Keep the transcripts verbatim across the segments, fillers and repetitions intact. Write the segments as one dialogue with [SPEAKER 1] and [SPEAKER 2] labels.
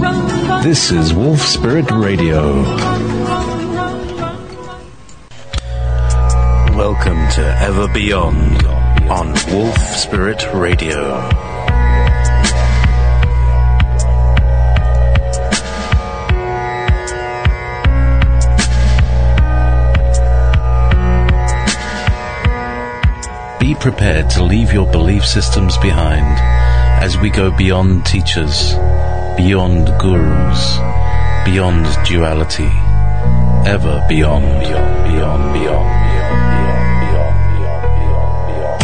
[SPEAKER 1] This is Wolf Spirit Radio. Welcome to Ever Beyond on Wolf Spirit Radio. Be prepared to leave your belief systems behind as we go beyond teachers, beyond gurus, beyond duality, ever beyond, beyond, beyond, beyond, beyond, beyond, beyond, beyond, beyond, beyond.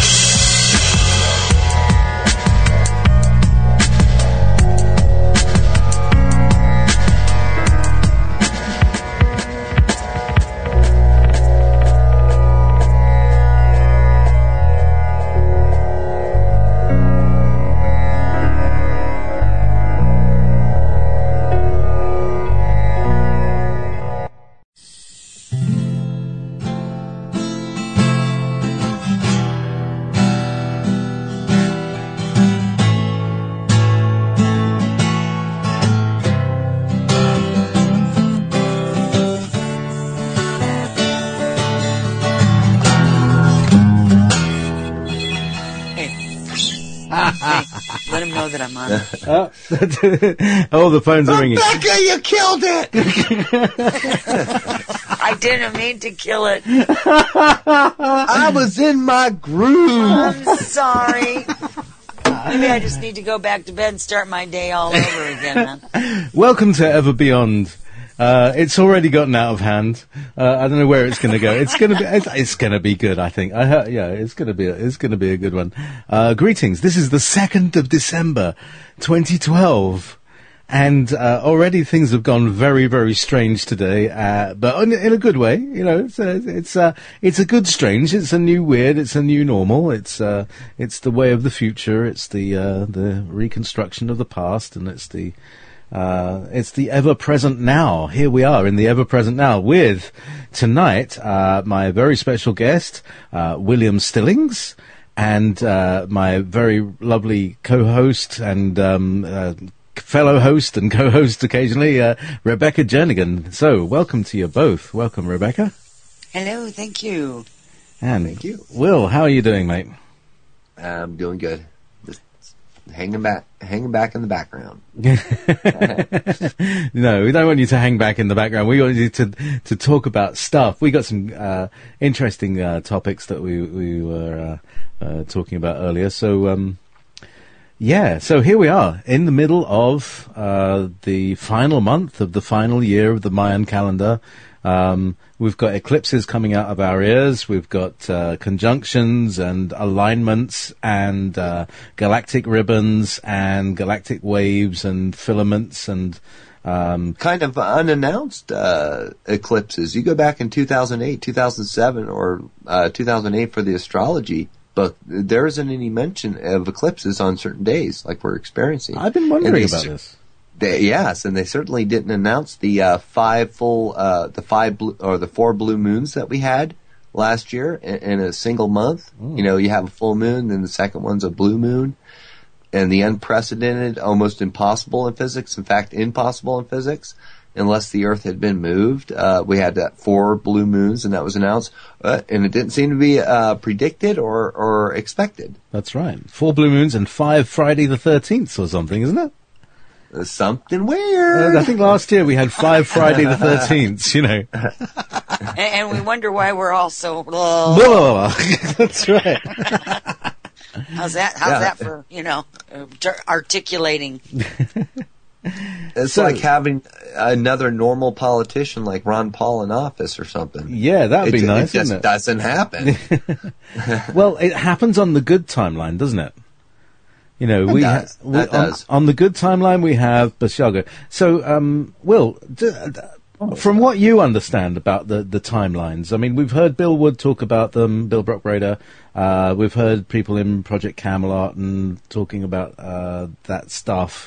[SPEAKER 2] That I'm on.
[SPEAKER 1] Oh, oh, the phones are ringing.
[SPEAKER 3] Rebecca, you killed it!
[SPEAKER 2] I didn't mean to kill it.
[SPEAKER 3] I was in my groove.
[SPEAKER 2] I'm sorry. Maybe I just need to go back to bed and start my day all over again. Huh?
[SPEAKER 1] Welcome to Ever Beyond. Uh, it's already gotten out of hand. Uh, I don't know where it's going to go. It's going to be. It's, it's going to be good. I think. I heard, yeah, it's going to be. It's going to be a good one. Uh, greetings. This is the second of December, twenty twelve, and uh, already things have gone very, very strange today. Uh, but in, in a good way. You know, it's a, it's a, it's a good strange. It's a new weird. It's a new normal. It's uh, it's the way of the future. It's the uh, the reconstruction of the past, and it's the. Uh, it's the ever-present now. Here we are in the ever-present now with, tonight, uh, my very special guest, uh, William Stillings, and uh, my very lovely co-host and um, uh, fellow host and co-host occasionally, uh, Rebecca Jernigan. So, welcome to you both. Welcome, Rebecca.
[SPEAKER 2] Hello, thank you.
[SPEAKER 1] And
[SPEAKER 3] thank you.
[SPEAKER 1] Will, how are you doing, mate?
[SPEAKER 3] I'm doing good. Hanging back, hanging back in the background.
[SPEAKER 1] No, we don't want you to hang back in the background. We want you to to talk about stuff. We got some uh, interesting uh, topics that we we were uh, uh, talking about earlier. So um, yeah, so here we are in the middle of uh, the final month of the final year of the Mayan calendar. Um, we've got eclipses coming out of our ears. We've got uh, conjunctions and alignments and uh, galactic ribbons and galactic waves and filaments and um,
[SPEAKER 3] kind of unannounced uh, eclipses. You go back in two thousand eight, two thousand seven, or uh, two thousand eight for the astrology book. There isn't any mention of eclipses on certain days like we're experiencing.
[SPEAKER 1] I've been wondering about this.
[SPEAKER 3] They, yes, and they certainly didn't announce the uh, five full, uh, the five blue, or the four blue moons that we had last year in, in a single month. Mm. You know, you have a full moon, then the second one's a blue moon, and the unprecedented, almost impossible in physics. In fact, impossible in physics, unless the Earth had been moved. Uh, we had that four blue moons, and that was announced, uh, and it didn't seem to be uh, predicted or or expected.
[SPEAKER 1] That's right, four blue moons and five Friday the thirteenth or something, isn't it?
[SPEAKER 3] Something weird.
[SPEAKER 1] Uh, I think last year we had five Friday the thirteenth, you know.
[SPEAKER 2] and, and we wonder why we're all so...
[SPEAKER 1] That's right.
[SPEAKER 2] How's that? How's yeah. that for, you know, articulating?
[SPEAKER 3] It's
[SPEAKER 1] so,
[SPEAKER 3] like having another normal politician like Ron Paul in office or something.
[SPEAKER 1] Yeah, that would be
[SPEAKER 3] it,
[SPEAKER 1] nice,
[SPEAKER 3] it just
[SPEAKER 1] wouldn't it?
[SPEAKER 3] doesn't happen.
[SPEAKER 1] Well, it happens on the good timeline, doesn't it? You know, we, ha- we on, on the good timeline we have Basiago. So, um, Will, d- d- from what you understand about the, the timelines, I mean, we've heard Bill Wood talk about them, Bill Brockbrader. Uh, we've heard people in Project Camelot and talking about uh, that stuff.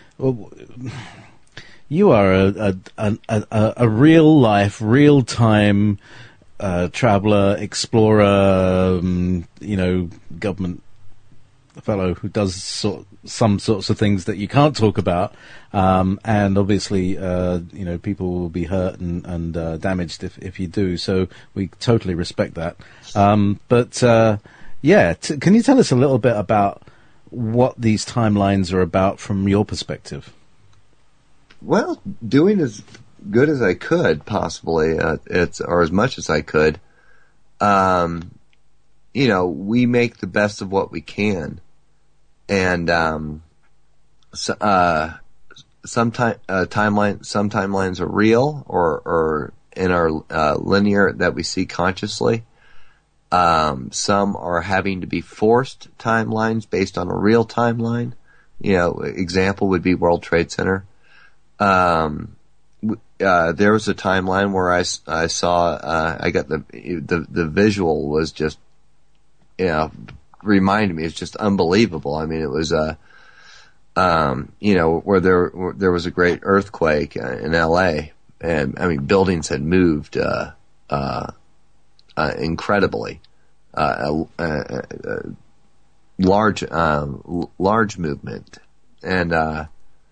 [SPEAKER 1] You are a a, a, a, a real life, real time uh, traveler, explorer, um, you know, government fellow who does sort, some sorts of things that you can't talk about, um, and obviously, uh, you know, people will be hurt and, and uh, damaged if, if you do. So we totally respect that. Um, but uh, yeah, t- can you tell us a little bit about what these timelines are about from your perspective?
[SPEAKER 3] Well, doing as good as I could, possibly, uh, it's or as much as I could. Um, you know, we make the best of what we can, and um, so, uh, some time, uh, timeline, some timelines are real or or in our uh, linear that we see consciously. Um, some are having to be forced timelines based on a real timeline. You know, example would be World Trade Center. Um, uh, there was a timeline where I, I saw, uh, I got the, the, the visual was just, you know, reminded me, it's just unbelievable. I mean, it was, uh, um, you know, where there, where there was a great earthquake in L A, and I mean, buildings had moved, uh, uh, uh incredibly, uh, a, a, a large, um, large movement. And, uh,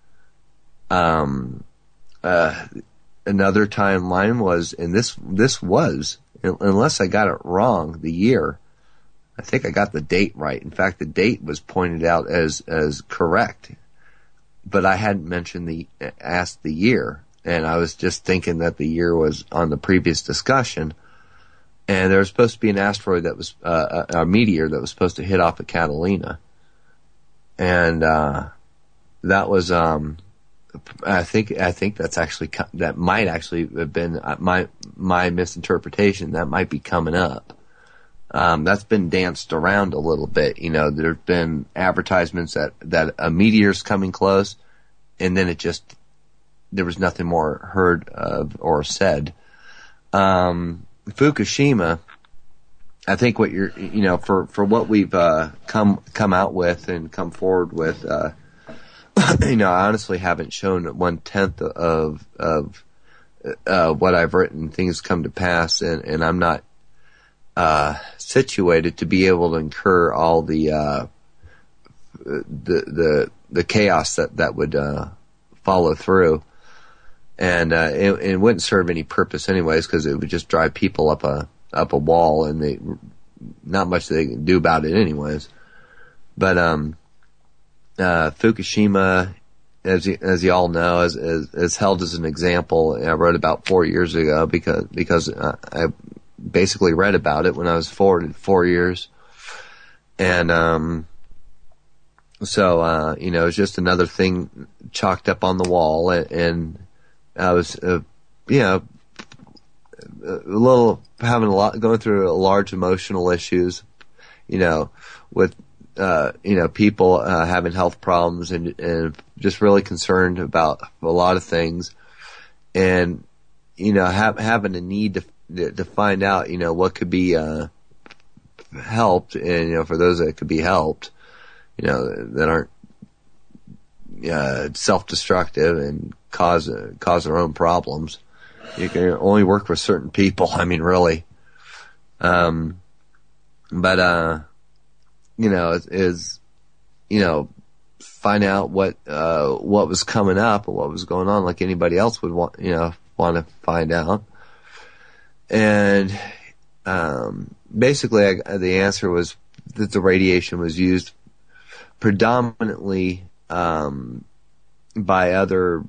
[SPEAKER 3] Um, uh, another timeline was, and this, this was, unless I got it wrong, the year. I think I got the date right. In fact, the date was pointed out as, as correct, but I hadn't mentioned the, asked the year, and I was just thinking that the year was on the previous discussion, and there was supposed to be an asteroid that was, uh, a, a meteor that was supposed to hit off of Catalina. And, uh, that was, um, I think I think that's actually that might actually have been my my misinterpretation. That might be coming up. Um, that's been danced around a little bit. You know, there've been advertisements that that a meteor's coming close, and then it just there was nothing more heard of or said. Um, Fukushima, I think what you're you know for for what we've uh, come come out with and come forward with. Uh, You know, I honestly haven't shown one tenth of of uh, what I've written. Things come to pass, and, and I'm not uh, situated to be able to incur all the uh, the the the chaos that that would uh, follow through, and uh, it, it wouldn't serve any purpose anyways, because it would just drive people up a up a wall, and they not much they can do about it anyways. But um. Uh, Fukushima, as you, as you all know, is, is, is held as an example. I wrote about four years ago because, because uh, I basically read about it when I was four, four years. And, um, so, uh, you know, it's just another thing chalked up on the wall, and, and I was, uh, you know, a little, having a lot, going through a large emotional issues, you know, with, Uh, you know, people uh, having health problems, and, and just really concerned about a lot of things, and you know, have, having a need to to find out, you know, what could be uh, helped, and you know, for those that could be helped, you know, that aren't uh, self-destructive and cause uh, cause their own problems. You can only work with certain people. I mean, really, um, but uh. You know, is, is, you know, find out what, uh, what was coming up or what was going on, like anybody else would want, you know, want to find out. And, um, basically I, the answer was that the radiation was used predominantly, um, by other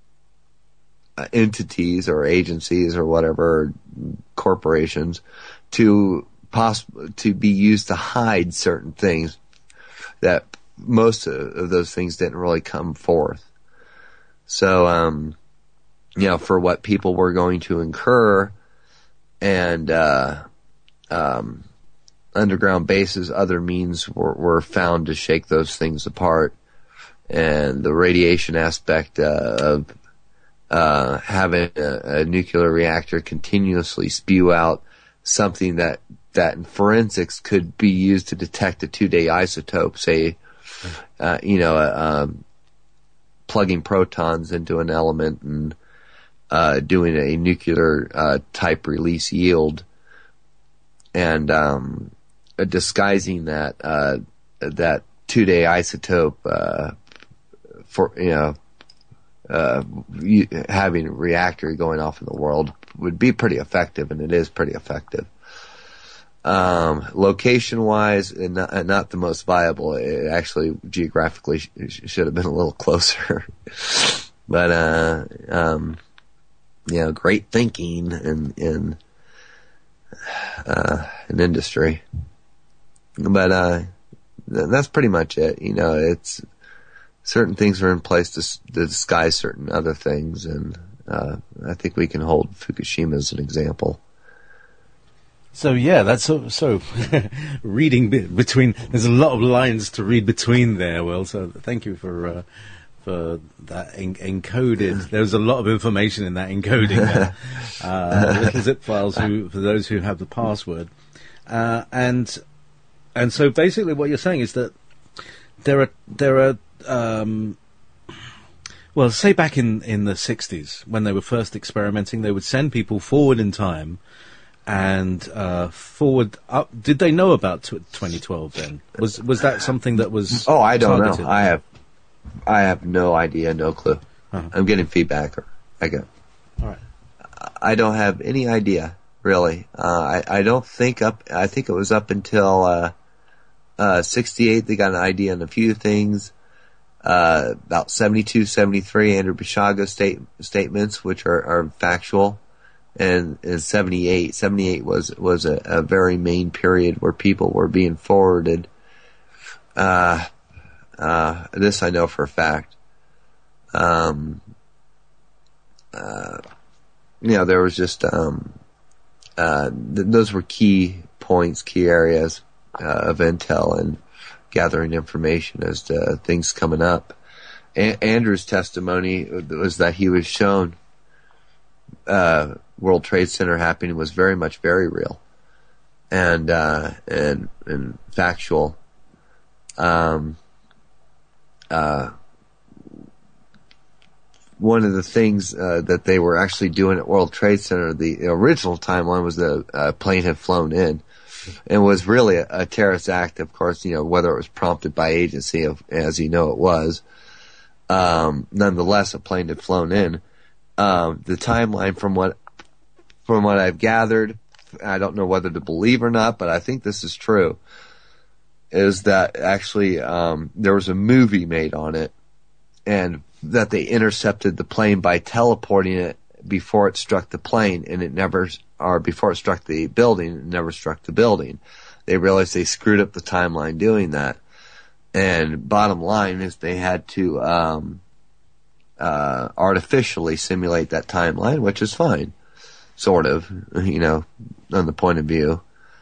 [SPEAKER 3] uh, entities or agencies or whatever, corporations, to possible to be used to hide certain things that most of, of those things didn't really come forth. So, um, you know, for what people were going to incur, and uh, um, underground bases, other means were, were found to shake those things apart, and the radiation aspect uh, of uh, having a, a nuclear reactor continuously spew out something that that in forensics could be used to detect a two-day isotope, say, uh, you know, uh, um, plugging protons into an element and uh, doing a nuclear uh, type release yield, and um, uh, disguising that uh, that two-day isotope uh, for you know uh, you, having a reactor going off in the world would be pretty effective, and it is pretty effective. Um, location-wise, and not, and not the most viable. It actually geographically sh- should have been a little closer, but uh, um, you know, great thinking in in uh, in industry. But uh, th- that's pretty much it. You know, it's certain things are in place to, s- to disguise certain other things, and uh, I think we can hold Fukushima as an example.
[SPEAKER 1] So yeah, that's so, so reading be- between. There's a lot of lines to read between there, Will. So thank you for uh, for that en- encoded. There's a lot of information in that encoding. Uh, uh, little zip files who, for those who have the password, uh, and and so basically what you're saying is that there are there are. Um, well, say back in in the sixties when they were first experimenting, they would send people forward in time. And uh, forward up. Did they know about tw- twenty twelve then? Was was that something that was?
[SPEAKER 3] Oh, I don't
[SPEAKER 1] targeted?
[SPEAKER 3] know. I have, I have no idea, no clue.
[SPEAKER 1] Uh-huh.
[SPEAKER 3] I'm getting feedback. I get.
[SPEAKER 1] All right.
[SPEAKER 3] I don't have any idea really. Uh, I I don't think up. I think it was up until uh, uh, sixty-eight. They got an idea on a few things. Uh, about seventy-two, seventy-three, Andrew Basiago state statements, which are, are factual. And in seventy-eight, seventy-eight was, was a, a very main period where people were being forwarded. Uh, uh, this I know for a fact. Um, uh, you know, there was just, um, uh, th- those were key points, key areas, uh, of intel and gathering information as to things coming up. A- Andrew's testimony was that he was shown, uh, World Trade Center happening was very much very real and uh, and and factual. Um, uh, one of the things uh, that they were actually doing at World Trade Center, the original timeline was the uh, plane had flown in, and was really a, a terrorist act. Of course, you know, whether it was prompted by agency, of, as you know, it was. Um, nonetheless, a plane had flown in. Um, the timeline from what From what I've gathered, I don't know whether to believe or not, but I think this is true, is that actually um, there was a movie made on it, and that they intercepted the plane by teleporting it before it struck the plane, and it never, or before it struck the building, it never struck the building. They realized they screwed up the timeline doing that. And bottom line is they had to um, uh, artificially simulate that timeline, which is fine. Sort of, you know, on the point of view.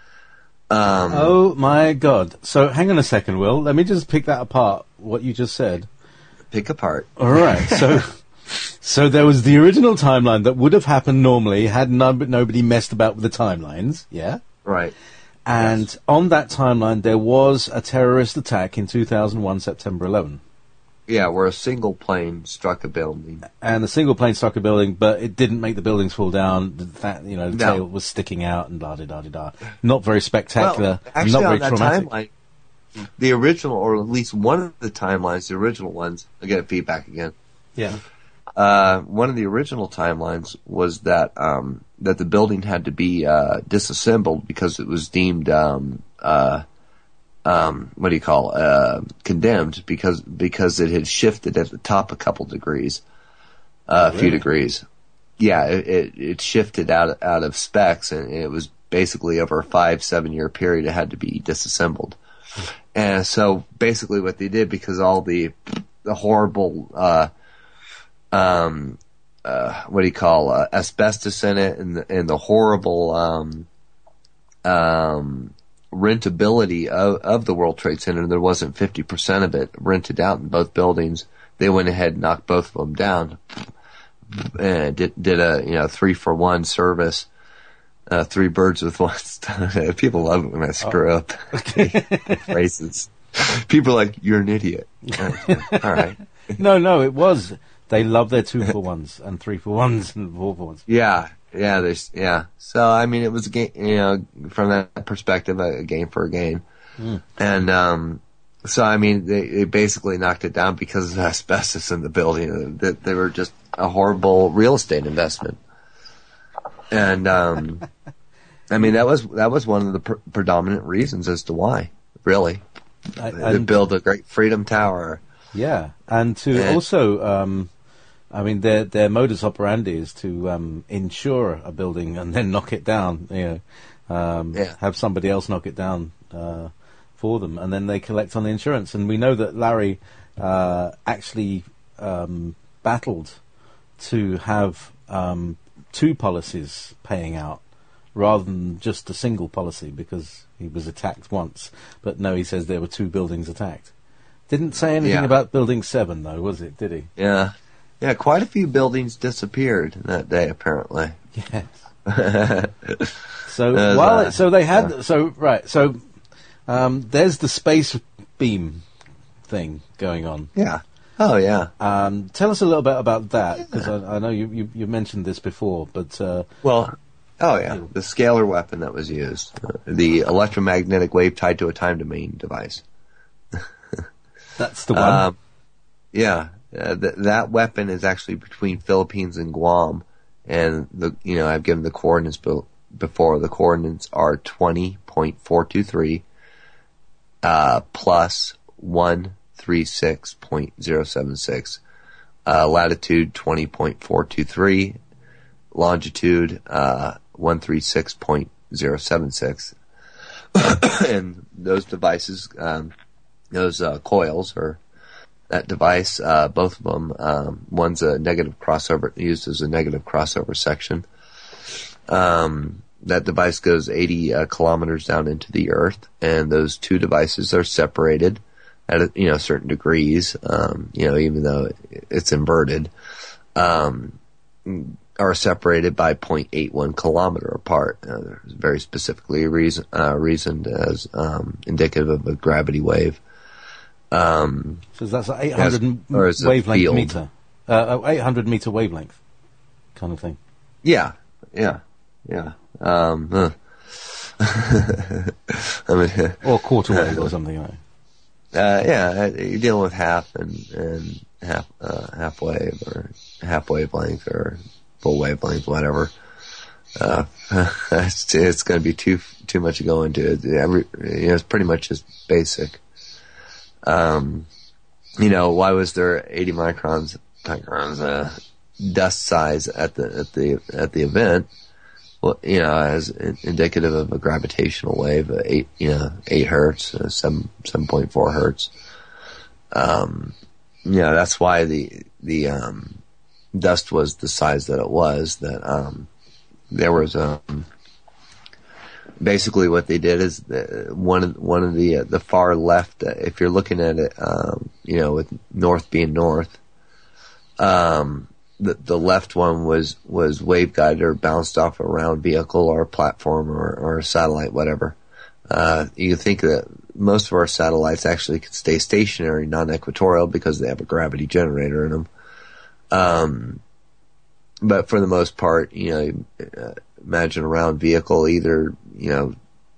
[SPEAKER 3] Um,
[SPEAKER 1] oh my God! So hang on a second, Will. Let me just pick that apart. What you just said.
[SPEAKER 3] Pick apart.
[SPEAKER 1] All right. So, so there was the original timeline that would have happened normally had no, nobody messed about with the timelines. Yeah.
[SPEAKER 3] Right.
[SPEAKER 1] And
[SPEAKER 3] yes.
[SPEAKER 1] On that timeline, there was a terrorist attack in two thousand one, September eleventh.
[SPEAKER 3] Yeah, where a single plane struck a building.
[SPEAKER 1] And the single plane struck a building, but it didn't make the buildings fall down. The, that, you know, the
[SPEAKER 3] no.
[SPEAKER 1] tail was sticking out and da da da da da. Not very spectacular.
[SPEAKER 3] Well, actually,
[SPEAKER 1] not very
[SPEAKER 3] on that
[SPEAKER 1] traumatic.
[SPEAKER 3] timeline, the original, or at least one of the timelines, the original ones, I get feedback again.
[SPEAKER 1] Yeah.
[SPEAKER 3] Uh, one of the original timelines was that um, that the building had to be uh, disassembled because it was deemed um, uh, um, what do you call uh, condemned because because it had shifted at the top a couple degrees, uh, a
[SPEAKER 1] really?
[SPEAKER 3] few degrees. Yeah, it, it it shifted out out of specs, and it was basically over a five seven year period. It had to be disassembled, and so basically what they did, because all the the horrible uh, um, uh, what do you call uh, asbestos in it, and the, and the horrible um, um, rentability of, of the World Trade Center, there wasn't fifty percent of it rented out in both buildings. They went ahead and knocked both of them down, and did did a you know three for one service, uh, three birds with one stone. People love it when I screw oh. up phrases. People are like, you're an idiot. All right.
[SPEAKER 1] No, no, it was. They love their two for ones and three for ones and four for ones.
[SPEAKER 3] Yeah, yeah, there's yeah. So I mean, it was a game. You know, from that perspective, a, a game for a game, mm. and um, So, I mean, they, they basically knocked it down because of the asbestos in the building. That they were just a horrible real estate investment. And, um, I mean, that was, that was one of the pr- predominant reasons as to why, really.
[SPEAKER 1] I,
[SPEAKER 3] They built a great Freedom Tower.
[SPEAKER 1] Yeah, and to
[SPEAKER 3] And-
[SPEAKER 1] also, um, I mean, their their modus operandi is to um, insure a building and then knock it down. You know, um,
[SPEAKER 3] Yeah.
[SPEAKER 1] have somebody else knock it down uh, for them, and then they collect on the insurance. And we know that Larry uh, actually um, battled to have um, two policies paying out rather than just a single policy because he was attacked once. But no, he says there were two buildings attacked. Didn't say anything
[SPEAKER 3] Yeah.
[SPEAKER 1] about Building seven, though, was it? Did he?
[SPEAKER 3] Yeah. Yeah, quite a few buildings disappeared that day, apparently.
[SPEAKER 1] Yes. So
[SPEAKER 3] There's,
[SPEAKER 1] while
[SPEAKER 3] uh,
[SPEAKER 1] it, so they had so right so um, there's the space beam thing going on.
[SPEAKER 3] Yeah. Oh, yeah.
[SPEAKER 1] Um, tell us a little bit about that because I, I know you, you you mentioned this before, but uh,
[SPEAKER 3] Well, oh, yeah. The scalar weapon that was used. Uh, the electromagnetic wave tied to a time domain device.
[SPEAKER 1] that's the one.
[SPEAKER 3] Um, yeah. Uh, th- that weapon is actually between Philippines and Guam. And, the you know, I've given the coordinates be- before. The coordinates are twenty point four two three uh, plus one thirty-six point zero seven six. Uh, latitude twenty point four two three. Longitude uh, one thirty-six point zero seven six. And those devices, um, those uh, coils, or that device, uh, both of them, um, one's a negative crossover, used as a negative crossover section. Um, that device goes eighty uh, kilometers down into the Earth, and those two devices are separated at a, you know certain degrees. Um, you know, even though it's inverted, um, are separated by zero point eight one kilometer apart. Uh, they're very specifically reason, uh, reasoned as um, indicative of a gravity wave. Um,
[SPEAKER 1] so that's an eight hundred m-
[SPEAKER 3] or is it
[SPEAKER 1] wavelength
[SPEAKER 3] field?
[SPEAKER 1] meter, uh, eight hundred meter wavelength kind of thing.
[SPEAKER 3] Yeah, yeah, yeah. Um, huh. I mean,
[SPEAKER 1] Or quarter wave or something like that.
[SPEAKER 3] uh, yeah, you're dealing with half and and half uh, half wave or half wavelength or full wavelength, whatever. Uh, it's it's going to be too too much to go into it. Every, you know, it's pretty much just basic. Um, you know, why was there eighty microns, microns, uh, dust size at the, at the, at the event? Well, you know, as indicative of a gravitational wave, uh, eight, you know, eight hertz, uh, seven, seven point four hertz. Um, you know, that's why the, the, um, dust was the size that it was, that, um, there was, um, basically what they did is the, one of one of the uh, the far left. Uh, if you're looking at it, um, you know, with north being north, um, the the left one was was waveguided or bounced off a round vehicle or a platform or, or a satellite, whatever. Uh, you think that most of our satellites actually can stay stationary, non-equatorial, because they have a gravity generator in them. Um, but for the most part, you know, uh, imagine a round vehicle either, you know,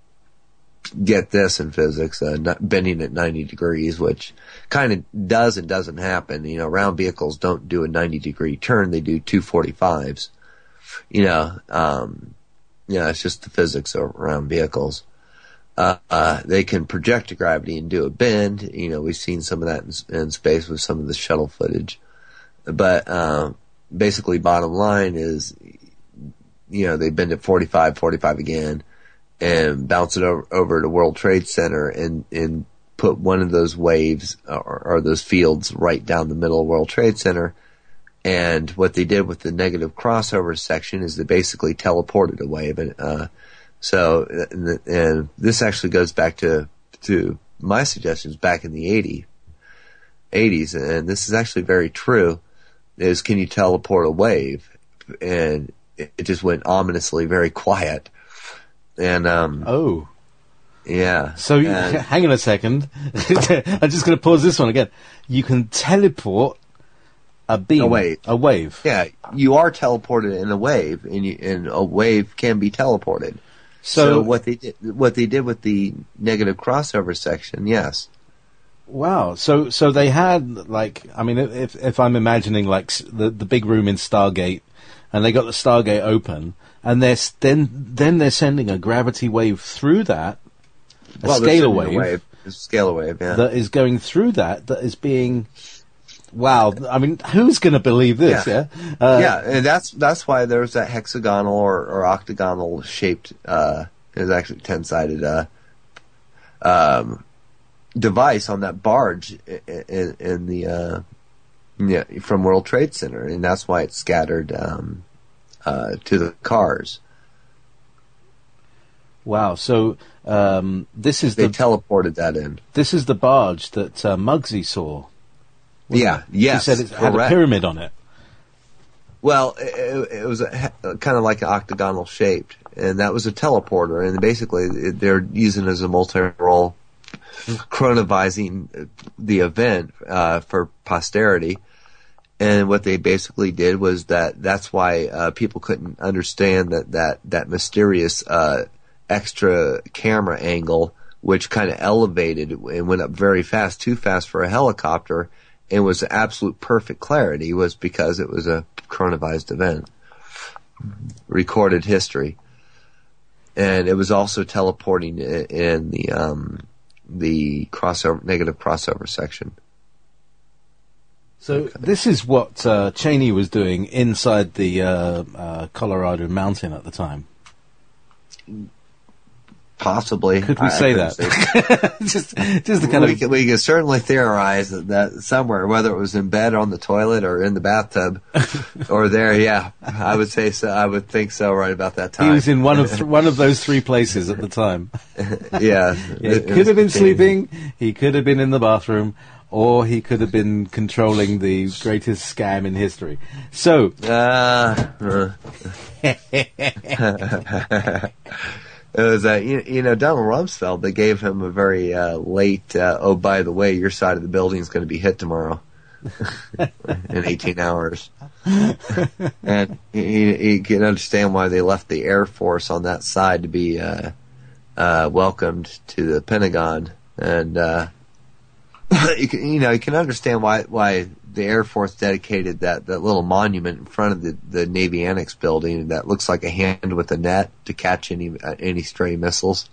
[SPEAKER 3] get this in physics, uh, not bending at ninety degrees, which kind of does and doesn't happen. You know, round vehicles don't do a ninety degree turn, they do two forty-fives. You know, um, yeah, it's just the physics of round vehicles. Uh, uh, they can project gravity and do a bend. You know, we've seen some of that in, in space with some of the shuttle footage. But, uh, basically bottom line is, you know, they bend at forty-five, forty-five again, and bounce it over, over to World Trade Center and, and put one of those waves or, or those fields right down the middle of World Trade Center. And what they did with the negative crossover section is they basically teleported a wave. And, uh, so, and, and this actually goes back to, to my suggestions back in the eighties, and this is actually very true, is can you teleport a wave? And it, it just went ominously very quiet. And, um,
[SPEAKER 1] Oh.
[SPEAKER 3] yeah.
[SPEAKER 1] So, you,
[SPEAKER 3] and,
[SPEAKER 1] hang on a second. I'm just going to pause this one again. You can teleport a beam.
[SPEAKER 3] A wave.
[SPEAKER 1] A wave.
[SPEAKER 3] yeah, you are teleported in a wave, and, you, and a wave can be teleported. So,
[SPEAKER 1] So,
[SPEAKER 3] what they did, what they did with the negative crossover section, yes.
[SPEAKER 1] Wow. So so they had, like, I mean, if if I'm imagining like s- the the big room in Stargate, and they got the Stargate open, and they're s- then then they're sending a gravity wave through that, a
[SPEAKER 3] Well, they're
[SPEAKER 1] scalar
[SPEAKER 3] sending a
[SPEAKER 1] wave,
[SPEAKER 3] wave. It's a scalar wave, yeah.
[SPEAKER 1] that is going through that that is being. Wow. I mean, who's going to believe this? Yeah.
[SPEAKER 3] Yeah.
[SPEAKER 1] Uh,
[SPEAKER 3] yeah, and that's that's why there's that hexagonal or, or octagonal shaped. Uh, it's actually ten sided uh, um, device on that barge in, in the uh, yeah from World Trade Center, and that's why it's scattered um, uh, to the cars.
[SPEAKER 1] Wow. So um, this is
[SPEAKER 3] They
[SPEAKER 1] the
[SPEAKER 3] teleported that in.
[SPEAKER 1] this is the barge that uh, Muggsy saw.
[SPEAKER 3] Yeah. Yes.
[SPEAKER 1] He said it had a
[SPEAKER 3] correct.
[SPEAKER 1] pyramid on it.
[SPEAKER 3] Well, it, it was a, kind of like an octagonal shaped, and that was a teleporter. And basically, it, they're using it as a multi-role, chronovizing the event uh, for posterity. And what they basically did was that that's why uh, people couldn't understand that that that mysterious uh, extra camera angle, which kind of elevated and went up very fast, too fast for a helicopter. And was absolute perfect clarity, was because it was a chronovized event, recorded history, and it was also teleporting in, in the um, the crossover negative crossover section.
[SPEAKER 1] So this is what uh, Cheney was doing inside the uh, uh, Colorado mountain at the time.
[SPEAKER 3] Possibly.
[SPEAKER 1] Could we
[SPEAKER 3] I-
[SPEAKER 1] say
[SPEAKER 3] I
[SPEAKER 1] that?
[SPEAKER 3] couldn't say.
[SPEAKER 1] just, just the kind
[SPEAKER 3] we,
[SPEAKER 1] of.
[SPEAKER 3] can, we can certainly theorize that, that somewhere, whether it was in bed, on the toilet, or in the bathtub, or there. Yeah, I would say so. I would think so. Right about that time.
[SPEAKER 1] He was in one of th- one of those three places at the time.
[SPEAKER 3] yeah.
[SPEAKER 1] Yeah, he
[SPEAKER 3] It- it
[SPEAKER 1] could
[SPEAKER 3] was
[SPEAKER 1] have been
[SPEAKER 3] contained.
[SPEAKER 1] sleeping. He could have been in the bathroom, or he could have been controlling the greatest scam in history. So.
[SPEAKER 3] Uh, uh. It was, uh, you, you know, Donald Rumsfeld, they gave him a very uh, late, uh, oh, by the way, your side of the building is going to be hit tomorrow in eighteen hours. And he, he can understand why they left the Air Force on that side to be uh, uh, welcomed to the Pentagon. And, uh, you, can, you know, you can understand why why the Air Force dedicated that, that little monument in front of the, the Navy Annex building that looks like a hand with a net to catch any uh, any stray missiles.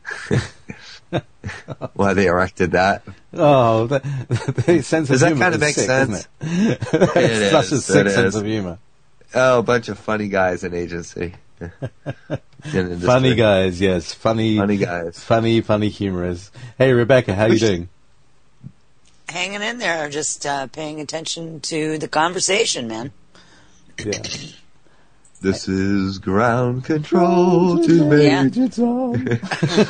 [SPEAKER 3] Why they erected that?
[SPEAKER 1] Oh, the, the sense
[SPEAKER 3] Does
[SPEAKER 1] of
[SPEAKER 3] that
[SPEAKER 1] humor
[SPEAKER 3] kind of
[SPEAKER 1] is
[SPEAKER 3] make
[SPEAKER 1] sick,
[SPEAKER 3] sense?
[SPEAKER 1] Isn't it?
[SPEAKER 3] It
[SPEAKER 1] It's such a
[SPEAKER 3] is,
[SPEAKER 1] sick
[SPEAKER 3] it
[SPEAKER 1] sense
[SPEAKER 3] is.
[SPEAKER 1] of humor.
[SPEAKER 3] Oh, a bunch of funny guys in agency. In industry.
[SPEAKER 1] Funny guys, yes, funny,
[SPEAKER 3] Funny guys.
[SPEAKER 1] funny, funny humorous. Hey, Rebecca, how you doing?
[SPEAKER 2] Hanging in there, just uh, paying attention to the conversation, man.
[SPEAKER 1] Yeah.
[SPEAKER 3] This is ground control to Major Tom.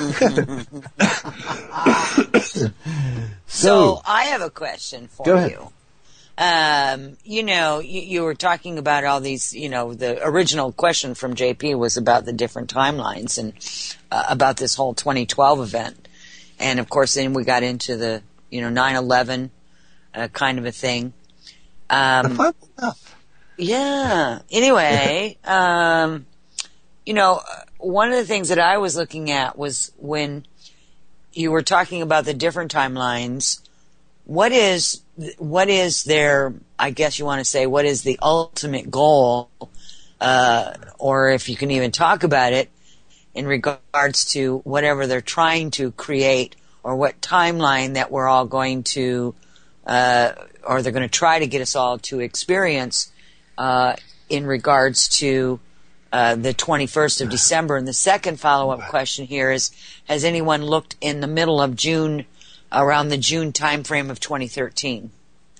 [SPEAKER 2] So,
[SPEAKER 1] So,
[SPEAKER 2] I have a question for
[SPEAKER 1] Go ahead.
[SPEAKER 2] you. Um, you know, you, you were talking about all these, you know, the original question from J P was about the different timelines and uh, about this whole twenty twelve event. And of course, then we got into the, you know, nine eleven uh, kind of a thing. Um,
[SPEAKER 3] Fun enough.
[SPEAKER 2] Yeah. Anyway, um, you know, one of the things that I was looking at was when you were talking about the different timelines. What is what is their? I guess you want to say what is the ultimate goal, uh, or if you can even talk about it in regards to whatever they're trying to create, or what timeline that we're all going to, uh, or they're going to try to get us all to experience. Uh, in regards to uh, the twenty-first of December. And the second follow-up question here is, has anyone looked in the middle of June, around the June time frame of twenty thirteen?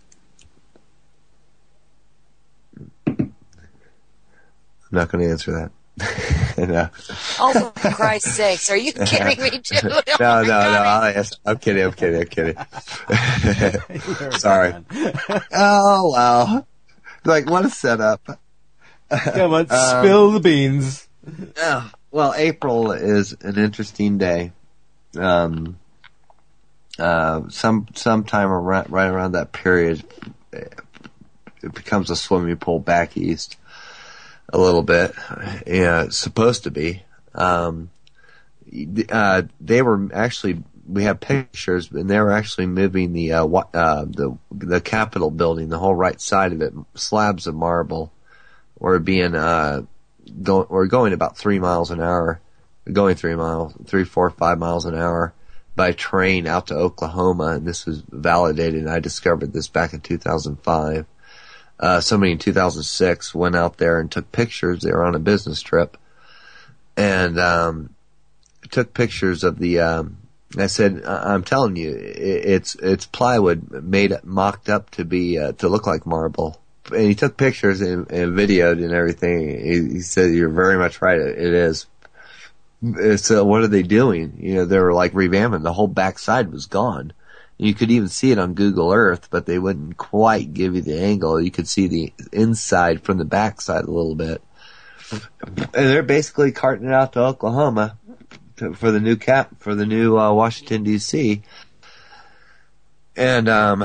[SPEAKER 3] I'm not going to answer that. No.
[SPEAKER 2] Oh, for Christ's sakes, are you kidding me, dude? Oh,
[SPEAKER 3] No,
[SPEAKER 2] my
[SPEAKER 3] no, no.
[SPEAKER 2] God.
[SPEAKER 3] I'll answer. I'm kidding. I'm kidding. I'm kidding.
[SPEAKER 1] You're a
[SPEAKER 3] Sorry.
[SPEAKER 1] man.
[SPEAKER 3] Oh, wow. Like, what a setup.
[SPEAKER 1] Come on,
[SPEAKER 3] Um,
[SPEAKER 1] spill the beans.
[SPEAKER 3] Yeah. Well, April is an interesting day. Um, uh, some sometime around, right around that period, it becomes a swimming pool back east a little bit. Yeah, it's supposed to be. Um, uh, they were actually we have pictures, and they were actually moving the uh, wa- uh, the the Capitol building, the whole right side of it, slabs of marble, were being uh, going, were going about three miles an hour, going three miles, three, four, five miles an hour by train out to Oklahoma, and this was validated. And I discovered this back in two thousand five. Uh, somebody in two thousand six went out there and took pictures. They were on a business trip, and um, took pictures of the. Um, I said, I'm telling you, it's it's plywood made mocked up to be uh, to look like marble. And he took pictures and, and videoed and everything. He, he said, "You're very much right. It, it is." So what are they doing? You know, they were like revamping. The whole backside was gone. You could even see it on Google Earth, but they wouldn't quite give you the angle. You could see the inside from the backside a little bit. And they're basically carting it out to Oklahoma. For the new cap, for the new uh, Washington D C, and um,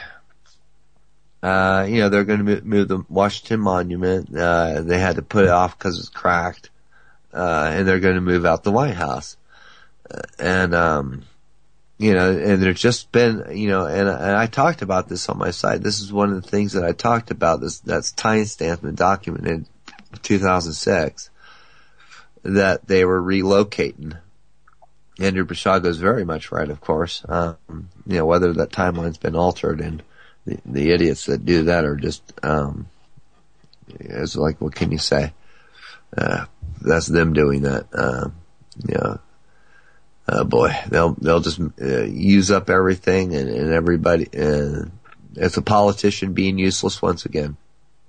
[SPEAKER 3] uh, you know they're going to move the Washington Monument. Uh, they had to put it off because it's cracked, uh, and they're going to move out the White House. Uh, and um, you know, and there's just been, you know, and, and I talked about this on my site. This is one of the things that I talked about. This that's timestamped and documented, two thousand six. That they were relocating. Andrew Basiago is very much right, of course. Um, you know, whether that timeline's been altered, and the, the idiots that do that are just, um, it's like, what can you say? Uh, that's them doing that. Um, you know, uh, boy, they'll, they'll just uh, use up everything, and, and everybody, uh, it's a politician being useless once again.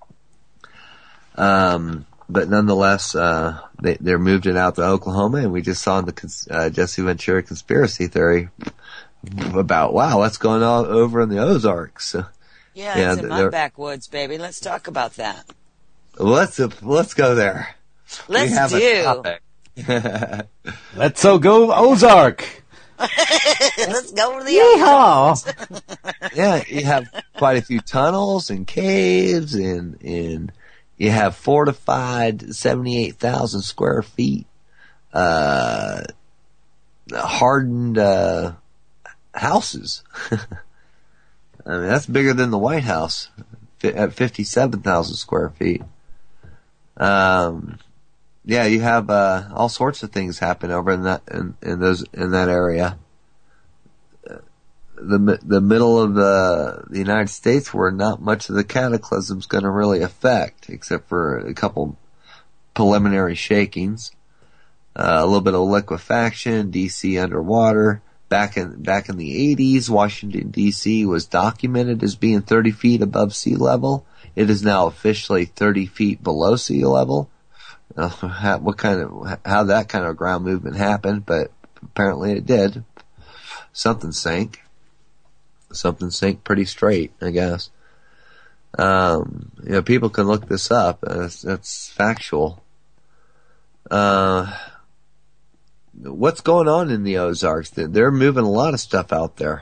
[SPEAKER 3] Um, But nonetheless, uh, they, they're moved it out to Oklahoma, and we just saw in the uh, Jesse Ventura conspiracy theory about, wow, what's going on over in the Ozarks.
[SPEAKER 2] Yeah, yeah, it's in my backwoods, baby. Let's talk about that.
[SPEAKER 3] Let's uh, let's go there.
[SPEAKER 2] Let's
[SPEAKER 3] we have
[SPEAKER 2] do.
[SPEAKER 3] A topic.
[SPEAKER 1] Let's so go Ozark.
[SPEAKER 2] Let's go to the Ozarks.
[SPEAKER 3] Yeah, you have quite a few tunnels and caves, and and. You have fortified seventy-eight thousand square feet, uh, hardened, uh, houses. I mean, that's bigger than the White House at fifty-seven thousand square feet. Um, yeah, you have, uh, all sorts of things happen over in that, in, in those, in that area. The the middle of the the United States, where not much of the cataclysm's going to really affect, except for a couple preliminary shakings, uh, a little bit of liquefaction, D C underwater. Back in back in the eighties, Washington D C was documented as being thirty feet above sea level. It is now officially thirty feet below sea level. Uh, how, what kind of how that kind of ground movement happened, but apparently it did. Something sank. Something sank pretty straight, I guess. Um, you know, people can look this up. That's, that's factual. Uh, what's going on in the Ozarks? They're moving a lot of stuff out there.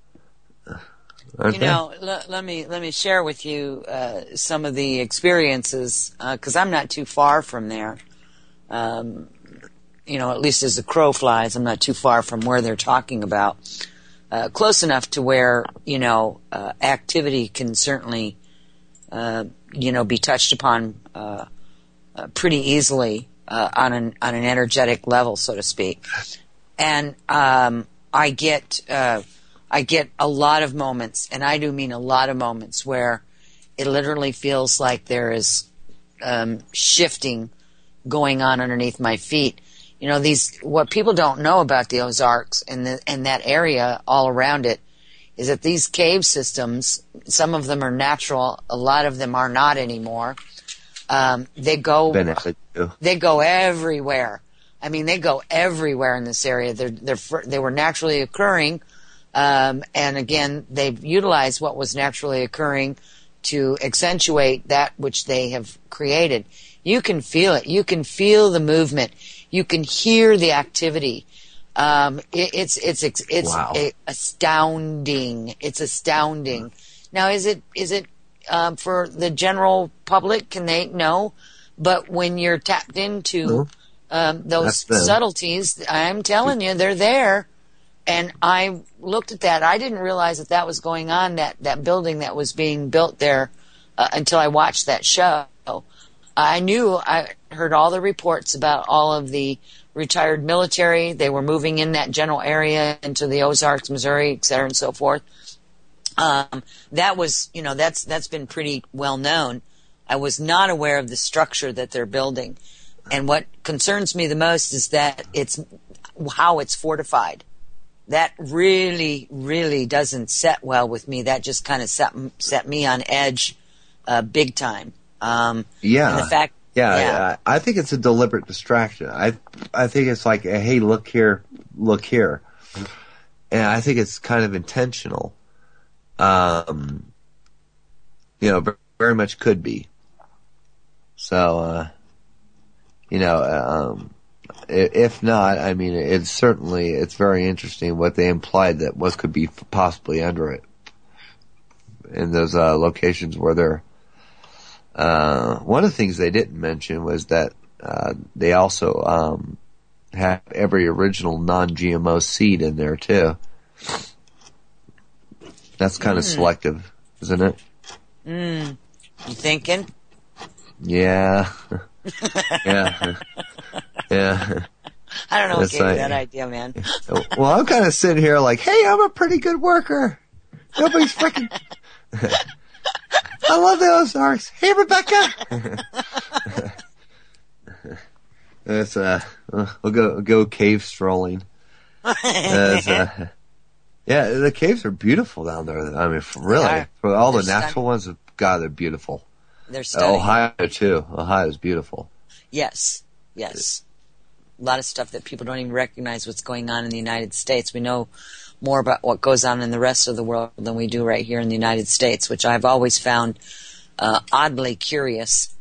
[SPEAKER 3] Aren't
[SPEAKER 2] you know, l- let me let me share with you uh, some of the experiences, because uh, I'm not too far from there. Um, you know, at least as the crow flies, I'm not too far from where they're talking about. Uh, close enough to where, you know, uh, activity can certainly, uh, you know, be touched upon, uh, uh pretty easily, uh, on an, on an energetic level, so to speak. And, um, I get, uh, I get a lot of moments, and I do mean a lot of moments, where it literally feels like there is, um, shifting going on underneath my feet. You know, these, what people don't know about the Ozarks and the, and that area all around it is that these cave systems, some of them are natural, a lot of them are not anymore. Um, they go, they go everywhere. I mean, they go everywhere in this area. They're, they're, they were naturally occurring. Um, and again, they've utilized what was naturally occurring to accentuate that which they have created. You can feel it. You can feel the movement. You can hear the activity. Um, it, it's it's it's, it's
[SPEAKER 3] wow.
[SPEAKER 2] a, astounding. It's astounding. Now, is it is it um, for the general public? Can they know? But when you're tapped into um, those subtleties, I'm telling you, they're there. and I looked at that. I didn't realize that that was going on, that, that building that was being built there, uh, until I watched that show. I knew, I heard all the reports about all of the retired military. They were moving in that general area into the Ozarks, Missouri, et cetera, and so forth. Um, that was, you know, that's, that's been pretty well known. I was not aware of the structure that they're building. And what concerns me the most is that it's how it's fortified. That really, really doesn't set well with me. That just kind of set, set me on edge, uh, big time. Um,
[SPEAKER 3] yeah.
[SPEAKER 2] And the fact,
[SPEAKER 3] yeah,
[SPEAKER 2] yeah.
[SPEAKER 3] I think it's a deliberate distraction. I, I think it's like, hey, look here, look here. And I think it's kind of intentional. Um, you know, very much could be. So, uh, you know, um, if not, I mean, it's certainly, it's very interesting what they implied that what could be possibly under it in those, uh, locations where they're, uh, one of the things they didn't mention was that, uh, they also, um, have every original non-G M O seed in there too. That's kind of mm. selective, isn't it?
[SPEAKER 2] Mm. You thinking?
[SPEAKER 3] Yeah. yeah. Yeah.
[SPEAKER 2] I don't know what
[SPEAKER 3] it's
[SPEAKER 2] gave
[SPEAKER 3] like,
[SPEAKER 2] you that idea, man.
[SPEAKER 3] Well, I'm kind of sitting here like, hey, I'm a pretty good worker. Nobody's freaking... I love the Ozarks. Hey, Rebecca! It's, uh, we'll go, go cave strolling. It's, uh, yeah, the caves are beautiful down there. I mean, really. For all the
[SPEAKER 2] They're
[SPEAKER 3] natural ones, God, they're beautiful.
[SPEAKER 2] They're stunning.
[SPEAKER 3] Uh, Ohio, too. Ohio is beautiful.
[SPEAKER 2] Yes, yes. A lot of stuff that people don't even recognize what's going on in the United States. We know more about what goes on in the rest of the world than we do right here in the United States, which I've always found uh, oddly curious.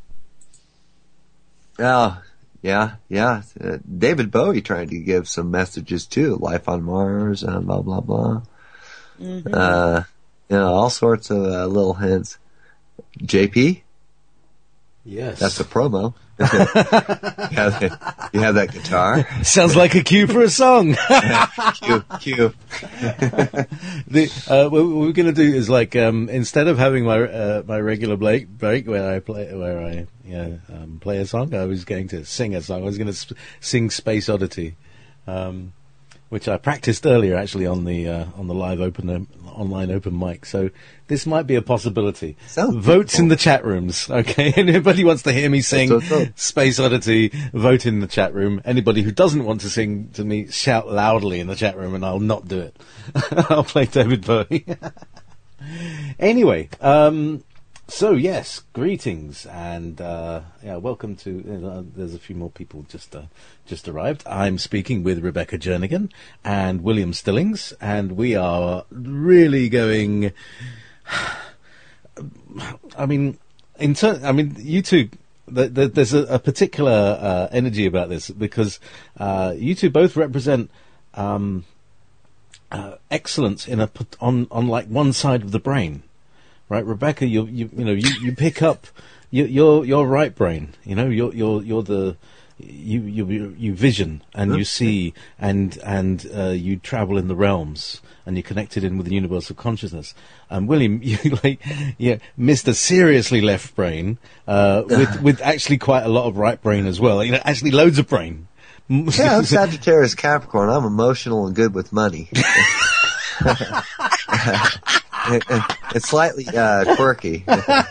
[SPEAKER 3] Oh, yeah, yeah. Uh, David Bowie tried to give some messages, too. Life on Mars, and blah, blah, blah. Mm-hmm. Uh, you know, all sorts of uh, little hints. J P?
[SPEAKER 1] Yes.
[SPEAKER 3] That's a promo. you, have, you have that guitar.
[SPEAKER 1] Sounds like a cue for a song.
[SPEAKER 3] cue, cue.
[SPEAKER 1] the, uh, what we're going to do is like, um, instead of having my, uh, my regular break, break where I play, where I, you know, um, play a song, I was going to sing a song. I was going to sp- sing Space Oddity, um, which I practiced earlier actually on the, uh, on the live open, um, online open mic. So this might be a possibility.
[SPEAKER 3] Sounds
[SPEAKER 1] Votes
[SPEAKER 3] beautiful.
[SPEAKER 1] in the chat rooms, okay? Anybody wants to hear me sing
[SPEAKER 3] That's what's up.
[SPEAKER 1] Space Oddity, vote in the chat room. Anybody who doesn't want to sing to me, shout loudly in the chat room and I'll not do it. I'll play David Bowie. Anyway, um, so yes, greetings and, uh, yeah, welcome to, uh, there's a few more people just, uh, just arrived. I'm speaking with Rebecca Jernigan and William Stillings, and we are really going, I mean, in ter- I mean, you two, th- th- there's a, a particular, uh, energy about this because, uh, you two both represent, um, uh, excellence in a, on, on like one side of the brain. Right, Rebecca, you you you know you, you pick up your your your right brain. You know, you're you're you're the you you you vision and you see and and uh, you travel in the realms and you're connected in with the universal consciousness. And um, William, you like yeah, Mister Seriously left brain uh, with with actually quite a lot of right brain as well. You know, actually loads of brain.
[SPEAKER 3] Yeah, I'm Sagittarius Capricorn. I'm emotional and good with money. It, it, it's slightly uh, quirky.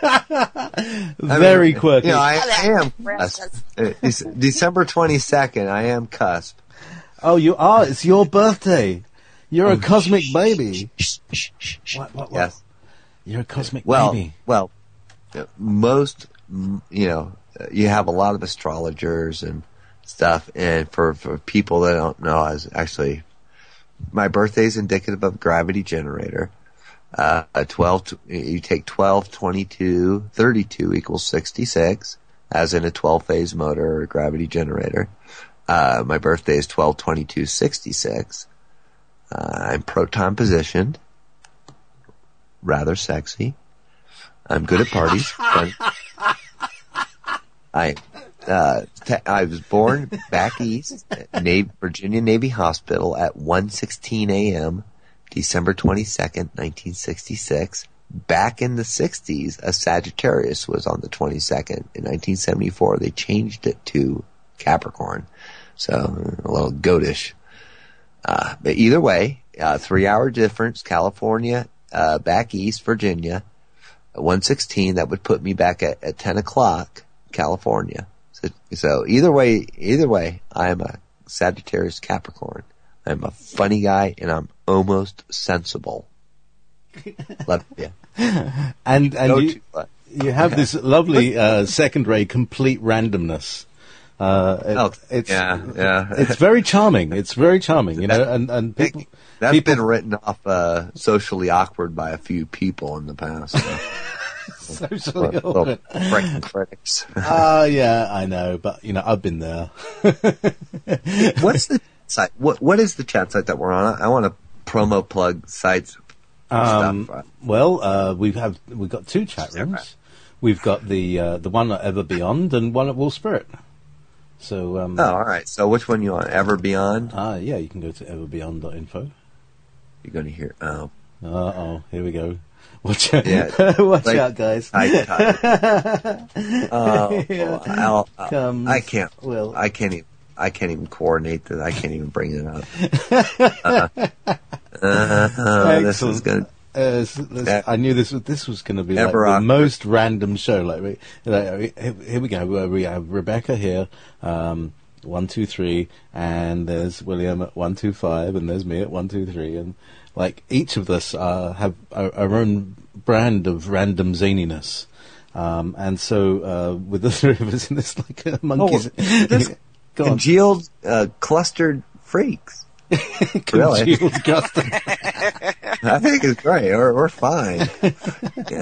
[SPEAKER 1] Very
[SPEAKER 3] mean,
[SPEAKER 1] quirky.
[SPEAKER 3] You know, I, I am cusp. Uh, December twenty-second, I am cusp.
[SPEAKER 1] Oh, you are? It's your birthday. You're oh, a cosmic sh- baby.
[SPEAKER 2] Sh- sh- sh- sh-
[SPEAKER 3] what, what, what? Yes.
[SPEAKER 1] You're a cosmic
[SPEAKER 3] well,
[SPEAKER 1] baby.
[SPEAKER 3] Well, most, you know, you have a lot of astrologers and stuff, and for, for people that don't know, I was actually, my birthday is indicative of gravity generator. Uh, a twelve, you take twelve, twenty-two, thirty-two equals sixty-six, as in a twelve phase motor or a gravity generator. Uh, my birthday is twelve, twenty-two, sixty-six. Uh, I'm proton positioned. Rather sexy. I'm good at parties. I, uh, te- I was born back east at Navy, Virginia Navy Hospital at one sixteen a.m., December twenty-second, nineteen sixty-six. Back in the sixties, a Sagittarius was on the twenty-second. In nineteen seventy-four, they changed it to Capricorn. So, a little goatish. Uh, but either way, uh, three hour difference, California, uh, back east, Virginia, one sixteen, that would put me back at, at ten o'clock, California. So, so either way, either way, I am a Sagittarius Capricorn. I'm a funny guy and I'm almost sensible. Love you.
[SPEAKER 1] And, and
[SPEAKER 3] Go
[SPEAKER 1] you,
[SPEAKER 3] to, uh,
[SPEAKER 1] you have this lovely, uh, secondary complete randomness. Uh, it,
[SPEAKER 3] oh,
[SPEAKER 1] it's,
[SPEAKER 3] yeah, yeah.
[SPEAKER 1] it's very charming. It's very charming, you know, and, and people,
[SPEAKER 3] That's
[SPEAKER 1] people,
[SPEAKER 3] been written off, uh, socially awkward by a few people in the past. So.
[SPEAKER 1] socially
[SPEAKER 3] Little
[SPEAKER 1] awkward.
[SPEAKER 3] freaking critics.
[SPEAKER 1] Ah, uh, yeah, I know, but you know, I've been there.
[SPEAKER 3] What's the site? What What is the chat site that we're on? I want to promo plug sites.
[SPEAKER 1] Um,
[SPEAKER 3] stuff.
[SPEAKER 1] well, uh, we've have we've got two chat rooms. We've got the uh, the one at Ever Beyond and one at Wolf Spirit. So, um,
[SPEAKER 3] oh, all right. So, which one you on? Ever Beyond?
[SPEAKER 1] Ah, uh, yeah, you can go to ever beyond dot info.
[SPEAKER 3] You're going to hear. Oh,
[SPEAKER 1] uh oh, here we go. Watch out!
[SPEAKER 3] Yeah,
[SPEAKER 1] Watch
[SPEAKER 3] like,
[SPEAKER 1] out, guys!
[SPEAKER 3] I, oh,
[SPEAKER 1] yeah.
[SPEAKER 3] I'll, I'll,
[SPEAKER 1] Comes,
[SPEAKER 3] I can't.
[SPEAKER 1] Will.
[SPEAKER 3] I can't even. I can't even coordinate that. I can't even bring it up. uh, uh, this is good.
[SPEAKER 1] Uh, this, this, I knew this was this was going to be like
[SPEAKER 3] Ever
[SPEAKER 1] the
[SPEAKER 3] awkward.
[SPEAKER 1] most random show. Like, we, like here, here we go. We have Rebecca here, um, one two three, and there's William at one two five, and there's me at one two three, and like each of us uh, have our, our own brand of random zaniness. Um, and so uh, with the three of us in this like uh, monkeys,
[SPEAKER 3] Oh, this
[SPEAKER 1] go on.
[SPEAKER 3] congealed, uh, clustered freaks. Really?
[SPEAKER 1] Congealed custard.
[SPEAKER 3] I think it's great. We're, we're fine. Yeah.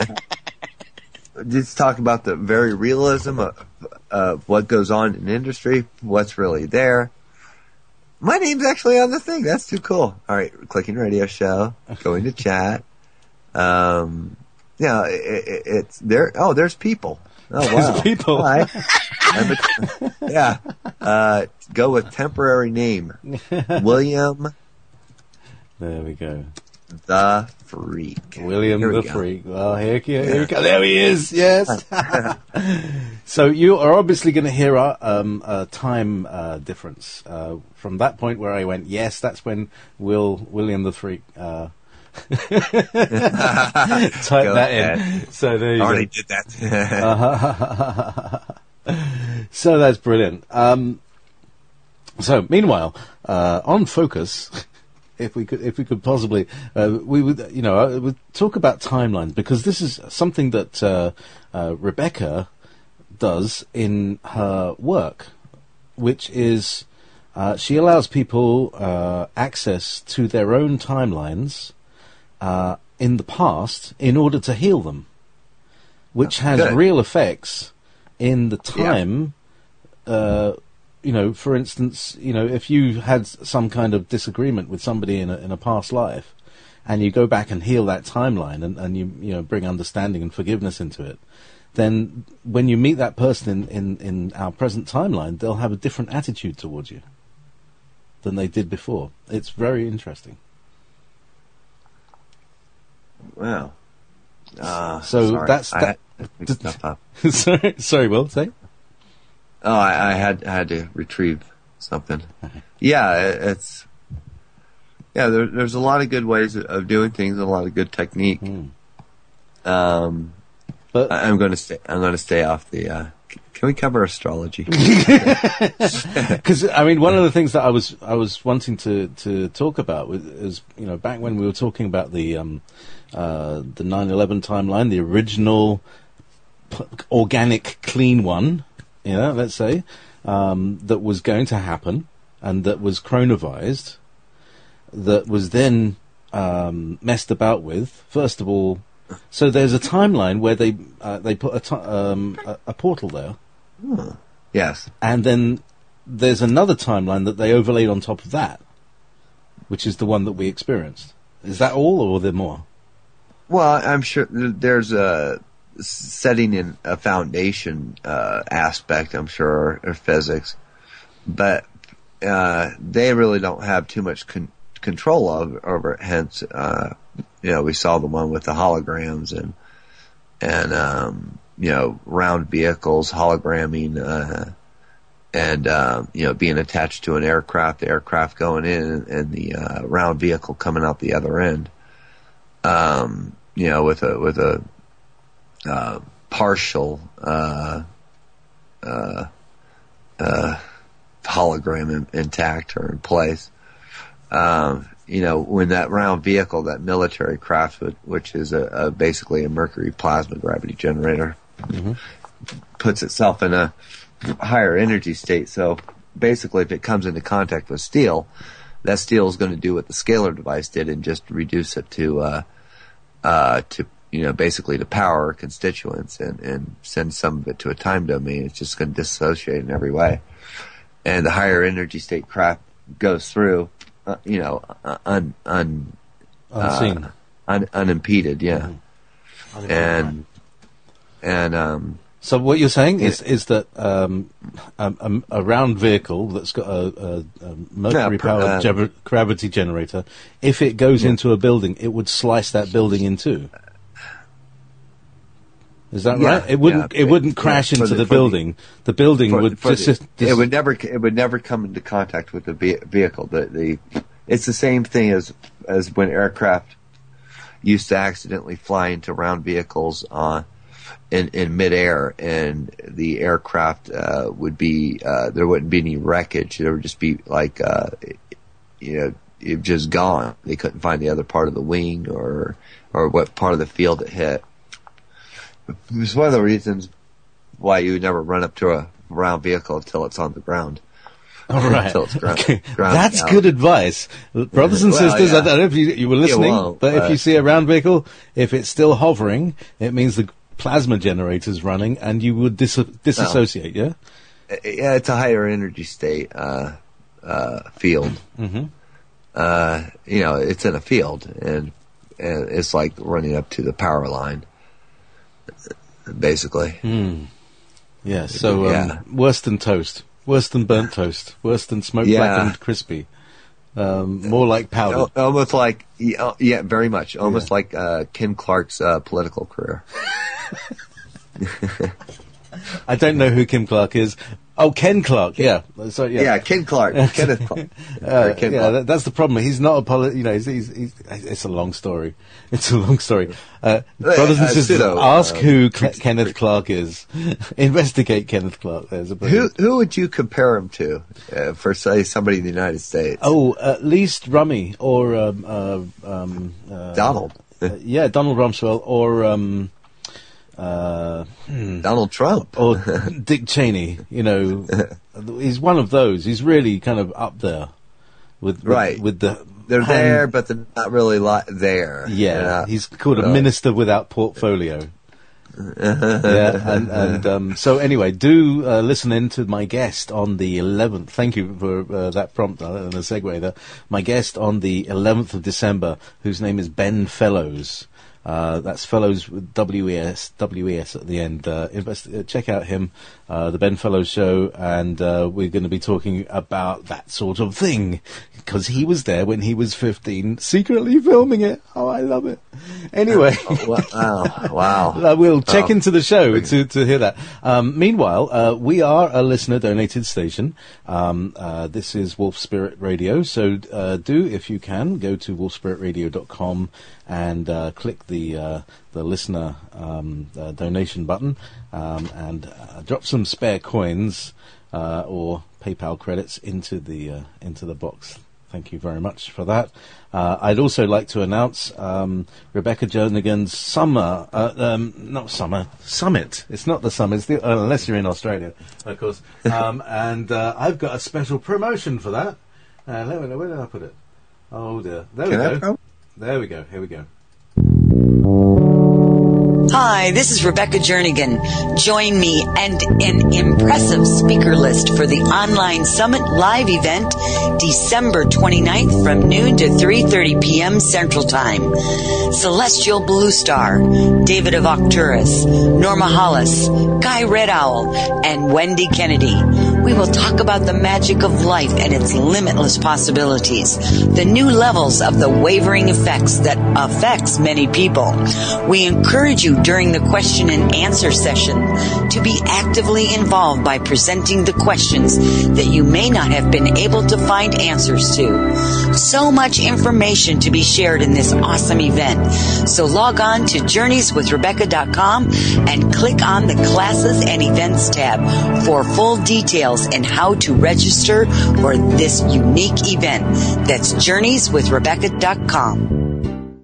[SPEAKER 3] Just talk about the very realism of, of what goes on in industry, what's really there. My name's actually on the thing. That's too cool. All right, clicking radio show, going to chat. Um, yeah, it, it, it's there. Oh, there's people. Oh wow,
[SPEAKER 1] There's people.
[SPEAKER 3] Hi. I'm a, yeah. Uh, go with temporary name, William
[SPEAKER 1] There we go.
[SPEAKER 3] the Freak.
[SPEAKER 1] William
[SPEAKER 3] Here we
[SPEAKER 1] the
[SPEAKER 3] go.
[SPEAKER 1] Freak. Well, here, here, here we go. There he is. Yes. So you are obviously going to hear a, um, a time uh, difference uh, from that point where I went. Yes, that's when Will William the Freak. Uh, type
[SPEAKER 3] Go
[SPEAKER 1] that
[SPEAKER 3] ahead.
[SPEAKER 1] in. So there you
[SPEAKER 3] Already
[SPEAKER 1] go.
[SPEAKER 3] did that.
[SPEAKER 1] So that's brilliant. Um, so meanwhile, uh, on Focus, if we could, if we could possibly, uh, we would, you know, uh, would talk about timelines because this is something that uh, uh, Rebecca does in her work, which is uh, she allows people uh, access to their own timelines uh, in the past in order to heal them, which has
[SPEAKER 3] Good.
[SPEAKER 1] real effects in the time. Uh, you know, for instance, you know, if you had some kind of disagreement with somebody in a, in a past life, and you go back and heal that timeline, and, and you you know bring understanding and forgiveness into it, then when you meet that person in, in, in our present timeline, they'll have a different attitude towards you than they did before. It's very interesting.
[SPEAKER 3] Wow. Uh,
[SPEAKER 1] So
[SPEAKER 3] sorry.
[SPEAKER 1] that's
[SPEAKER 3] I
[SPEAKER 1] that.
[SPEAKER 3] had to pick stuff up.
[SPEAKER 1] sorry, sorry, Will, say.
[SPEAKER 3] Oh, I, I had I had to retrieve something. Yeah, it, it's yeah. There, there's a lot of good ways of, of doing things, a lot of good technique.
[SPEAKER 1] Mm.
[SPEAKER 3] Um,
[SPEAKER 1] But
[SPEAKER 3] I, I'm going to stay. I'm going to stay off the. Uh, c- can we cover astrology?
[SPEAKER 1] because I mean, one of the things that I was I was wanting to, to talk about was, is you know back when we were talking about the um, uh, the nine eleven timeline, the original p- organic, clean one, you know, let's say um, that was going to happen and that was chronovised, that was then um, messed about with. First of all, so there's a timeline where they uh, they put a, ti um, a, a portal there.
[SPEAKER 3] Yes.
[SPEAKER 1] And then there's another timeline that they overlaid on top of that, which is the one that we experienced. Is that all, or are there more?
[SPEAKER 3] Well, I'm sure th- there's a setting in a foundation uh, aspect, I'm sure, or physics, but uh, they really don't have too much con- control of, over it. Hence, uh, you know, we saw the one with the holograms and and um, you know, round vehicles hologramming. Uh, And, um, you know, being attached to an aircraft, the aircraft going in and the, uh, round vehicle coming out the other end. Um, you know, with a, with a, uh, partial, uh, uh, uh, hologram in, intact or in place. Um, you know, when that round vehicle, that military craft, which is a, a basically a mercury plasma gravity generator, mm-hmm. puts itself in a higher energy state. So basically, if it comes into contact with steel, that steel is going to do what the scalar device did and just reduce it to, uh, uh, to, you know, basically to power constituents and, and send some of it to a time domain. It's just going to dissociate in every way. And the higher energy state craft goes through, uh, you know, un, un,
[SPEAKER 1] unseen,
[SPEAKER 3] uh, un, unimpeded. Yeah.
[SPEAKER 1] Mm-hmm.
[SPEAKER 3] And, and, um,
[SPEAKER 1] so what you're saying is is that um, a, a, a round vehicle that's got a, a, a mercury-powered
[SPEAKER 3] yeah, uh,
[SPEAKER 1] ge- gravity generator, if it goes yeah. into a building, it would slice that building in two. Is that
[SPEAKER 3] yeah,
[SPEAKER 1] right? It wouldn't.
[SPEAKER 3] Yeah.
[SPEAKER 1] It wouldn't crash
[SPEAKER 3] yeah,
[SPEAKER 1] into
[SPEAKER 3] the,
[SPEAKER 1] the building. The, the building
[SPEAKER 3] for,
[SPEAKER 1] would.
[SPEAKER 3] For
[SPEAKER 1] dis-
[SPEAKER 3] the,
[SPEAKER 1] dis-
[SPEAKER 3] it would never. It would never come into contact with the ve- vehicle. The, the it's the same thing as as when aircraft used to accidentally fly into round vehicles on. Uh, In, in midair, and the aircraft uh, would be uh, there wouldn't be any wreckage. There would just be like uh, you know, it just gone. They couldn't find the other part of the wing or or what part of the field it hit. It's one of the reasons why you would never run up to a round vehicle until it's on the ground.
[SPEAKER 1] All right.
[SPEAKER 3] Until it's ground,
[SPEAKER 1] okay.
[SPEAKER 3] ground
[SPEAKER 1] That's
[SPEAKER 3] out.
[SPEAKER 1] good advice. Brothers and
[SPEAKER 3] Well,
[SPEAKER 1] sisters,
[SPEAKER 3] yeah.
[SPEAKER 1] I don't know if you, you were listening,
[SPEAKER 3] Yeah, well,
[SPEAKER 1] but if
[SPEAKER 3] uh,
[SPEAKER 1] you see a round vehicle, if it's still hovering, it means the plasma generator's running and you would dis- disassociate,
[SPEAKER 3] no.
[SPEAKER 1] yeah?
[SPEAKER 3] Yeah, it's a higher energy state uh, uh, field.
[SPEAKER 1] Mm-hmm.
[SPEAKER 3] Uh, you know, it's in a field, and, and it's like running up to the power line, basically.
[SPEAKER 1] Mm. Yeah, so um,
[SPEAKER 3] yeah.
[SPEAKER 1] worse than toast. Worse than burnt toast. Worse than smoke
[SPEAKER 3] Yeah.
[SPEAKER 1] blackened crispy. Um, more like powder.
[SPEAKER 3] Almost like, yeah, yeah very much. Almost yeah. like uh, Ken Clark's uh, political career.
[SPEAKER 1] I don't know who Kim Clark is. Oh, Ken Clark, yeah. So, yeah.
[SPEAKER 3] yeah, Ken Clark. Kenneth Clark.
[SPEAKER 1] uh,
[SPEAKER 3] Ken
[SPEAKER 1] yeah,
[SPEAKER 3] Clark.
[SPEAKER 1] that, that's the problem. He's not a poli- you know, he's, he's, he's, it's a long story. It's a long story. Uh, brothers and
[SPEAKER 3] uh,
[SPEAKER 1] sisters,
[SPEAKER 3] pseudo,
[SPEAKER 1] ask
[SPEAKER 3] uh,
[SPEAKER 1] who Cl- Kenneth Clark is. Investigate Kenneth Clark. There's a
[SPEAKER 3] who who would you compare him to uh, for, say, somebody in the United States?
[SPEAKER 1] Oh, at least Rummy or um, uh, um, uh,
[SPEAKER 3] Donald.
[SPEAKER 1] Uh, yeah, Donald Rumsfeld or um, uh, hmm.
[SPEAKER 3] Donald Trump
[SPEAKER 1] or Dick Cheney. You know, he's one of those. He's really kind of up there with with,
[SPEAKER 3] right
[SPEAKER 1] with the.
[SPEAKER 3] They're
[SPEAKER 1] hand.
[SPEAKER 3] there, but they're not really li- there.
[SPEAKER 1] Yeah,
[SPEAKER 3] not,
[SPEAKER 1] he's called a
[SPEAKER 3] uh,
[SPEAKER 1] minister without portfolio. yeah, and, and um, so anyway, do uh, listen in to my guest on the eleventh. Thank you for uh, that prompt uh, and the segue there. My guest on the eleventh of December, whose name is Ben Fellows. Uh, that's Fellows with W E S, W E S at the end. Uh, invest- uh, check out him, uh, the Ben Fellows Show, and uh, we're going to be talking about that sort of thing, because he was there when he was fifteen, secretly filming it. Oh, I love it. Anyway.
[SPEAKER 3] wow. Wow.
[SPEAKER 1] Uh, we'll check
[SPEAKER 3] oh.
[SPEAKER 1] into the show to, to hear that. Um, meanwhile, uh, we are a listener-donated station. Um, uh, this is Wolf Spirit Radio, so uh, do, if you can, go to wolf spirit radio dot com and uh, click the uh, the listener um, uh, donation button um, and uh, drop some spare coins uh, or PayPal credits into the uh, into the box. Thank you very much for that. Uh, I'd also like to announce um, Rebecca Jernigan's summer, uh, um, not summer, summit. It's not the summer, it's the, uh, unless you're in Australia, of course. Um, and uh, I've got a special promotion for that. Uh, where, where did I put it? Oh dear. There
[SPEAKER 3] Can
[SPEAKER 1] we
[SPEAKER 3] I
[SPEAKER 1] go.
[SPEAKER 3] go?
[SPEAKER 1] There we go. Here we go.
[SPEAKER 2] Hi, this is Rebecca Jernigan. Join me and an impressive speaker list for the Online Summit live event December twenty-ninth from noon to three thirty p.m. Central Time. Celestial Blue Star, David of Octurus, Norma Hollis, Guy Red Owl, and Wendy Kennedy. We will talk about the magic of life and its limitless possibilities, the new levels of the wavering effects that affects many people. We encourage you during the question and answer session to be actively involved by presenting the questions that you may not have been able to find answers to. So much information to be shared in this awesome event. So log on to journeys with rebecca dot com and click on the Classes and Events tab for full details and how to register for this unique event. That's journeys with rebecca dot com.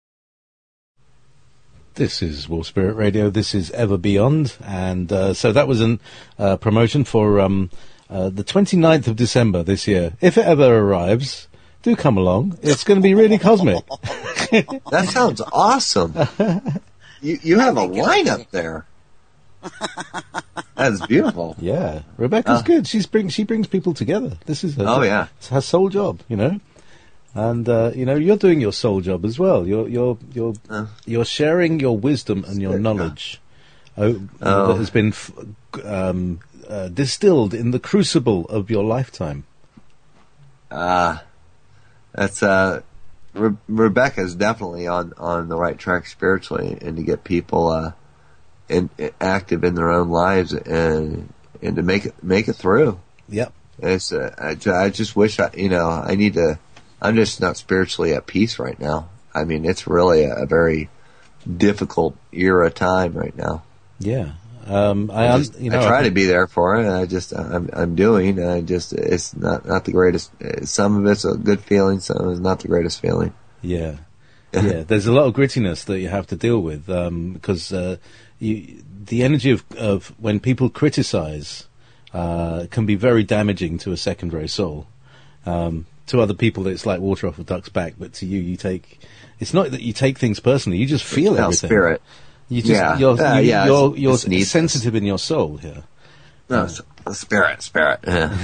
[SPEAKER 1] This is Wolf Spirit Radio. This is Ever Beyond. And uh, so that was a uh, promotion for um, uh, the twenty-ninth of December this year. If it ever arrives, do come along. It's going to be really cosmic.
[SPEAKER 3] That sounds awesome. You you have a lineup there. That's beautiful.
[SPEAKER 1] Yeah, Rebecca's
[SPEAKER 3] Uh.
[SPEAKER 1] good. She's bring she brings people together. This is her,
[SPEAKER 3] Oh, yeah.
[SPEAKER 1] it's her sole job, you know. And uh, you know, you're doing your soul job as well. You're you're you're
[SPEAKER 3] Uh.
[SPEAKER 1] you're sharing your wisdom and your
[SPEAKER 3] Yeah.
[SPEAKER 1] knowledge oh,
[SPEAKER 3] Oh.
[SPEAKER 1] that has been f- um, uh, distilled in the crucible of your lifetime.
[SPEAKER 3] Uh, that's uh, Re- Rebecca's definitely on, on the right track spiritually, and to get people uh, in, active in their own lives and and to make it make it through.
[SPEAKER 1] Yep.
[SPEAKER 3] It's uh, I, ju- I just wish I you know I need to. I'm just not spiritually at peace right now. I mean, it's really a, a very difficult era time right now.
[SPEAKER 1] Yeah. Um, I,
[SPEAKER 3] I,
[SPEAKER 1] un-
[SPEAKER 3] just,
[SPEAKER 1] you know,
[SPEAKER 3] I try
[SPEAKER 1] I
[SPEAKER 3] to
[SPEAKER 1] think-
[SPEAKER 3] be there for it. I just, I'm, I'm doing. I just, it's not, not the greatest. Some of it's a good feeling. Some of it's not the greatest feeling.
[SPEAKER 1] Yeah, yeah. There's a lot of grittiness that you have to deal with um, because uh, you, the energy of, of when people criticize uh, can be very damaging to a secondary soul. Um, to other people, it's like water off a duck's back, but to you, you take. It's not that you take things personally; you just feel
[SPEAKER 3] No,
[SPEAKER 1] everything.
[SPEAKER 3] spirit.
[SPEAKER 1] You just,
[SPEAKER 3] Yeah.
[SPEAKER 1] you're,
[SPEAKER 3] Uh,
[SPEAKER 1] you,
[SPEAKER 3] yeah,
[SPEAKER 1] you're,
[SPEAKER 3] it's-
[SPEAKER 1] you're
[SPEAKER 3] it's needless.
[SPEAKER 1] sensitive in your soul here.
[SPEAKER 3] No, it's- spirit, spirit.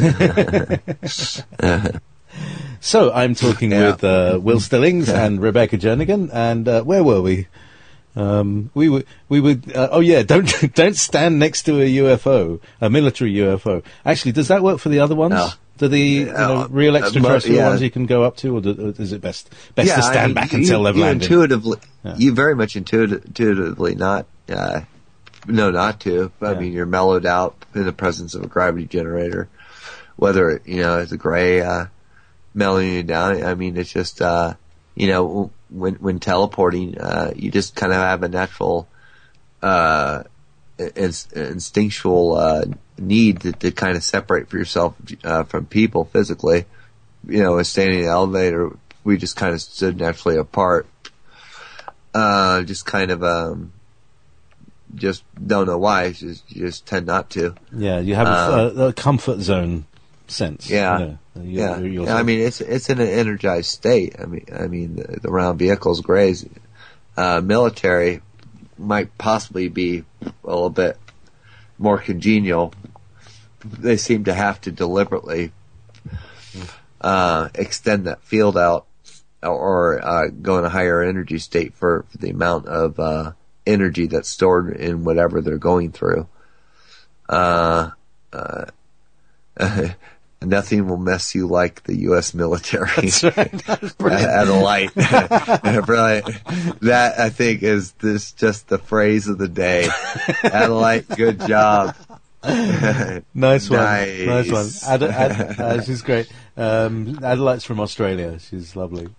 [SPEAKER 1] So I'm talking
[SPEAKER 3] Yeah.
[SPEAKER 1] with uh, Will Stillings and Rebecca Jernigan, and uh, where were we? Um, we were, we were. Uh, oh yeah, don't don't stand next to a U F O, a military U F O. Actually, does that work for the other ones?
[SPEAKER 3] No.
[SPEAKER 1] Do the you know,
[SPEAKER 3] Uh,
[SPEAKER 1] real
[SPEAKER 3] uh,
[SPEAKER 1] extraterrestrial
[SPEAKER 3] yeah.
[SPEAKER 1] ones you can go up to, or, do, or is it best best
[SPEAKER 3] yeah,
[SPEAKER 1] to stand
[SPEAKER 3] I mean,
[SPEAKER 1] back
[SPEAKER 3] you,
[SPEAKER 1] until they've
[SPEAKER 3] you
[SPEAKER 1] landed?
[SPEAKER 3] Intuitively,
[SPEAKER 1] Yeah.
[SPEAKER 3] you very much intuitive, intuitively not. Uh, no, not to. But,
[SPEAKER 1] Yeah.
[SPEAKER 3] I mean, you're mellowed out in the presence of a gravity generator. Whether it, you know, it's a gray uh, mellowing you down. I mean, it's just uh, you know, when when teleporting, uh, you just kind of have a natural, uh, inst- instinctual uh, need to, to kind of separate for yourself uh, from people physically. You know, standing in the elevator, we just kind of stood naturally apart. Uh, just kind of, um, just don't know why. Just, you just tend not to.
[SPEAKER 1] Yeah, you have
[SPEAKER 3] Uh,
[SPEAKER 1] a, a comfort zone sense.
[SPEAKER 3] Yeah.
[SPEAKER 1] you know, you-
[SPEAKER 3] Yeah,
[SPEAKER 1] you're- you're-
[SPEAKER 3] yeah. I mean, it's it's in an energized state. I mean, I mean, the, the round vehicles, grays, uh, military might possibly be a little bit more congenial. They seem to have to deliberately uh, extend that field out, or uh, go in a higher energy state for, for the amount of uh, energy that's stored in whatever they're going through. Uh, uh, nothing will mess you like the U S military.
[SPEAKER 1] That's right. That's brilliant.
[SPEAKER 3] At a light. Really, that I think is this just the phrase of the day. At a light, good job.
[SPEAKER 1] Nice one.
[SPEAKER 3] Nice.
[SPEAKER 1] Nice one. Ad- Ad- uh, she's great. Um, Adelaide's from Australia. She's lovely.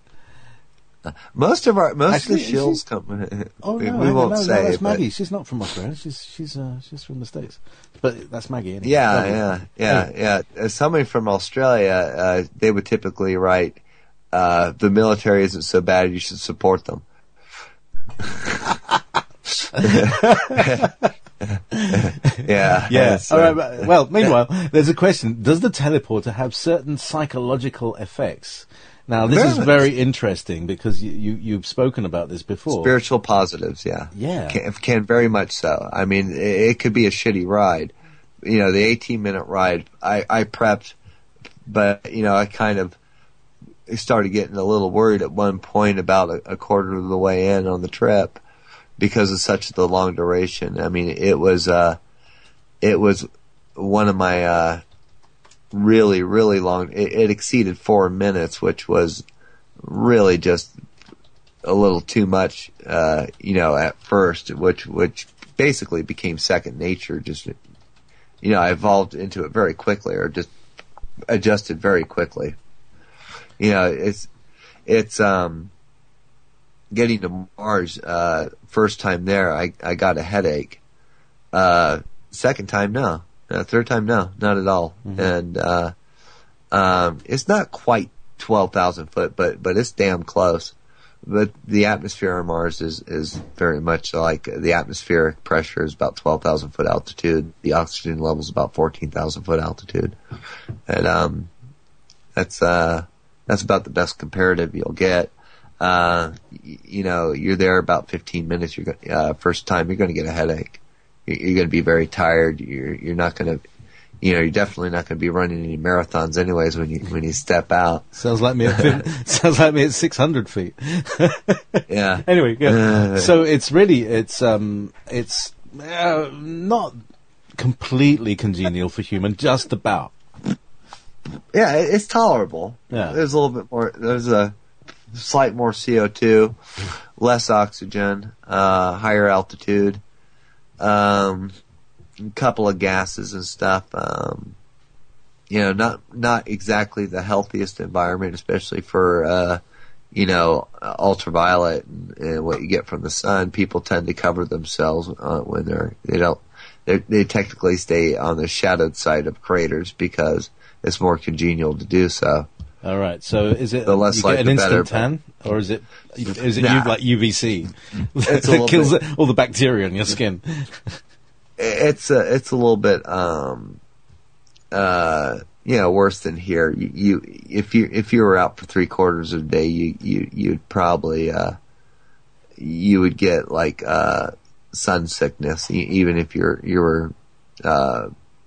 [SPEAKER 3] Most of our most
[SPEAKER 1] Actually,
[SPEAKER 3] of the shills
[SPEAKER 1] she's-
[SPEAKER 3] come.
[SPEAKER 1] Oh
[SPEAKER 3] we,
[SPEAKER 1] no,
[SPEAKER 3] we
[SPEAKER 1] no,
[SPEAKER 3] won't
[SPEAKER 1] no,
[SPEAKER 3] say.
[SPEAKER 1] no, that's
[SPEAKER 3] but
[SPEAKER 1] Maggie. She's not from Australia. She's she's uh, she's from the States. But that's Maggie. Anyway.
[SPEAKER 3] yeah,
[SPEAKER 1] Lovely.
[SPEAKER 3] yeah, yeah, yeah. As somebody from Australia, uh, they would typically write, uh, "The military isn't so bad. You should support them." Yeah.
[SPEAKER 1] Yeah.
[SPEAKER 3] it's,
[SPEAKER 1] All
[SPEAKER 3] uh,
[SPEAKER 1] right. but- Well, meanwhile, there's a question: does the teleporter have certain psychological effects? Now, this
[SPEAKER 3] Very
[SPEAKER 1] is
[SPEAKER 3] much.
[SPEAKER 1] very interesting because you, you, you've spoken about this before.
[SPEAKER 3] Spiritual positives, yeah.
[SPEAKER 1] Yeah.
[SPEAKER 3] Can, can very much so. I mean, it, it could be a shitty ride. You know, the eighteen minute ride, I, I prepped, but, you know, I kind of started getting a little worried at one point about a, a quarter of the way in on the trip because of such the long duration. I mean, it was, uh, it was one of my, uh, really, really long. It, it exceeded four minutes, which was really just a little too much, uh, you know, at first, which, which basically became second nature. Just, you know, I evolved into it very quickly or just adjusted very quickly. You know, it's, it's, um, getting to Mars, uh, first time there, I, I got a headache. Uh, second time, no. Uh, third time, no, not at all. Mm-hmm. And, uh, um, it's not quite twelve thousand foot, but, but it's damn close. But the atmosphere on Mars is, is very much like the atmospheric pressure is about twelve thousand foot altitude. The oxygen level is about fourteen thousand foot altitude. And, um, that's, uh, that's about the best comparative you'll get. Uh, y- you know, you're there about fifteen minutes. You're go- uh, first time, you're going to get a headache. You're going to be very tired. You're you're not going to, you know, you're definitely not going to be running any marathons anyways when you when you step out.
[SPEAKER 1] Sounds like me. At sounds like me at six hundred feet.
[SPEAKER 3] Yeah.
[SPEAKER 1] Anyway, yeah.
[SPEAKER 3] Uh,
[SPEAKER 1] So it's really it's um it's uh, not completely congenial for human, just about.
[SPEAKER 3] Yeah, it- it's tolerable.
[SPEAKER 1] Yeah.
[SPEAKER 3] There's a little bit more. There's a slight more C O two, less oxygen, uh, higher altitude. Um, a couple of gases and stuff. Um, you know, not not exactly the healthiest environment, especially for uh, you know, ultraviolet and, and what you get from the sun. People tend to cover themselves uh, when they're they don't they they technically stay on the shadowed side of craters because it's more congenial to do so.
[SPEAKER 1] All right. So is it
[SPEAKER 3] The less
[SPEAKER 1] you
[SPEAKER 3] light,
[SPEAKER 1] get an
[SPEAKER 3] the
[SPEAKER 1] instant
[SPEAKER 3] better,
[SPEAKER 1] tan, or is it is it
[SPEAKER 3] Nah.
[SPEAKER 1] U, like U V C
[SPEAKER 3] It's a
[SPEAKER 1] that
[SPEAKER 3] little
[SPEAKER 1] kills
[SPEAKER 3] bit-
[SPEAKER 1] all the bacteria in your skin?
[SPEAKER 3] It's a it's a little bit um uh you know worse than here. You, you if you if you were out for three quarters of the day, you you you'd probably uh you would get like uh sun sickness, e- even if you're you were uh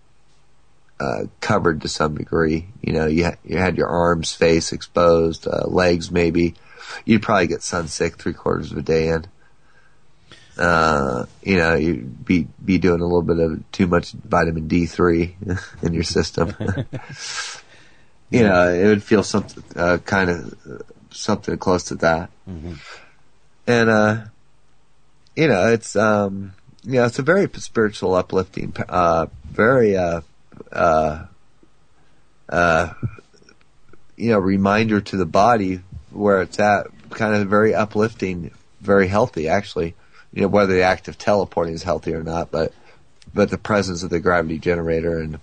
[SPEAKER 3] uh covered to some degree. You know, you ha- you had your arms, face exposed, uh, legs maybe. You'd probably get sun sick three quarters of a day in. Uh, you know, you'd be, be doing a little bit of too much vitamin D three in your system. You know, it would feel something, uh, kind of, uh, something close to that.
[SPEAKER 1] Mm-hmm.
[SPEAKER 3] And, uh, you know, it's, um, you know, it's a very spiritual, uplifting, uh, very, uh, uh, uh, you know, reminder to the body where it's at, kind of very uplifting, very healthy, actually. You know, whether the act of teleporting is healthy or not, but, but the presence of the gravity generator and,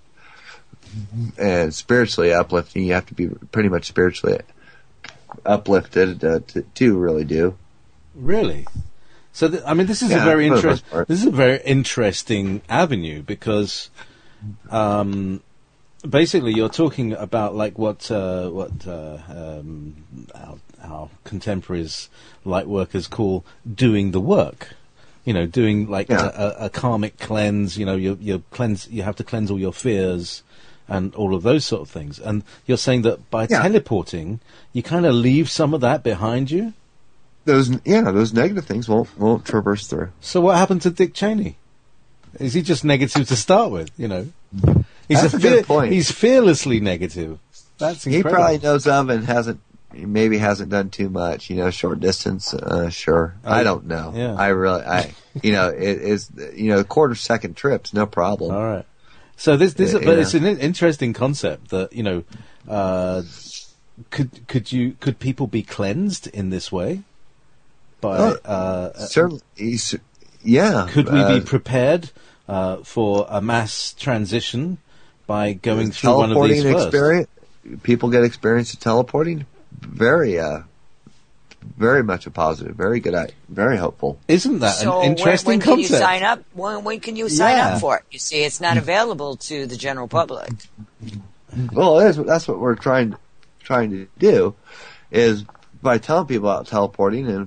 [SPEAKER 3] and spiritually uplifting, you have to be pretty much spiritually uplifted uh, to, to really do.
[SPEAKER 1] Really? So, th- I mean, this is
[SPEAKER 3] Yeah,
[SPEAKER 1] a very
[SPEAKER 3] for the most
[SPEAKER 1] interesting.
[SPEAKER 3] part.
[SPEAKER 1] This is a very interesting avenue because, um, basically, you're talking about like what uh, what uh, um, our, our contemporaries, light workers, call doing the work. You know, doing like
[SPEAKER 3] Yeah.
[SPEAKER 1] a, a, a karmic cleanse. You know, you you cleanse. You have to cleanse all your fears and all of those sort of things. And you're saying that by
[SPEAKER 3] Yeah.
[SPEAKER 1] teleporting, you kind of leave some of that behind you.
[SPEAKER 3] Those, yeah, those negative things won't, won't traverse through.
[SPEAKER 1] So what happened to Dick Cheney? Is he just negative to start with? You know, he's
[SPEAKER 3] That's a good point.
[SPEAKER 1] He's fearlessly negative. That's
[SPEAKER 3] He
[SPEAKER 1] incredible.
[SPEAKER 3] probably knows of and hasn't, maybe hasn't done too much, you know, short distance, uh, sure.
[SPEAKER 1] Oh,
[SPEAKER 3] I don't know.
[SPEAKER 1] yeah.
[SPEAKER 3] I really, I, you know, it is, you know, quarter second trips, no problem.
[SPEAKER 1] All right. So this, this,
[SPEAKER 3] Yeah,
[SPEAKER 1] but
[SPEAKER 3] yeah.
[SPEAKER 1] it's an in- interesting concept that you know, uh, could could you could people be cleansed in this way? By
[SPEAKER 3] Oh,
[SPEAKER 1] uh,
[SPEAKER 3] Certainly, he's, yeah.
[SPEAKER 1] could we
[SPEAKER 3] uh,
[SPEAKER 1] be prepared uh, for a mass transition by going through one of these
[SPEAKER 3] teleporting
[SPEAKER 1] first?
[SPEAKER 3] experience? People get experience of teleporting? Very, uh, very much a positive, very good, i- very hopeful.
[SPEAKER 1] Isn't that
[SPEAKER 2] So
[SPEAKER 1] an interesting
[SPEAKER 2] when, when can
[SPEAKER 1] concept?
[SPEAKER 2] you sign up? When, when can you sign
[SPEAKER 1] Yeah.
[SPEAKER 2] up for it? You see, it's not available to the general public.
[SPEAKER 3] Well, it is, that's what we're trying, trying to do is by telling people about teleporting and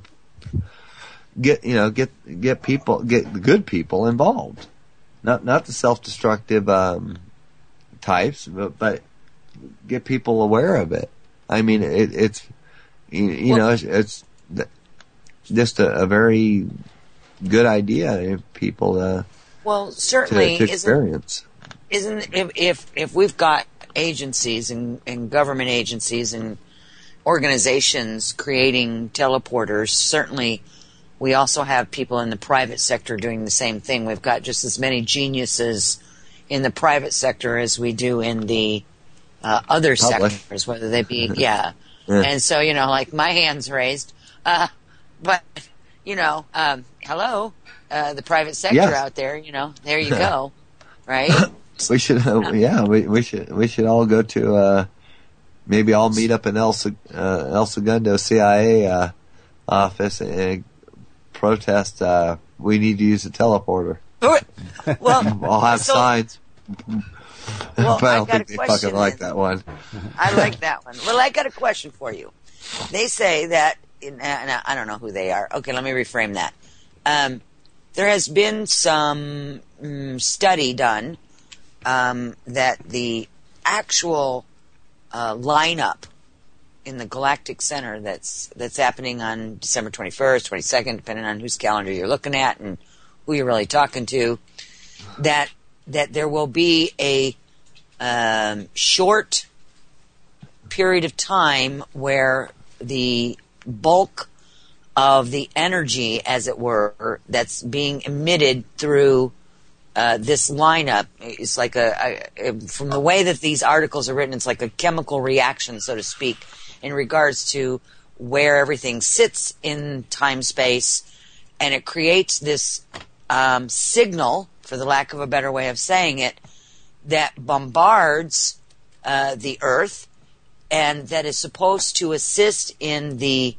[SPEAKER 3] get you know get get people get the good people involved, not not the self-destructive um, types, but, but get people aware of it. I mean, it, it's you, you
[SPEAKER 2] well,
[SPEAKER 3] know it's, it's just a, a very good idea if people uh,
[SPEAKER 2] well certainly
[SPEAKER 3] to, to experience.
[SPEAKER 2] Isn't, isn't if, if if we've got agencies and, and government agencies and organizations creating teleporters, certainly we also have people in the private sector doing the same thing. We've got just as many geniuses in the private sector as we do in the uh, other
[SPEAKER 3] Public.
[SPEAKER 2] sectors, whether they be, yeah.
[SPEAKER 3] Yeah.
[SPEAKER 2] And so, you know, like my hand's raised. Uh, but, you know, um, hello, uh, the private sector
[SPEAKER 3] Yes.
[SPEAKER 2] out there, you know, there you go, right?
[SPEAKER 3] We should, uh, yeah, we, we should, we should all go to, uh, maybe all meet up in El, Se- uh, El Segundo C I A, uh, office and protest, uh, we need to use a teleporter.
[SPEAKER 2] Well,
[SPEAKER 3] I'll have
[SPEAKER 2] so-
[SPEAKER 3] signs.
[SPEAKER 2] Well,
[SPEAKER 3] But I
[SPEAKER 2] I
[SPEAKER 3] don't
[SPEAKER 2] got
[SPEAKER 3] think
[SPEAKER 2] a
[SPEAKER 3] they
[SPEAKER 2] question
[SPEAKER 3] fucking like
[SPEAKER 2] then.
[SPEAKER 3] that one.
[SPEAKER 2] I like that one. Well, I got a question for you. They say that, in, uh, I don't know who they are. Okay, let me reframe that. Um, there has been some um, study done um, that the actual uh, lineup in the Galactic Center that's that's happening on December twenty-first, twenty-second, depending on whose calendar you're looking at and who you're really talking to, that that there will be a um, short period of time where the bulk of the energy, as it were, that's being emitted through uh, this lineup is like a, a, from the way that these articles are written, it's like a chemical reaction, so to speak, in regards to where everything sits in time-space, and it creates this um, signal, for the lack of a better way of saying it, that bombards uh, the Earth, and that is supposed to assist in the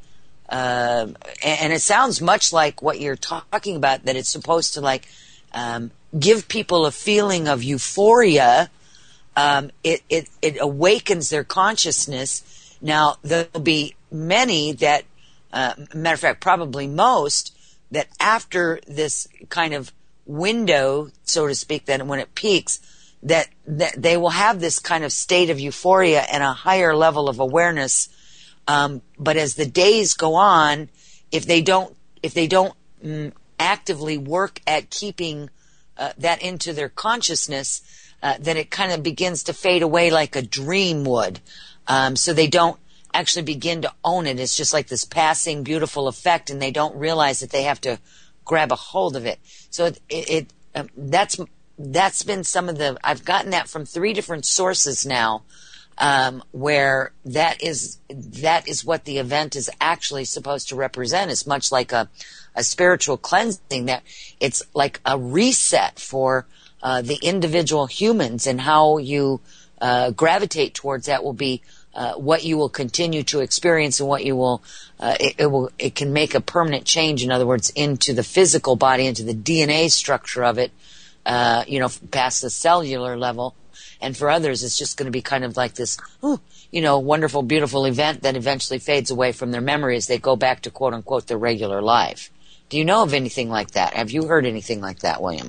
[SPEAKER 2] uh, and it sounds much like what you're talking about, that it's supposed to like um, give people a feeling of euphoria. Um, it, it, it awakens their consciousness. Now, there'll be many that, uh, matter of fact, probably most, that after this kind of window, so to speak, that when it peaks, that, that they will have this kind of state of euphoria and a higher level of awareness. Um, but as the days go on, if they don't, if they don't mm, actively work at keeping uh, that into their consciousness, uh, then it kind of begins to fade away like a dream would. Um, so they don't actually begin to own it. It's just like this passing beautiful effect, and they don't realize that they have to grab a hold of it. So it, it, it um, that's that's been some of the. I've gotten that from three different sources now. Um, where that is that is what the event is actually supposed to represent. It's much like a, a spiritual cleansing, that it's like a reset for uh, the individual humans, and how you uh, gravitate towards that will be uh, what you will continue to experience, and what you will uh, it, it will it can make a permanent change. In other words, into the physical body, into the D N A structure of it, uh, you know, past the cellular level. And for others, it's just going to be kind of like this, oh, you know, wonderful, beautiful event that eventually fades away from their memory as they go back to, quote unquote, their regular life. Do you know of anything like that? Have you heard anything like that, William?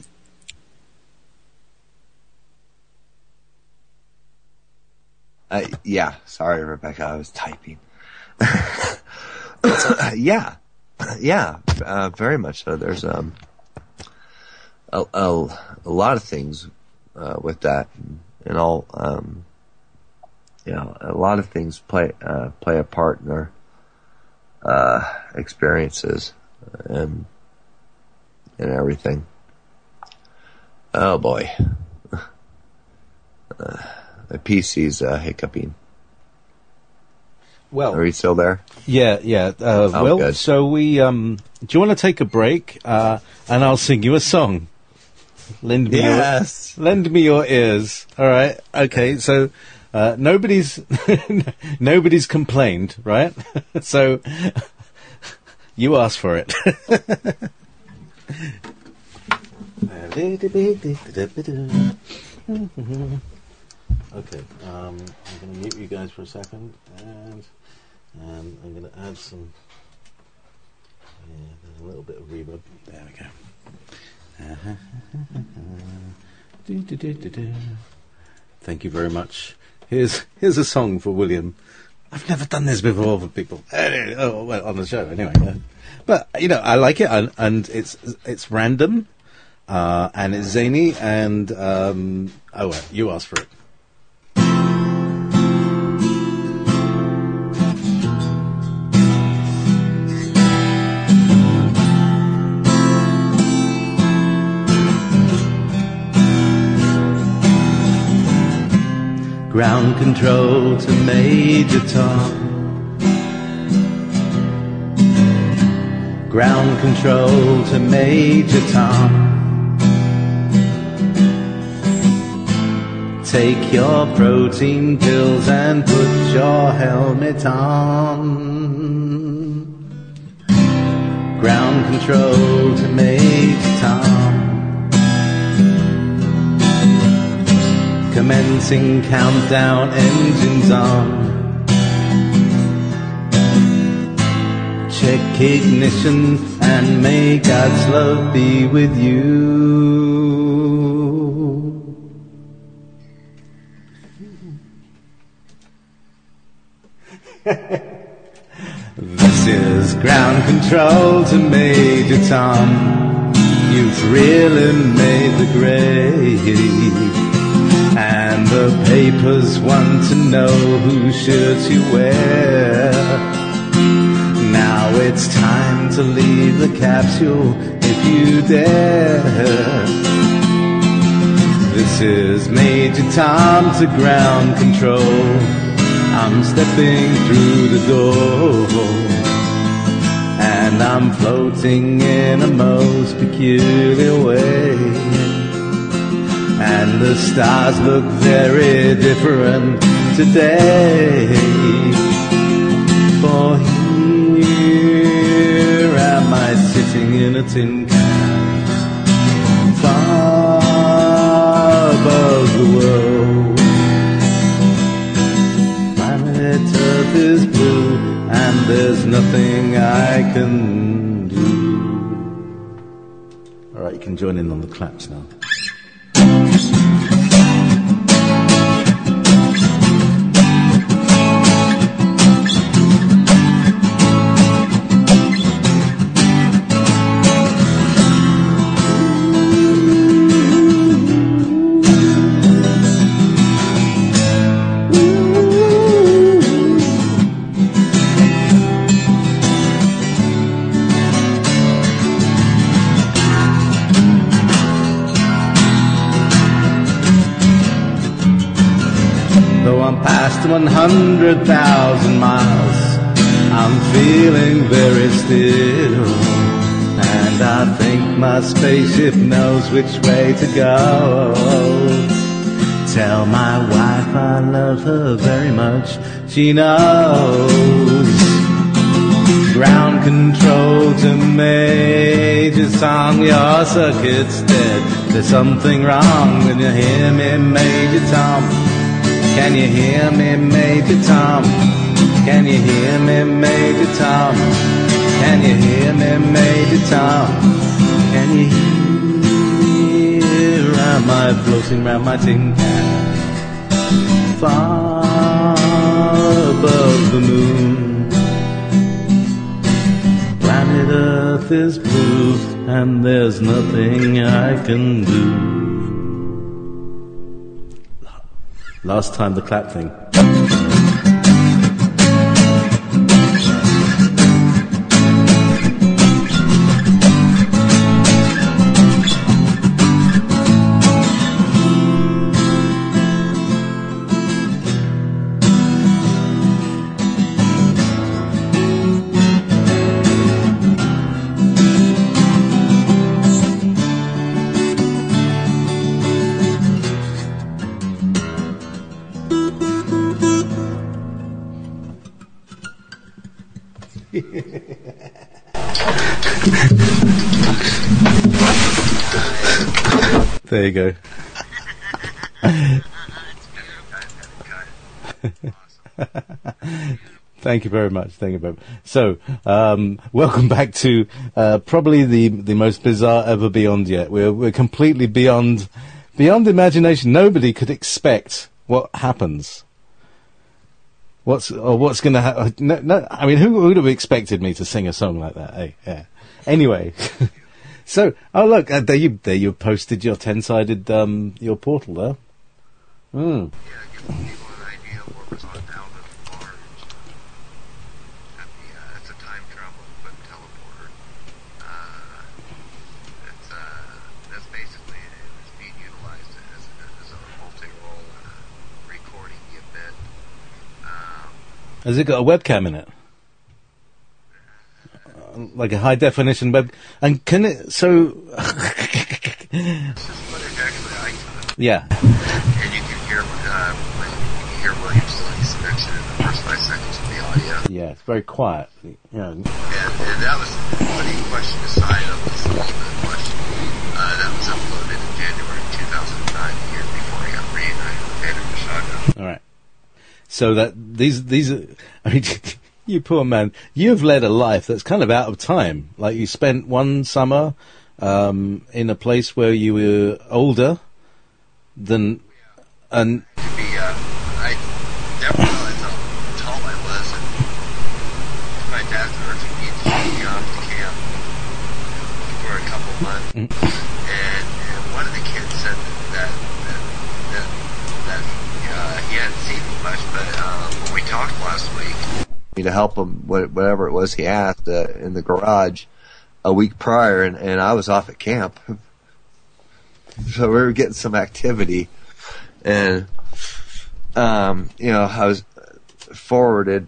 [SPEAKER 3] Uh, yeah, sorry, Rebecca, I was typing. yeah, yeah, uh, very much so. There's um, a, a, a lot of things uh, with that. And all, um, you know, a lot of things play uh, play a part in our uh, experiences and and everything. Oh boy, uh, the P C's uh, hiccuping.
[SPEAKER 1] Well,
[SPEAKER 3] are you still there?
[SPEAKER 1] Yeah, yeah. Uh,
[SPEAKER 3] oh,
[SPEAKER 1] well,
[SPEAKER 3] good.
[SPEAKER 1] so we um, do you want to take a break? Uh, and I'll sing you a song. Lend me
[SPEAKER 3] yes.
[SPEAKER 1] your, lend me your ears. All right. Okay. So uh, nobody's nobody's complained, right? So you asked for it. Okay, um, I'm going to mute you guys for a second, and um, I'm going to add some, yeah, a little bit of reverb. There we go. do, do, do, do, do. Thank you very much. Here's here's a song for William. I've never done this before for people. Oh, well, on the show anyway. But you know, I like it, and, and it's it's random, uh, and it's zany, and um, oh, well, you asked for it. Ground control to Major Tom. Ground control to Major Tom. Take your protein pills and put your helmet on. Ground control to Major Tom. Commencing countdown, engines on. Check ignition and may God's love be with you. This is ground control to Major Tom. You've really made the grade. And the papers want to know whose shirts you wear. Now it's time to leave the capsule if you dare. This is Major Tom to ground control. I'm stepping through the door, and I'm floating in a most peculiar way. And the stars look very different today. For here am I sitting in a tin can, far above the world. Planet Earth is blue, and there's nothing I can do. All right, you can join in on the claps now. one hundred thousand miles, I'm feeling very still, and I think my spaceship knows which way to go. Tell my wife I love her very much, she knows. Ground control to Major Tom, your circuit's dead. There's something wrong when you hear me, Major Tom. Can you hear me, Major Tom? Can you hear me, Major Tom? Can you hear me, Major Tom? Can you hear? Am I floating round my tin can, far above the moon? Planet Earth is blue, and there's nothing I can do. Last time the clap thing. There you go. Thank you very much. Thank you very much. So, um, welcome back to uh, probably the the most bizarre ever Beyond yet. We're we're completely beyond beyond imagination. Nobody could expect what happens. What's or what's going to happen? No, no, I mean, who would have expected me to sing a song like that? Hey, yeah. Anyway, so oh look, uh, there you there you posted your ten sided um your portal there. Mm.
[SPEAKER 4] Yeah, give people an idea of what was on down at the barge. At the, uh, it's a time travel equipped teleporter. Uh, it's, uh, that's basically it. It's being utilized as, as a multi-role uh, recording the event. Um,
[SPEAKER 1] Has it got a webcam in it? Uh, like a high definition web, and can it? So
[SPEAKER 4] this is footage actually I took.
[SPEAKER 1] yeah.
[SPEAKER 4] And you can hear, uh, when you can hear William Stilly's section in the first five seconds of the audio.
[SPEAKER 1] Yeah, it's very quiet. Yeah.
[SPEAKER 4] And, and that was, putting question aside of this little bit of question, uh, that was uploaded in January two thousand nine, the year before I got reunited with David Mishaga.
[SPEAKER 1] All right. So that these these are, I mean, you poor man, you've led a life that's kind of out of time. Like you spent one summer um, in a place where you were older than, and
[SPEAKER 4] To be, uh, I never realized how tall I was, and my dad urged me to take me off to camp for a couple months.
[SPEAKER 1] Mm.
[SPEAKER 4] And, and one of the kids said that that that, that uh, he hadn't seen me much, but uh, when we talked last week,
[SPEAKER 3] Me to help him, wha- whatever it was he asked, uh, in the garage a week prior, and, and I was off at camp. So we were getting some activity, and, um, you know, I was forwarded,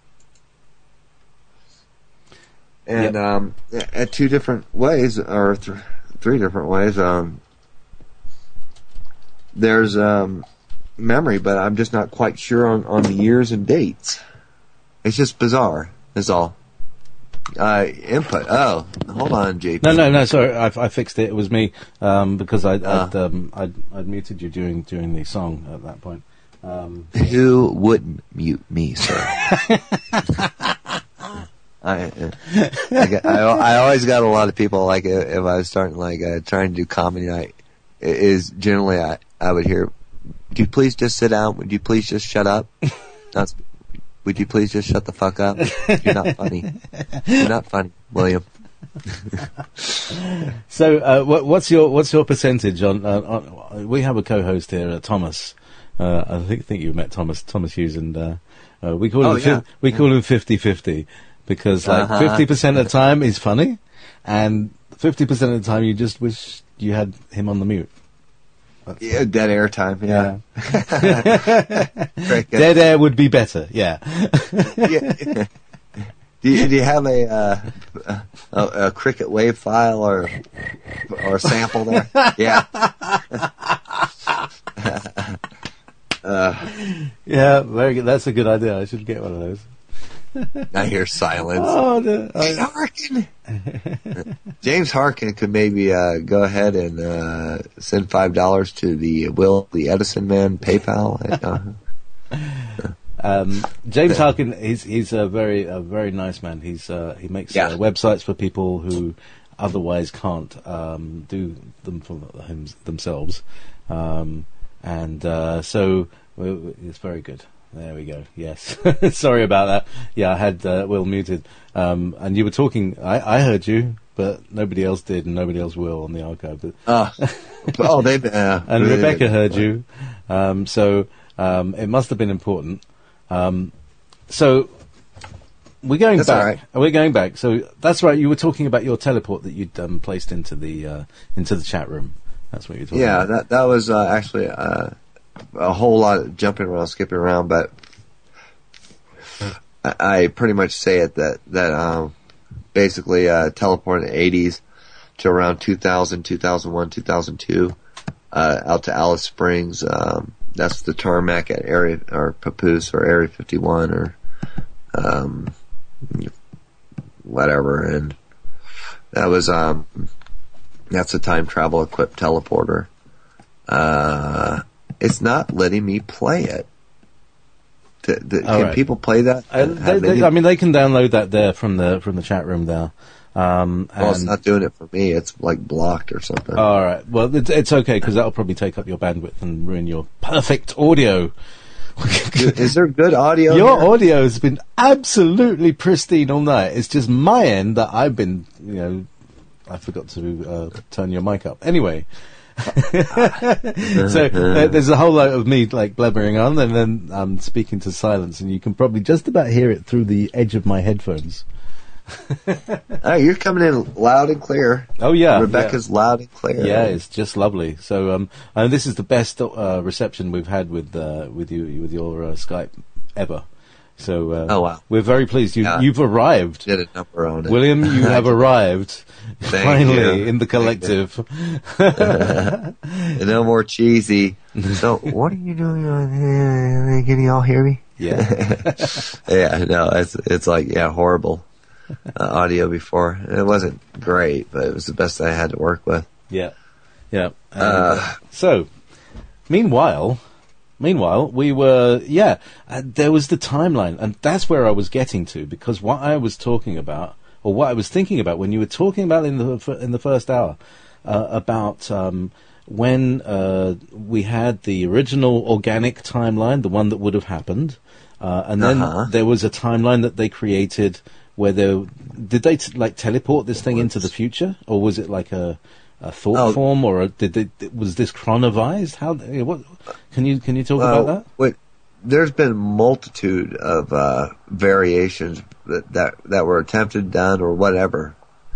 [SPEAKER 3] and,
[SPEAKER 1] Yep.
[SPEAKER 3] um, at two different ways, or th- three different ways, um, there's, um, memory, but I'm just not quite sure on, on the years and dates. It's just bizarre, is all. Uh, input. Oh, hold on, J P.
[SPEAKER 1] no, no, no. Sorry, I, I fixed it. It was me um, because I,
[SPEAKER 3] Ah.
[SPEAKER 1] I'd, um, I'd I'd muted you during during the song at that point. Um,
[SPEAKER 3] Who wouldn't mute me, sir? I, uh, I, got, I, I always got a lot of people like uh, if I was starting like uh, trying to do comedy night. i- Is generally I I would hear, would you please just sit down? Would you please just shut up? Not, sp- would you please just shut the fuck up? You're not funny. You're not funny, William.
[SPEAKER 1] So, uh, what, what's your what's your percentage on? Uh, on we have a co-host here, uh, Thomas. Uh, I think think you met Thomas Thomas Hughes, and uh, uh, we call
[SPEAKER 3] Oh,
[SPEAKER 1] him fi-
[SPEAKER 3] yeah.
[SPEAKER 1] we call him fifty-fifty because like
[SPEAKER 3] Uh-huh.
[SPEAKER 1] fifty percent of the time he's funny, and fifty percent of the time you just wish you had him on the mute.
[SPEAKER 3] Yeah, dead air time. Yeah. Very good.
[SPEAKER 1] Dead air would be better. Yeah.
[SPEAKER 3] Yeah. Do you, do you have a, uh, a a cricket wave file or or sample there? Yeah. uh,
[SPEAKER 1] Yeah, very good. That's a good idea. I should get one of those.
[SPEAKER 3] I hear silence.
[SPEAKER 1] Oh, the,
[SPEAKER 3] Hey, Harkin. James Harkin could maybe uh, go ahead and uh, send five dollars to the Will the Edison Man PayPal. Uh,
[SPEAKER 1] Um, James Harkin, he's he's a very a very nice man. He's uh, he makes
[SPEAKER 3] Yeah.
[SPEAKER 1] uh, websites for people who otherwise can't um, do them for them, themselves, um, and uh, so w- w- it's very good. There we go. Yes, sorry about that. Yeah, I had uh, Will muted, um, and you were talking. I, I heard you, but nobody else did, and nobody else will on the archive. But,
[SPEAKER 3] uh, oh, they uh,
[SPEAKER 1] and
[SPEAKER 3] they-
[SPEAKER 1] Rebecca heard you, um, so um, it must have been important. Um, so we're going
[SPEAKER 3] That's
[SPEAKER 1] back.
[SPEAKER 3] all right.
[SPEAKER 1] We're going back. So that's right. You were talking about your teleport that you'd um, placed into the uh, into the chat room. That's what you're talking
[SPEAKER 3] Yeah,
[SPEAKER 1] about.
[SPEAKER 3] that that was uh, actually uh, a whole lot of jumping around, skipping around, but I, I pretty much say it that that um, basically uh, teleported in the eighties to around two thousand, two thousand one, two thousand two, uh, out to Alice Springs. Um, that's the tarmac at Area or Papoose or Area fifty-one or um, whatever, and that was um. That's a time travel equipped teleporter. Uh, it's not letting me play it. To, to,
[SPEAKER 1] All
[SPEAKER 3] can
[SPEAKER 1] right.
[SPEAKER 3] people play that?
[SPEAKER 1] Uh,
[SPEAKER 3] Have
[SPEAKER 1] they, they,
[SPEAKER 3] any-
[SPEAKER 1] I mean, they can download that there from the from the chat room there. Um,
[SPEAKER 3] well, it's
[SPEAKER 1] and-
[SPEAKER 3] not doing it for me. It's like blocked or something.
[SPEAKER 1] all right. Well, it's, it's okay because that'll probably take up your bandwidth and ruin your perfect audio.
[SPEAKER 3] Is there good audio?
[SPEAKER 1] Your
[SPEAKER 3] here?
[SPEAKER 1] audio has been absolutely pristine all night. It's just my end that I've been, you know, I forgot to uh, turn your mic up. Anyway. So uh, there's a whole lot of me like blabbering on, and then I'm speaking to silence, and you can probably just about hear it through the edge of my headphones.
[SPEAKER 3] Oh, you're coming in loud and clear.
[SPEAKER 1] Oh yeah,
[SPEAKER 3] Rebecca's loud and clear.
[SPEAKER 1] yeah, yeah, it's just lovely. So um, and this is the best uh, reception we've had with uh, with you with your uh, Skype ever. So uh,
[SPEAKER 3] Oh, wow.
[SPEAKER 1] we're very pleased. You
[SPEAKER 3] Yeah.
[SPEAKER 1] you've arrived.
[SPEAKER 3] Did a number on it.
[SPEAKER 1] William, you have arrived
[SPEAKER 3] Thank
[SPEAKER 1] finally
[SPEAKER 3] you.
[SPEAKER 1] in the collective.
[SPEAKER 3] No more cheesy. So, what are you doing on here? Can you all hear me?
[SPEAKER 1] Yeah.
[SPEAKER 3] Yeah, no, it's it's like yeah, horrible uh, audio before. It wasn't great, but it was the best I had to work with.
[SPEAKER 1] Yeah, yeah. And,
[SPEAKER 3] Uh,
[SPEAKER 1] uh, so, meanwhile, meanwhile, we were yeah. Uh, there was the timeline, and that's where I was getting to because what I was talking about, or what I was thinking about when you were talking about in the f- in the first hour uh, about um, when uh, we had the original organic timeline, the one that would have happened, uh, and then
[SPEAKER 3] Uh-huh.
[SPEAKER 1] there was a timeline that they created where they did they t- like teleport this thing into the future, or was it like a a thought
[SPEAKER 3] Oh.
[SPEAKER 1] form, or a, did they, was this chronovized? How what can you can you talk about that?
[SPEAKER 3] What, there's been a multitude of uh, variations that, that that were attempted, done, or whatever,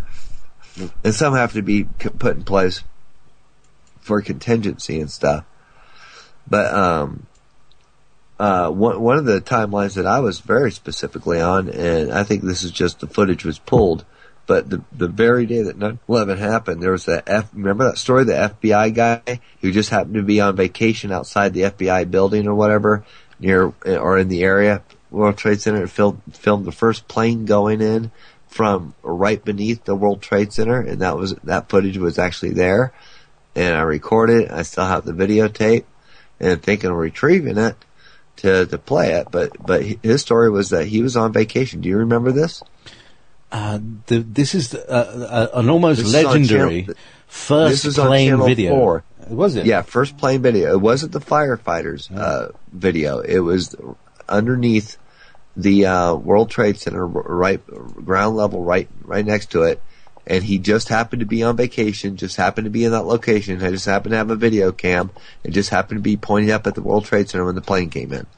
[SPEAKER 3] and some have to be c- put in place for contingency and stuff. But um, uh, one one of the timelines that I was very specifically on, and I think this is just the footage was pulled. But the the very day that nine eleven happened, there was that F. Remember that story? The F B I guy who just happened to be on vacation outside the F B I building or whatever, near or in the area, World Trade Center, and filmed filmed the first plane going in from right beneath the World Trade Center, and that was that footage was actually there, and I recorded it. I still have the videotape, and thinking of retrieving it to to play it. But but his story was that he was on vacation. Do you remember this?
[SPEAKER 1] Uh, the, this is uh, uh, an almost
[SPEAKER 3] This is on
[SPEAKER 1] legendary
[SPEAKER 3] channel-
[SPEAKER 1] first
[SPEAKER 3] this is on
[SPEAKER 1] plane
[SPEAKER 3] channel
[SPEAKER 1] video.
[SPEAKER 3] four.
[SPEAKER 1] Was it?
[SPEAKER 3] Yeah, first plane video. It wasn't the firefighters uh, video. It was underneath the uh, World Trade Center, right ground level, right right next to it. And he just happened to be on vacation. Just happened to be in that location. I just happened to have a video cam. It just happened to be pointing up at the World Trade Center when the plane came in.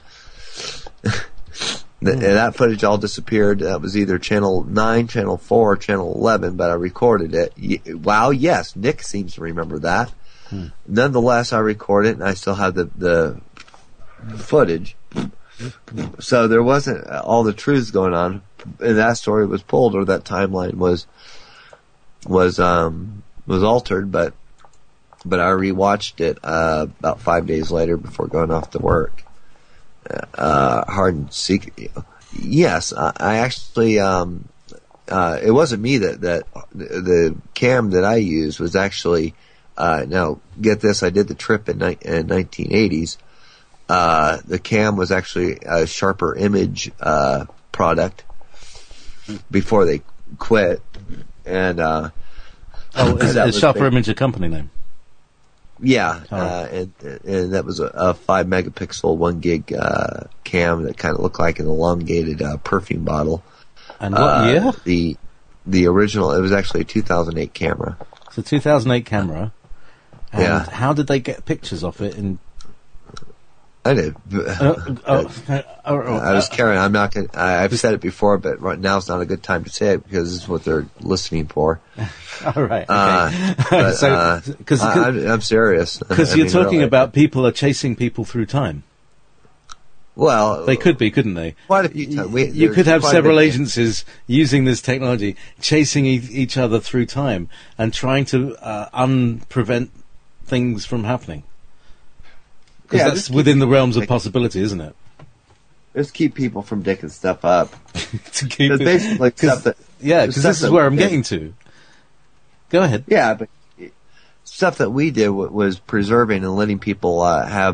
[SPEAKER 3] The, and that footage all disappeared. That was either channel nine, channel four, or channel eleven, but I recorded it. Y- Wow, yes, Nick seems to remember that. Hmm. Nonetheless, I recorded it, and I still have the, the footage. So there wasn't all the truths going on, and that story was pulled, or that timeline was was um was altered. But but I rewatched it uh, about five days later before going off to work. Uh, hard and seek. Yes, I, I actually. Um, uh, it wasn't me that that the, the cam that I used was actually. Uh, now get this, I did the trip in, ni- in nineteen eighties. Uh, the cam was actually a Sharper Image uh, product before they quit, and uh,
[SPEAKER 1] Oh, is,
[SPEAKER 3] that
[SPEAKER 1] is
[SPEAKER 3] was
[SPEAKER 1] Sharper
[SPEAKER 3] ba-
[SPEAKER 1] Image a company name?
[SPEAKER 3] Yeah,
[SPEAKER 1] Oh.
[SPEAKER 3] uh, and and that was a, a five megapixel, one gig uh, cam that kind of looked like an elongated uh, perfume bottle.
[SPEAKER 1] And what
[SPEAKER 3] Uh,
[SPEAKER 1] year?
[SPEAKER 3] The the original, it was actually a two thousand eight camera.
[SPEAKER 1] It's a two thousand eight camera. And
[SPEAKER 3] Yeah.
[SPEAKER 1] how did they get pictures of it? In
[SPEAKER 3] I did.
[SPEAKER 1] uh, oh, uh, oh,
[SPEAKER 3] I was
[SPEAKER 1] uh,
[SPEAKER 3] carrying. I'm not going. I've said it before, but right now's not a good time to say it because it's what they're listening for.
[SPEAKER 1] all right. Okay.
[SPEAKER 3] Uh, but,
[SPEAKER 1] so,
[SPEAKER 3] uh,
[SPEAKER 1] because
[SPEAKER 3] I, I'm, I'm serious.
[SPEAKER 1] because
[SPEAKER 3] I
[SPEAKER 1] you're
[SPEAKER 3] mean,
[SPEAKER 1] talking
[SPEAKER 3] really.
[SPEAKER 1] about people are chasing people through time.
[SPEAKER 3] Well,
[SPEAKER 1] They could be, couldn't they?
[SPEAKER 3] quite a few times. We,
[SPEAKER 1] You
[SPEAKER 3] there's
[SPEAKER 1] could have
[SPEAKER 3] quite a
[SPEAKER 1] several
[SPEAKER 3] bit-
[SPEAKER 1] agencies using this technology, chasing e- each other through time and trying to uh, unprevent things from happening. Because
[SPEAKER 3] Yeah,
[SPEAKER 1] that's
[SPEAKER 3] just keep
[SPEAKER 1] within the realms of
[SPEAKER 3] people-
[SPEAKER 1] possibility, isn't it?
[SPEAKER 3] Just keep people from dicking stuff up.
[SPEAKER 1] to keep
[SPEAKER 3] It's
[SPEAKER 1] it-
[SPEAKER 3] basically
[SPEAKER 1] 'cause-
[SPEAKER 3] stuff that.
[SPEAKER 1] yeah,
[SPEAKER 3] the
[SPEAKER 1] because
[SPEAKER 3] stuff
[SPEAKER 1] this is
[SPEAKER 3] that
[SPEAKER 1] where
[SPEAKER 3] we
[SPEAKER 1] I'm
[SPEAKER 3] did.
[SPEAKER 1] getting to. Go ahead.
[SPEAKER 3] Yeah, but stuff that we did w- was preserving and letting people uh, have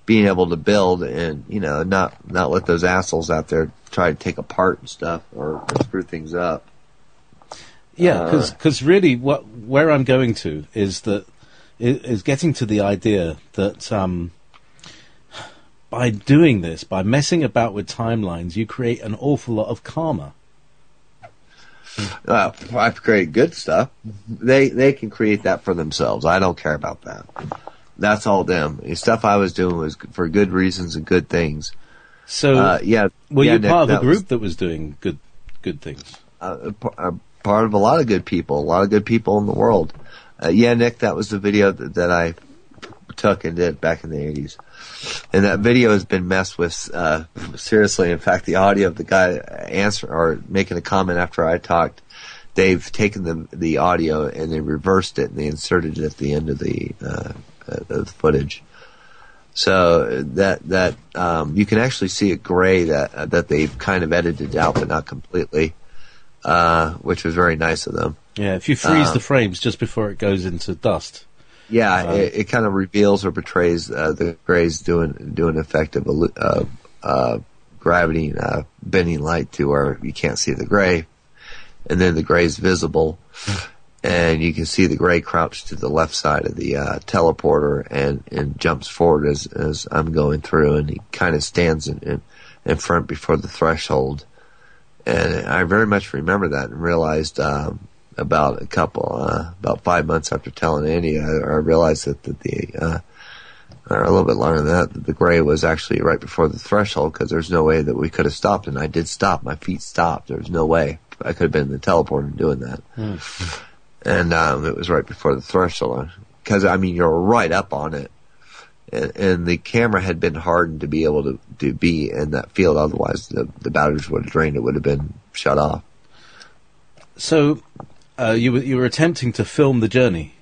[SPEAKER 3] being able to build and, you know, not, not let those assholes out there try to take apart and stuff or, or screw things up.
[SPEAKER 1] Yeah, because uh, really, what where I'm going to is that is getting to the idea that um, by doing this, by messing about with timelines, you create an awful lot of karma.
[SPEAKER 3] Uh, I've created good stuff. They they can create that for themselves. I don't care about that. That's all them. The stuff I was doing was for good reasons and good things.
[SPEAKER 1] So,
[SPEAKER 3] uh, yeah,
[SPEAKER 1] were
[SPEAKER 3] yeah,
[SPEAKER 1] you
[SPEAKER 3] Nick,
[SPEAKER 1] part of a
[SPEAKER 3] that
[SPEAKER 1] group
[SPEAKER 3] was,
[SPEAKER 1] that was doing good good things?
[SPEAKER 3] Uh, a part of a lot of good people, a lot of good people in the world. Uh, yeah, Nick, that was the video that, that I took and did back in the eighties. And that video has been messed with, uh, seriously. In fact, the audio of the guy answer or making a comment after I talked, they've taken the, the audio and they reversed it and they inserted it at the end of the, uh, of the footage. So that, that, um, you can actually see it gray that, uh, that they've kind of edited out, but not completely, uh, which was very nice of them.
[SPEAKER 1] Yeah, if you freeze
[SPEAKER 3] um,
[SPEAKER 1] the frames just before it goes into dust.
[SPEAKER 3] Yeah,
[SPEAKER 1] Um,
[SPEAKER 3] it, it kind of reveals or portrays uh, the grays doing doing effective uh, uh, gravity uh, bending light to where you can't see the gray, and then the gray is visible, and you can see the gray crouched to the left side of the uh, teleporter and, and jumps forward as as I'm going through, and he kind of stands in, in in front before the threshold, and I very much remember that and realized. Um, About a couple, uh, about five months after telling Andy, I, I realized that, that the, uh, or a little bit longer than that, that the gray was actually right before the threshold because there's no way that we could have stopped. And I did stop. My feet stopped. There was no way I could have been in the teleporter doing that. Mm. And, um, it was right before the threshold. Cause, I mean, you're right up on it. And, and the camera had been hardened to be able to, to be in that field. Otherwise, the, the batteries would have drained. It would have been shut off.
[SPEAKER 1] So, Uh, you were you were attempting to film the journey.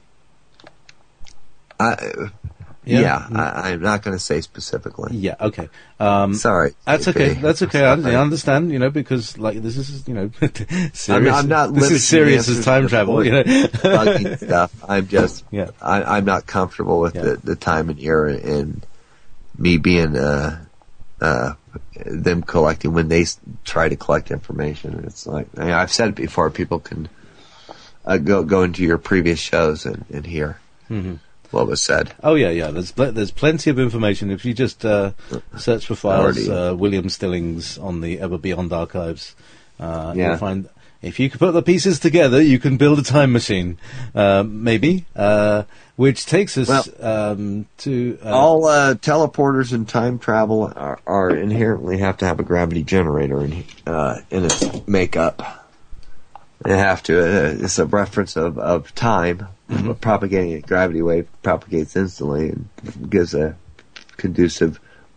[SPEAKER 3] I,
[SPEAKER 1] yeah,
[SPEAKER 3] yeah I, I'm not going to say specifically.
[SPEAKER 1] Yeah, okay. Um,
[SPEAKER 3] Sorry,
[SPEAKER 1] that's
[SPEAKER 3] J P.
[SPEAKER 1] okay. That's okay. I, I understand. You know, because like this is you know serious.
[SPEAKER 3] I'm not, I'm not
[SPEAKER 1] this is serious as time travel. You know,
[SPEAKER 3] bugging stuff. I'm just.
[SPEAKER 1] Yeah.
[SPEAKER 3] I, I'm not comfortable with yeah. the, the time and era and me being uh uh them collecting when they try to collect information. It's like I mean, I've said it before. People can. Uh, go go into your previous shows and, and hear mm-hmm. what was said.
[SPEAKER 1] Oh yeah, yeah. There's pl- there's plenty of information if you just uh, search for files. Uh, William Stillings on the Ever Beyond archives. Uh,
[SPEAKER 3] yeah.
[SPEAKER 1] You'll find if you can put the pieces together, you can build a time machine. Uh, maybe, uh, which takes us
[SPEAKER 3] well,
[SPEAKER 1] um, to uh,
[SPEAKER 3] all uh, teleporters and time travel are, are inherently have to have a gravity generator in uh, in its makeup. They have to. Uh, it's a reference of, of time. Mm-hmm. Propagating a gravity wave propagates instantly and gives a conducive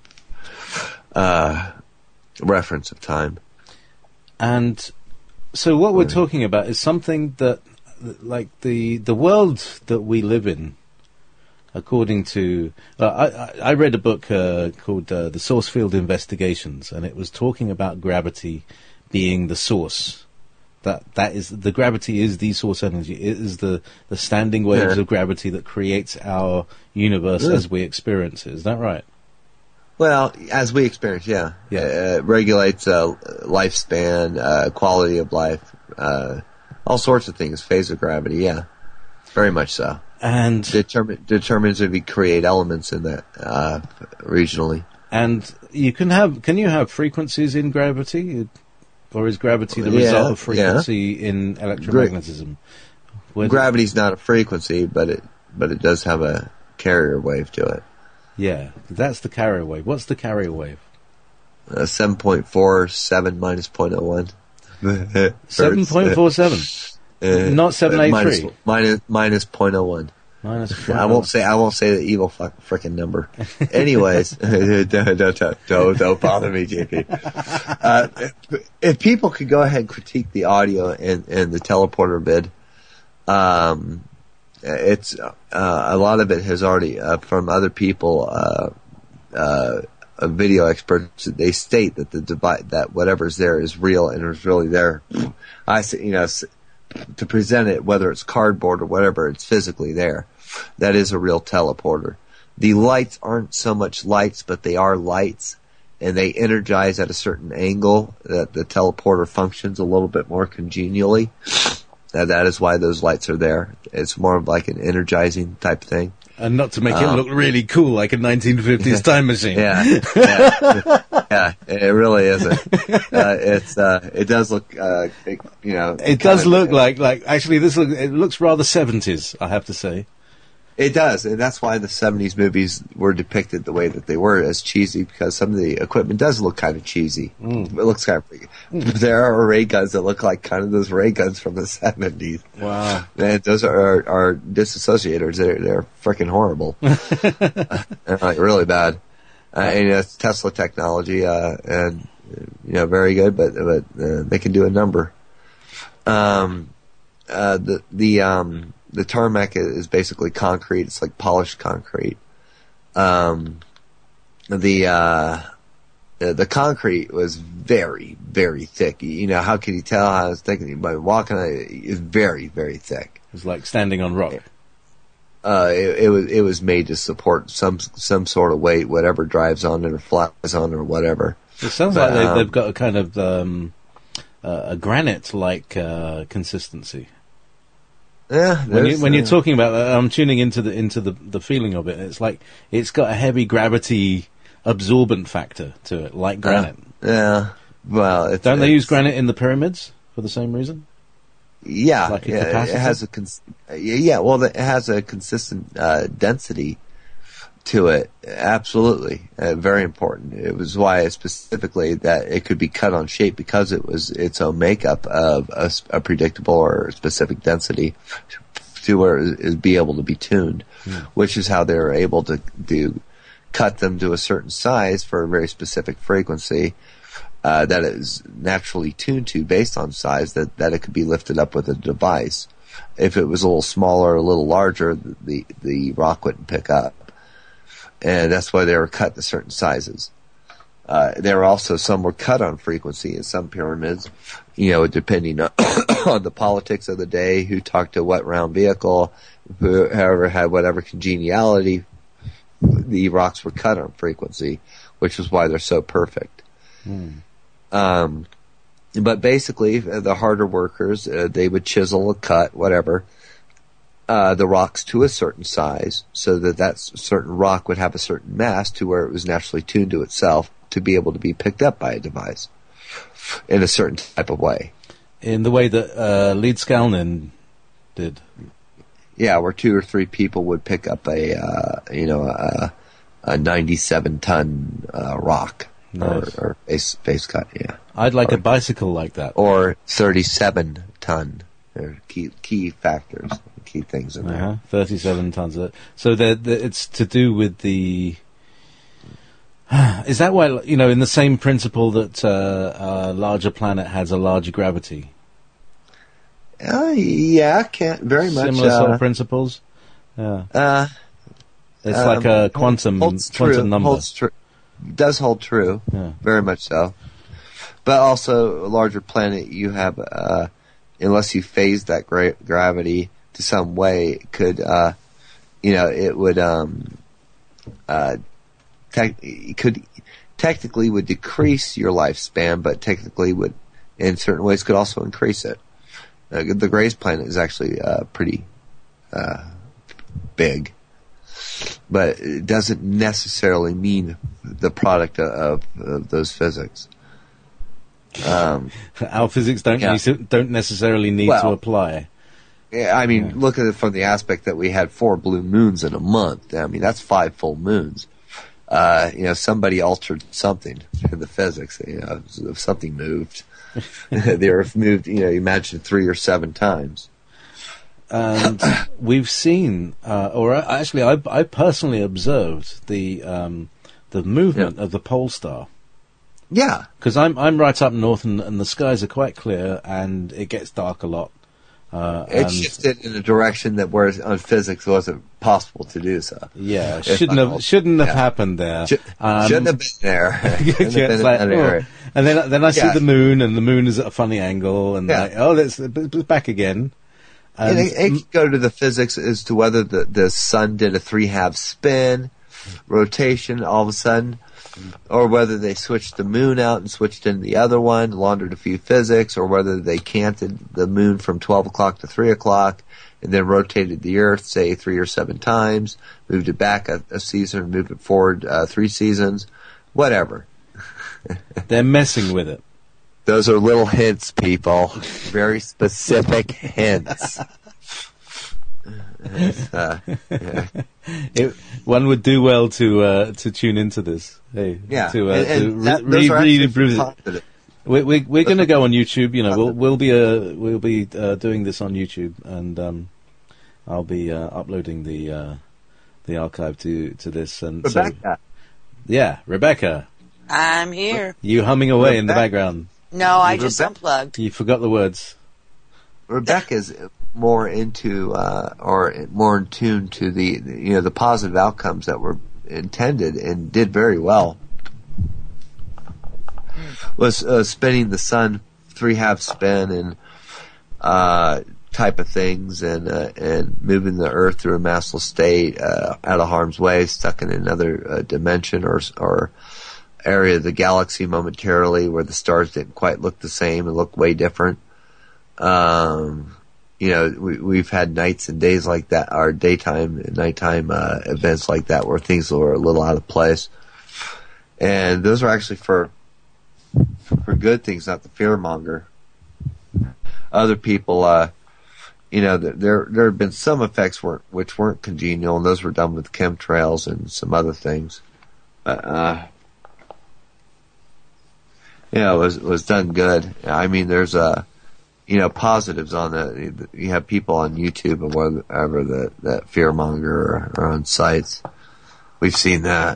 [SPEAKER 3] uh, reference of time.
[SPEAKER 1] And so what we're talking about is something that, like the the world that we live in, according to... Uh, I, I read a book uh, called uh, The Source Field Investigations, and it was talking about gravity being the source. That that is the gravity is the source energy. It is the, the standing waves
[SPEAKER 3] yeah.
[SPEAKER 1] of gravity that creates our universe yeah. as we experience it. Is that right?
[SPEAKER 3] Well, as we experience, yeah, yeah, uh, it regulates uh, lifespan, uh, quality of life, uh, all sorts of things. Phase of gravity, yeah, very much so.
[SPEAKER 1] And
[SPEAKER 3] Determine, determines if we create elements in that uh, regionally.
[SPEAKER 1] And you can have can you have frequencies in gravity? Or is gravity the
[SPEAKER 3] yeah,
[SPEAKER 1] result of frequency
[SPEAKER 3] yeah.
[SPEAKER 1] in electromagnetism?
[SPEAKER 3] Gra- Gravity's not a frequency, but it but it does have a carrier wave to it.
[SPEAKER 1] Yeah, that's the carrier wave. What's the carrier wave?
[SPEAKER 3] Uh, seven point four seven minus zero point zero one.
[SPEAKER 1] seven point four seven? Uh, Not seven eight three?
[SPEAKER 3] Minus, minus zero point zero one.
[SPEAKER 1] Minus
[SPEAKER 3] I won't say I won't say the evil fuck, frickin' number. Anyways, don't, don't, don't don't bother me, J P. Uh, if, if people could go ahead and critique the audio and, and the teleporter bid, um, it's uh, a lot of it has already uh, from other people, uh, uh, video experts. They state that the device, that whatever's there is real and is really there. I say, you know, to present it, whether it's cardboard or whatever, it's physically there. That is a real teleporter. the lights aren't so much lights, but they are lights, and they energize at a certain angle that the teleporter functions a little bit more congenially. Uh, that is why those lights are there. It's more of like an energizing type thing.
[SPEAKER 1] And not to make
[SPEAKER 3] Um,
[SPEAKER 1] it look really cool, like a nineteen fifties time machine.
[SPEAKER 3] Yeah, yeah, yeah, it really isn't. Uh, it's uh, it does look, uh, it, you know,
[SPEAKER 1] It does
[SPEAKER 3] kind of-
[SPEAKER 1] look like, like, actually this look, it looks rather seventies, I have to say.
[SPEAKER 3] It does, and that's why the seventies movies were depicted the way that they were, as cheesy, because some of the equipment does look kind of cheesy. Mm. It looks kind of. There are ray guns that look like kind of those ray guns from the seventies.
[SPEAKER 1] Wow.
[SPEAKER 3] And those are are, are disassociators. They're they're freaking horrible. They're like really bad. Uh, and it's Tesla technology, uh, and you know, very good, but but uh, they can do a number. Um, uh, the the um. The tarmac is basically concrete. It's like polished concrete. Um, the, uh, the, the concrete was very, very thick. You know, how can you tell how it's thick? By walking on it, it's very, very thick.
[SPEAKER 1] It's like standing on rock.
[SPEAKER 3] Uh, it, it was, it was made to support some, some sort of weight, whatever drives on it or flies on it or whatever.
[SPEAKER 1] It sounds
[SPEAKER 3] But,
[SPEAKER 1] like they,
[SPEAKER 3] um,
[SPEAKER 1] they've got a kind of, um, uh, a granite-like, uh, consistency.
[SPEAKER 3] Yeah,
[SPEAKER 1] When, you,
[SPEAKER 3] there's,
[SPEAKER 1] when you're
[SPEAKER 3] uh,
[SPEAKER 1] talking about that, I'm tuning into the into the, the feeling of it. It's like it's got a heavy gravity absorbent factor to it, like granite.
[SPEAKER 3] Uh, yeah. Well, it's,
[SPEAKER 1] Don't they use
[SPEAKER 3] it's-
[SPEAKER 1] granite in the pyramids for the same reason?
[SPEAKER 3] Yeah,
[SPEAKER 1] Like a
[SPEAKER 3] yeah, it
[SPEAKER 1] capacitor?
[SPEAKER 3] has a cons- yeah. Well, it has a consistent uh, density to it. Absolutely, uh, very important. It was why specifically that it could be cut on shape because it was its own makeup of a, s- a predictable or specific density to where it is be able to be tuned,
[SPEAKER 1] Hmm.
[SPEAKER 3] which is how they're able to do cut them to a certain size for a very specific frequency. Uh, that it is naturally tuned to based on size, that, that it could be lifted up with a device. If it was a little smaller, a little larger, the, the rock wouldn't pick up. And that's why they were cut to certain sizes. Uh, there were also, some were cut on frequency in some pyramids, you know, depending on, on the politics of the day, who talked to what round vehicle, whoever had whatever congeniality, the rocks were cut on frequency, which is why they're so perfect.
[SPEAKER 1] Hmm.
[SPEAKER 3] Um, but basically, uh, the harder workers, uh, they would chisel or cut, whatever, uh, the rocks to a certain size so that that s- certain rock would have a certain mass to where it was naturally tuned to itself to be able to be picked up by a device in a certain type of way.
[SPEAKER 1] In the way that uh, Lead Skalnin did.
[SPEAKER 3] Yeah, where two or three people would pick up a, uh, you know, a, a ninety-seven ton, uh, rock.
[SPEAKER 1] Nice.
[SPEAKER 3] Or, or face, face cut, yeah.
[SPEAKER 1] I'd like a bicycle like that.
[SPEAKER 3] Or thirty-seven ton. There are key, key factors, key things in there.
[SPEAKER 1] Uh-huh. thirty-seven tons of it. So they're, they're- it's to do with the... Is that why, you know, in the same principle that uh, a larger planet has a larger gravity?
[SPEAKER 3] Uh, yeah, can't, very much.
[SPEAKER 1] Similar sort
[SPEAKER 3] uh,
[SPEAKER 1] of principles? Yeah.
[SPEAKER 3] uh,
[SPEAKER 1] It's
[SPEAKER 3] um,
[SPEAKER 1] like a quantum,
[SPEAKER 3] holds
[SPEAKER 1] quantum
[SPEAKER 3] true,
[SPEAKER 1] number.
[SPEAKER 3] Holds true. Does hold true.
[SPEAKER 1] Yeah.
[SPEAKER 3] Very much so. But also, a larger planet, you have, uh, unless you phase that gra- gravity to some way, it could, uh, you know, it would, um, uh, tech it could, technically would decrease your lifespan, but technically would, in certain ways, could also increase it. Uh, the Grace planet is actually, uh, pretty, uh, big. But it doesn't necessarily mean the product of, of those physics. Um,
[SPEAKER 1] Our physics don't
[SPEAKER 3] Yeah.
[SPEAKER 1] need, don't necessarily need to
[SPEAKER 3] Well,
[SPEAKER 1] apply.
[SPEAKER 3] yeah, I mean,
[SPEAKER 1] Yeah.
[SPEAKER 3] look at it from the aspect that we had four blue moons in a month. I mean, that's five full moons. Uh, you know, somebody altered something in the physics. You know, if something moved. The Earth moved, you know, imagine three or seven times.
[SPEAKER 1] And we've seen, uh, or I- actually, I, I personally observed the um, the movement of the pole star.
[SPEAKER 3] Yeah.
[SPEAKER 1] Because I'm I'm right up north, and, and the skies are quite clear, and it gets dark a lot. Uh,
[SPEAKER 3] It
[SPEAKER 1] and
[SPEAKER 3] shifted in a direction that where on physics wasn't possible to do so.
[SPEAKER 1] yeah,
[SPEAKER 3] If
[SPEAKER 1] shouldn't
[SPEAKER 3] I-
[SPEAKER 1] have shouldn't have
[SPEAKER 3] yeah.
[SPEAKER 1] happened there.
[SPEAKER 3] Sh-
[SPEAKER 1] Um,
[SPEAKER 3] shouldn't have been there. Shouldn't
[SPEAKER 1] yeah,
[SPEAKER 3] have been
[SPEAKER 1] it's
[SPEAKER 3] in
[SPEAKER 1] like,
[SPEAKER 3] that
[SPEAKER 1] oh.
[SPEAKER 3] area.
[SPEAKER 1] And then then I see
[SPEAKER 3] Yeah.
[SPEAKER 1] the moon, and the moon is at a funny angle, and
[SPEAKER 3] Yeah.
[SPEAKER 1] like, oh, it's, it's back again.
[SPEAKER 3] And
[SPEAKER 1] And
[SPEAKER 3] it, it could go to the physics as to whether the, the sun did a three half spin, rotation all of a sudden, or whether they switched the moon out and switched in the other one, laundered a few physics, or whether they canted the moon from twelve o'clock to three o'clock and then rotated the Earth, say, three or seven times, moved it back a, a season, moved it forward uh, three seasons, whatever.
[SPEAKER 1] They're messing with it.
[SPEAKER 3] Those are little hints, people. Very specific hints. uh, yeah.
[SPEAKER 1] It, one would do well to uh, to tune into this. Hey,
[SPEAKER 3] Yeah,
[SPEAKER 1] to, uh,
[SPEAKER 3] and, and
[SPEAKER 1] to
[SPEAKER 3] that,
[SPEAKER 1] re-
[SPEAKER 3] those are
[SPEAKER 1] re- read
[SPEAKER 3] actually
[SPEAKER 1] and prove it.
[SPEAKER 3] positive.
[SPEAKER 1] We, we, we're going to go on YouTube. You know, we'll we'll be uh, we'll be uh, doing this on YouTube, and um, I'll be uh, uploading the uh, the archive to, to this. And
[SPEAKER 3] Rebecca.
[SPEAKER 1] So, yeah, Rebecca,
[SPEAKER 2] I'm here.
[SPEAKER 1] you humming away in the
[SPEAKER 3] Rebecca.
[SPEAKER 1] background.
[SPEAKER 2] No, I just
[SPEAKER 3] Rebecca-
[SPEAKER 2] unplugged.
[SPEAKER 1] You forgot the words.
[SPEAKER 3] Rebecca's more into uh, or more in tune to the you know the positive outcomes that were intended and did very well. Was uh, spinning the sun three half spin and uh, type of things, and uh, and moving the Earth through a massless state uh, out of harm's way, stuck in another uh, dimension or or area of the galaxy momentarily where the stars didn't quite look the same and looked way different. Um, you know, we, we've had nights and days like that, or daytime and nighttime uh, events like that where things were a little out of place, and those are actually for. for good things, not the fearmonger. Other people, uh, you know, there there have been some effects weren't, which weren't congenial, and those were done with chemtrails and some other things. But, uh, you know, it was, it was done good. I mean, there's, uh, you know, positives on that. You have people on YouTube and whatever that, that fearmonger are, are on sites. We've seen that.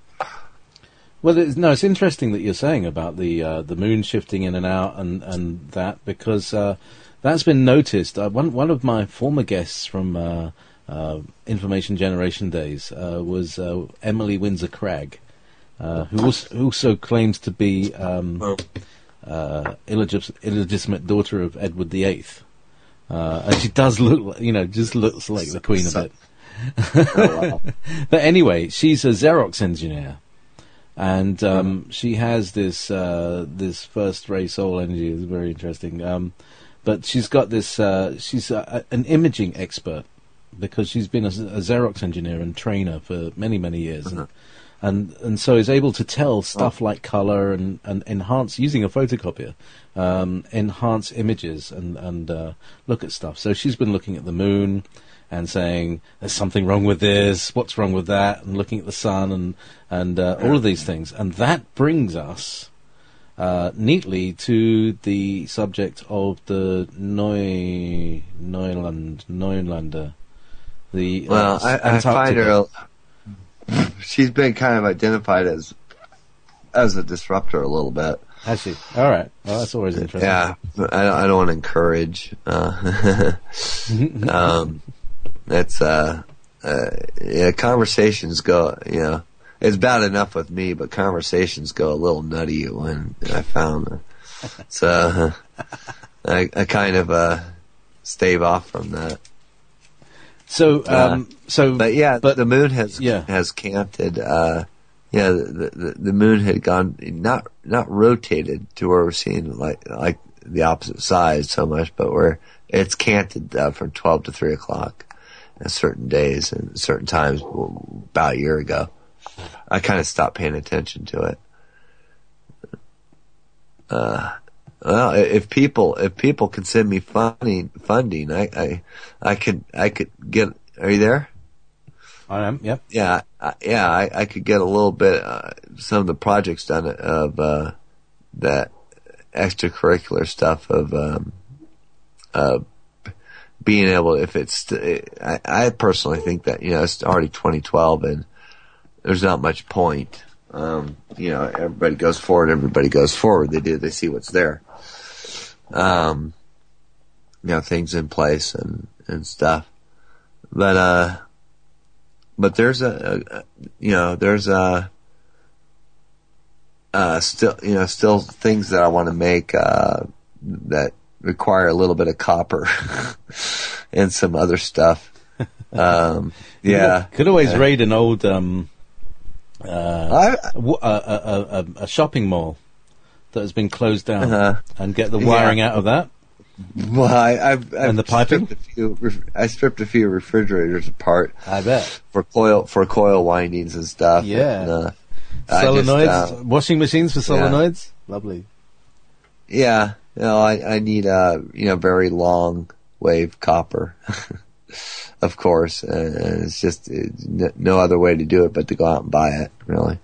[SPEAKER 1] Well, it's, no, it's interesting that you're saying about the uh, the moon shifting in and out and, and that, because uh, that's been noticed. Uh, one one of my former guests from uh, uh, Information Generation days uh, was uh, Emily Windsor Cragg, uh, who also, also claims to be um, uh, illegit- illegitimate daughter of Edward the Eighth, uh, and she does look, you know, just looks like the Queen a bit.
[SPEAKER 3] Oh, wow.
[SPEAKER 1] But anyway, she's a Xerox engineer. And um, she has this uh, this first ray soul energy. It's very interesting. Um, but she's got this. Uh, she's a, an imaging expert because she's been a, a Xerox engineer and trainer for many many years,
[SPEAKER 3] Uh-huh.
[SPEAKER 1] and, and and so is able to tell stuff like color and, and enhance using a photocopier, um, enhance images and and uh, look at stuff. So she's been looking at the moon and saying there's something wrong with this, what's wrong with that, and looking at the sun and and uh, all of these things, and that brings us uh, neatly to the subject of the Neu Neuland Neulander, the
[SPEAKER 3] Well,
[SPEAKER 1] uh,
[SPEAKER 3] I, I find
[SPEAKER 1] Antarctica.
[SPEAKER 3] her. She's been kind of identified as as a disruptor a little bit.
[SPEAKER 1] Has she? All right. Well, that's always interesting.
[SPEAKER 3] Yeah, I, I don't want to encourage. Uh, um, that's uh, uh, yeah. Conversations go. You know, it's bad enough with me, but conversations go a little nutty when I found her. So uh, I, I kind of uh, stave off from that.
[SPEAKER 1] So, um,
[SPEAKER 3] Uh,
[SPEAKER 1] so,
[SPEAKER 3] But yeah,
[SPEAKER 1] but
[SPEAKER 3] the moon has
[SPEAKER 1] yeah.
[SPEAKER 3] has canted. Uh, yeah, the, the the moon had gone not not rotated to where we're seeing like like the opposite side so much, but where it's canted uh, from twelve to three o'clock at certain days and certain times. About a year ago, I kind of stopped paying attention to it. Uh, well, if people if people can send me funding funding, I I I could I could get. Are you there?
[SPEAKER 1] I am. Yep.
[SPEAKER 3] Yeah, I, yeah, I, I could get a little bit, uh, some of the projects done of, uh, that extracurricular stuff of, um, uh, being able, if it's, I, I personally think that, you know, it's already twenty twelve and there's not much point. Um, you know, everybody goes forward, everybody goes forward. They do, they see what's there. Um, you know, things in place and, and stuff. But, uh, But there's a, a, you know, there's a, uh, still, you know, still things that I want to make, uh, that require a little bit of copper and some other stuff. Um, yeah.
[SPEAKER 1] Could always
[SPEAKER 3] Uh,
[SPEAKER 1] raid an old, um, uh,
[SPEAKER 3] I,
[SPEAKER 1] w- a, a, a, a shopping mall that has been closed down,
[SPEAKER 3] Uh-huh.
[SPEAKER 1] and get the wiring
[SPEAKER 3] Yeah.
[SPEAKER 1] out of that.
[SPEAKER 3] well, I, I've, I've
[SPEAKER 1] And the piping?
[SPEAKER 3] stripped a few, ref- I stripped a few refrigerators apart
[SPEAKER 1] I bet.
[SPEAKER 3] for coil for coil windings and stuff.
[SPEAKER 1] Yeah.
[SPEAKER 3] And, uh, I just,
[SPEAKER 1] Solenoids,
[SPEAKER 3] uh,
[SPEAKER 1] washing machines for
[SPEAKER 3] yeah.
[SPEAKER 1] solenoids. Lovely.
[SPEAKER 3] Yeah, you know, I, I need a you know very long wave copper, of course, and it's just it's n- no other way to do it but to go out and buy it. Really,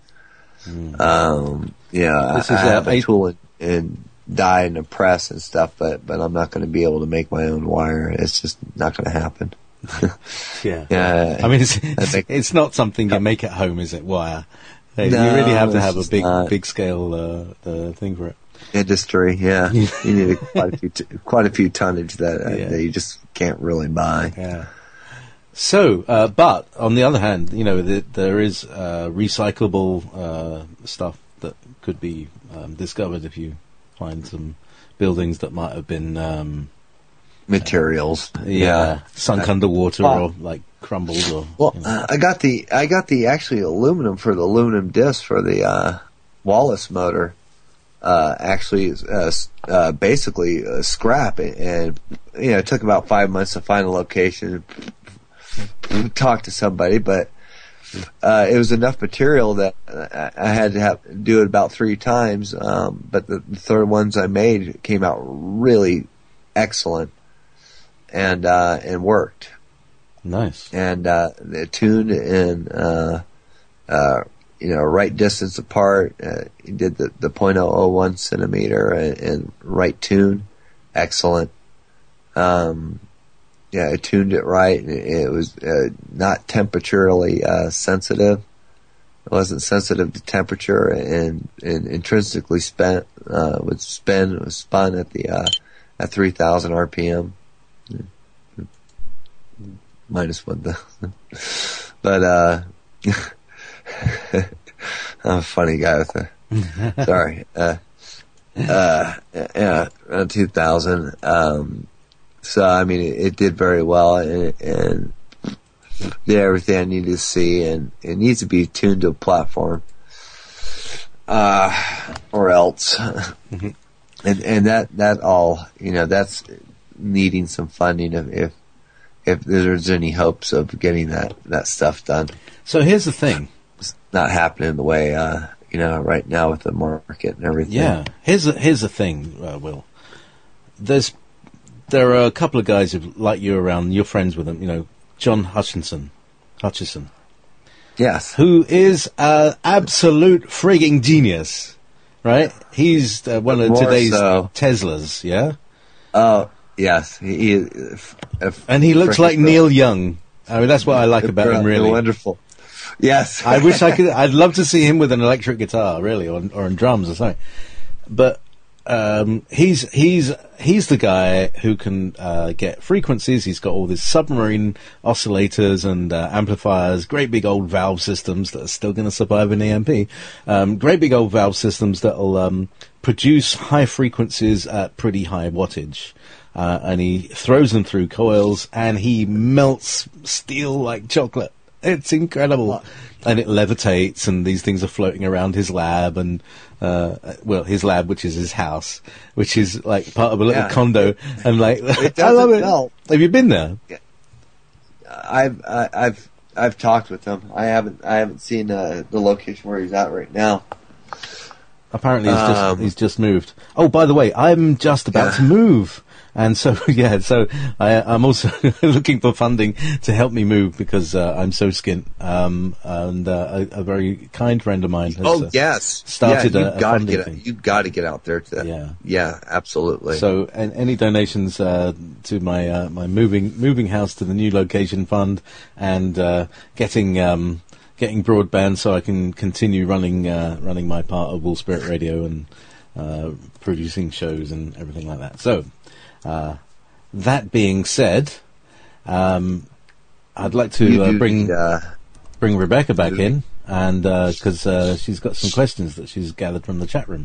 [SPEAKER 3] um, yeah,
[SPEAKER 1] This
[SPEAKER 3] I,
[SPEAKER 1] is,
[SPEAKER 3] I
[SPEAKER 1] uh,
[SPEAKER 3] have a
[SPEAKER 1] eight-
[SPEAKER 3] tool and, and die and a press and stuff, but but I'm not going to be able to make my own wire. It's just not going to happen.
[SPEAKER 1] Yeah.
[SPEAKER 3] Yeah,
[SPEAKER 1] I mean, it's,
[SPEAKER 3] I
[SPEAKER 1] it's,
[SPEAKER 3] think-
[SPEAKER 1] it's not something you make at home, is it? Wire. Hey,
[SPEAKER 3] No,
[SPEAKER 1] you really have to
[SPEAKER 3] it's
[SPEAKER 1] have a
[SPEAKER 3] just
[SPEAKER 1] big,
[SPEAKER 3] not.
[SPEAKER 1] big scale uh, uh, thing for it.
[SPEAKER 3] industry. Yeah, you need a, quite a few t- quite a few tonnage that, uh,
[SPEAKER 1] Yeah.
[SPEAKER 3] that you just can't really buy.
[SPEAKER 1] Yeah. So, uh, but on the other hand, you know, the, there is uh, recyclable uh, stuff that could be um, discovered if you find some buildings that might have been, um,
[SPEAKER 3] Materials.
[SPEAKER 1] yeah, sunk
[SPEAKER 3] Uh,
[SPEAKER 1] underwater
[SPEAKER 3] well-
[SPEAKER 1] or like crumbled or.
[SPEAKER 3] Well,
[SPEAKER 1] you know.
[SPEAKER 3] uh, I got the I got the actually aluminum for the aluminum disc for the uh, Wallace motor. Uh, actually, uh, s- uh, basically uh, scrap it, and you know, it took about five months to find a location, talk to somebody, but uh, it was enough material that I, I had to have do it about three times. Um, but the, the third ones I made came out really excellent, and uh, and worked.
[SPEAKER 1] Nice.
[SPEAKER 3] And uh, they're tuned in, uh, uh, you know, right distance apart. Uh, he did the the point oh oh one centimeter and, and right tune, excellent. Um, yeah, I tuned it right. And it, it was uh, not temperaturally uh, sensitive. It wasn't sensitive to temperature, and, and intrinsically spent uh, would spin was spun at the uh, at three thousand R P M. Minus one thousand. But, uh, I'm a funny guy with a, sorry, uh, uh, yeah, around two thousand. Um, so, I mean, it, it did very well and, and did everything I needed to see, and it needs to be tuned to a platform, uh, or else.
[SPEAKER 1] Mm-hmm.
[SPEAKER 3] And, and that, that all, you know, that's needing some funding if, if, if there's any hopes of getting that, that stuff done.
[SPEAKER 1] So here's the thing.
[SPEAKER 3] It's not happening the way, uh, you know, right now with the market and everything.
[SPEAKER 1] Yeah. Here's the, here's the thing, uh, Will. There's there are a couple of guys who like you around. You're friends with them. You know, John Hutchinson, Hutchison,
[SPEAKER 3] Yes.
[SPEAKER 1] who is an absolute frigging genius, right? He's uh, one of
[SPEAKER 3] More
[SPEAKER 1] today's
[SPEAKER 3] so.
[SPEAKER 1] Teslas, yeah.
[SPEAKER 3] Oh, yes. He, he if, if
[SPEAKER 1] And he looks
[SPEAKER 3] frickin'
[SPEAKER 1] like Neil Young. I mean, that's what I like about him,
[SPEAKER 3] They're
[SPEAKER 1] really.
[SPEAKER 3] wonderful. Yes.
[SPEAKER 1] I wish I could. I'd love to see him with an electric guitar, really, or or on drums or something. But um, he's he's he's the guy who can uh, get frequencies. He's got all these submarine oscillators and uh, amplifiers, great big old valve systems that are still going to survive an E M P. Um, great big old valve systems that'll um, produce high frequencies at pretty high wattage. Uh, and he throws them through coils, and he melts steel like chocolate. It's incredible. And it levitates, and these things are floating around his lab, and, uh, well, his lab, which is his house, which is like part of a little
[SPEAKER 3] Yeah.
[SPEAKER 1] condo, and like,
[SPEAKER 3] It
[SPEAKER 1] I love
[SPEAKER 3] doesn't
[SPEAKER 1] it.
[SPEAKER 3] melt.
[SPEAKER 1] Have you been there?
[SPEAKER 3] I've I, I've I've talked with him. I haven't I haven't seen uh, the location where he's at right now.
[SPEAKER 1] Apparently, he's just
[SPEAKER 3] Um,
[SPEAKER 1] he's just moved. Oh, by the way, I'm just about
[SPEAKER 3] Yeah.
[SPEAKER 1] to move, and so yeah, so I, I'm also looking for funding to help me move because uh, I'm so skint. Um, and uh, a, a very kind friend of mine has.
[SPEAKER 3] Oh
[SPEAKER 1] uh,
[SPEAKER 3] yes,
[SPEAKER 1] started
[SPEAKER 3] yeah,
[SPEAKER 1] a-
[SPEAKER 3] you
[SPEAKER 1] a
[SPEAKER 3] got to
[SPEAKER 1] funding
[SPEAKER 3] get
[SPEAKER 1] thing.
[SPEAKER 3] you got to get out there to
[SPEAKER 1] Yeah.
[SPEAKER 3] yeah absolutely.
[SPEAKER 1] So, and any donations uh, to my uh, my moving moving house to the new location fund, and uh, getting um, getting broadband so I can continue running uh, running my part of Wool Spirit Radio and uh, producing shows and everything like that. So, uh, that being said, um, I'd like to
[SPEAKER 3] You
[SPEAKER 1] uh,
[SPEAKER 3] do
[SPEAKER 1] bring
[SPEAKER 3] the, uh,
[SPEAKER 1] bring Rebecca back in, and because uh, uh, she's got some questions that she's gathered from the chat room.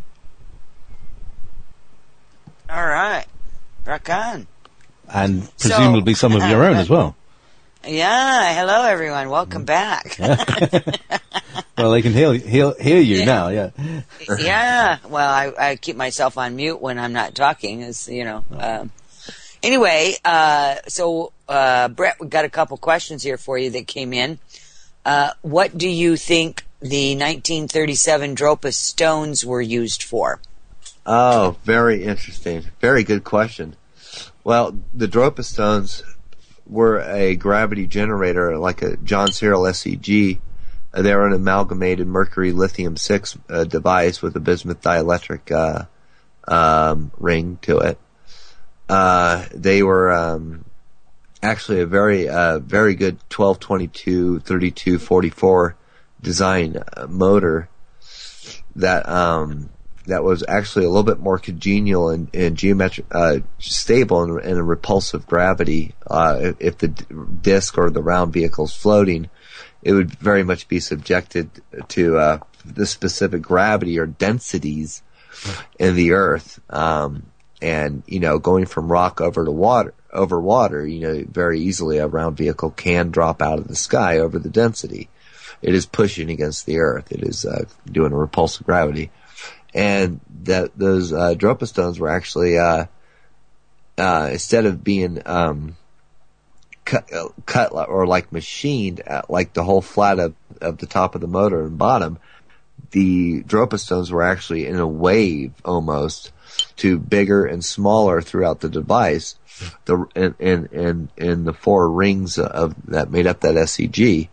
[SPEAKER 2] All right. Rock on.
[SPEAKER 1] And presumably some of your own as well.
[SPEAKER 2] Yeah. Hello, everyone. Welcome back.
[SPEAKER 1] Well, they can hear hear, hear you
[SPEAKER 2] Yeah.
[SPEAKER 1] now. Yeah.
[SPEAKER 2] Yeah. Well, I, I keep myself on mute when I'm not talking. Is you know. Um, anyway, uh, so uh, Brett, we got a couple questions here for you that came in. Uh, what do you think the nineteen thirty-seven Dropas stones were used for?
[SPEAKER 3] Oh, very interesting. Very good question. Well, the Dropa stones were a gravity generator, like a John Searle S E G. Uh, they were an amalgamated mercury lithium six uh, device with a bismuth dielectric uh, um, ring to it. Uh, they were um, actually a very, uh, very good twelve twenty-two, thirty-two, forty-four design uh, motor that um, that was actually a little bit more congenial and, and geometric, uh, stable in, in a repulsive gravity. Uh, if, if the d- disc or the round vehicle is floating, it would very much be subjected to uh, the specific gravity or densities in the Earth. Um, and you know, going from rock over to water, over water, you know, very easily a round vehicle can drop out of the sky over the density. It is pushing against the Earth. It is uh, doing a repulsive gravity. And that those uh, Dropa stones were actually, uh, uh, instead of being um, cut, uh, cut or like machined, at, like the whole flat of, of the top of the motor and bottom, the Dropa stones were actually in a wave almost to bigger and smaller throughout the device. The and and and, and the four rings of that made up that S E G.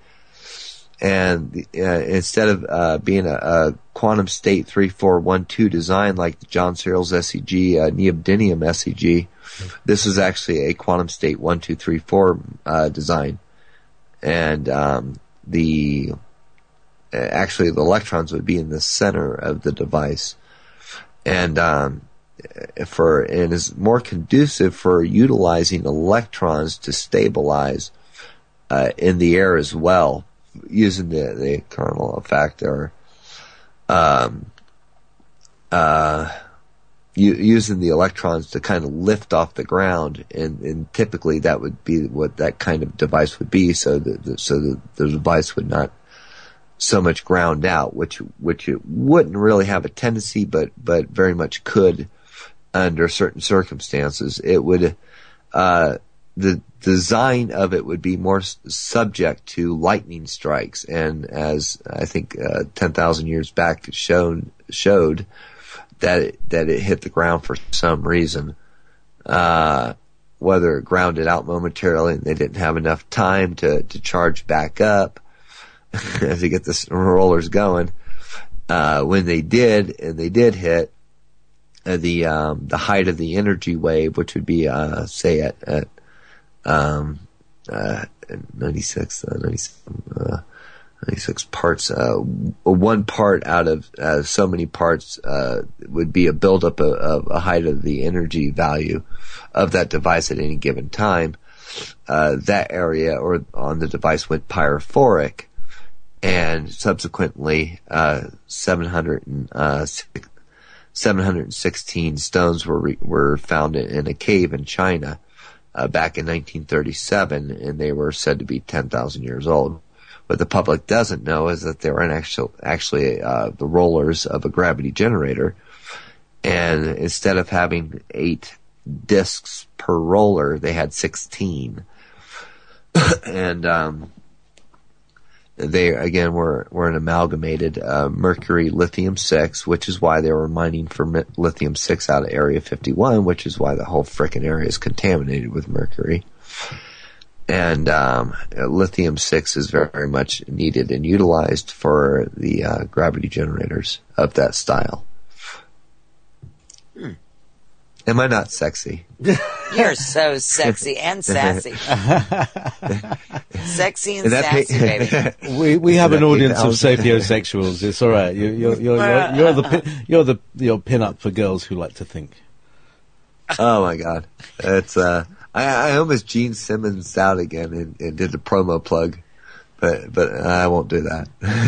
[SPEAKER 3] And uh, instead of uh, being a, a quantum state three four one two design like John Searle's S E G, uh, neodymium S E G, this is actually a quantum state one two three four uh, design. And um, the uh, actually the electrons would be in the center of the device, and um, for and is more conducive for utilizing electrons to stabilize uh, in the air as well, using the, the kernel effect or um, uh, u- using the electrons to kind of lift off the ground, and, and typically that would be what that kind of device would be, so that the, so that the device would not so much ground out, which which it wouldn't really have a tendency, but but very much could under certain circumstances. It would uh, the design of it would be more s- subject to lightning strikes, and as I think uh, ten thousand years back shown showed that it, that it hit the ground for some reason, uh, whether it grounded out momentarily and they didn't have enough time to, to charge back up as they get the rollers going. Uh, when they did, and they did hit uh, the um, the height of the energy wave, which would be uh, say at, at um, uh, ninety-six, uh, ninety-seven, uh, ninety-six parts. Uh, one part out of uh, so many parts uh, would be a buildup of, of a height of the energy value of that device at any given time. Uh, that area or on the device went pyrophoric, and subsequently uh, seven hundred sixteen stones were re- were found in, in a cave in China uh, back in nineteen thirty-seven, and they were said to be ten thousand years old. What the public doesn't know is that they were in actual, actually uh, the rollers of a gravity generator, and instead of having eight discs per roller, they had sixteen. And um, they again were were an amalgamated uh, mercury lithium six, which is why they were mining for mi- lithium six out of Area fifty-one, which is why the whole frickin' area is contaminated with mercury. And um, lithium six is very, very much needed and utilized for the uh, gravity generators of that style.
[SPEAKER 2] Hmm.
[SPEAKER 3] Am I not sexy?
[SPEAKER 2] You're so sexy and sassy. Sexy and,
[SPEAKER 3] And that
[SPEAKER 2] sassy,
[SPEAKER 3] pa-
[SPEAKER 2] baby.
[SPEAKER 1] We we have
[SPEAKER 3] Is
[SPEAKER 1] an
[SPEAKER 3] that
[SPEAKER 1] audience of
[SPEAKER 3] eight thousand?
[SPEAKER 1] sapiosexuals. It's all right. You, you're you're you're, you're the pin, you're the you're pin up for girls who like to think.
[SPEAKER 3] Oh my God, it's uh, I, I almost Gene Simmons out again and, and did the promo plug, but but I won't do that.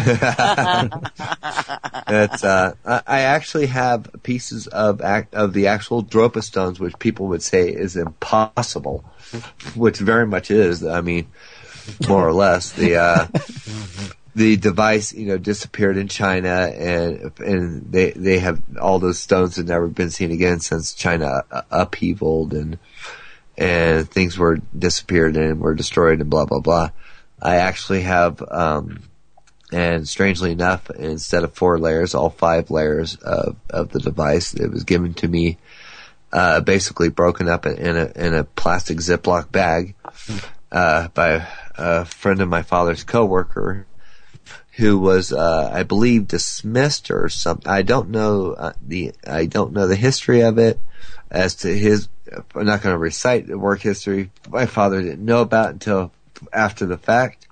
[SPEAKER 3] It's uh, I, I actually have pieces of act of the actual Dropa stones, which people would say is impossible, which very much is. I mean, more or less the uh, the device, you know, disappeared in China, and and they they have all those stones have never been seen again since China upheavaled and and things were disappeared and were destroyed and blah blah blah. I actually have, um, and strangely enough, instead of four layers, all five layers of of the device. It was given to me, uh, basically broken up in a in a plastic Ziploc bag, uh, by a friend of my father's coworker, who was, uh, I believe, dismissed or something. I don't know uh, the I don't know the history of it as to his. I'm not going to recite the work history. My father didn't know about until after the fact,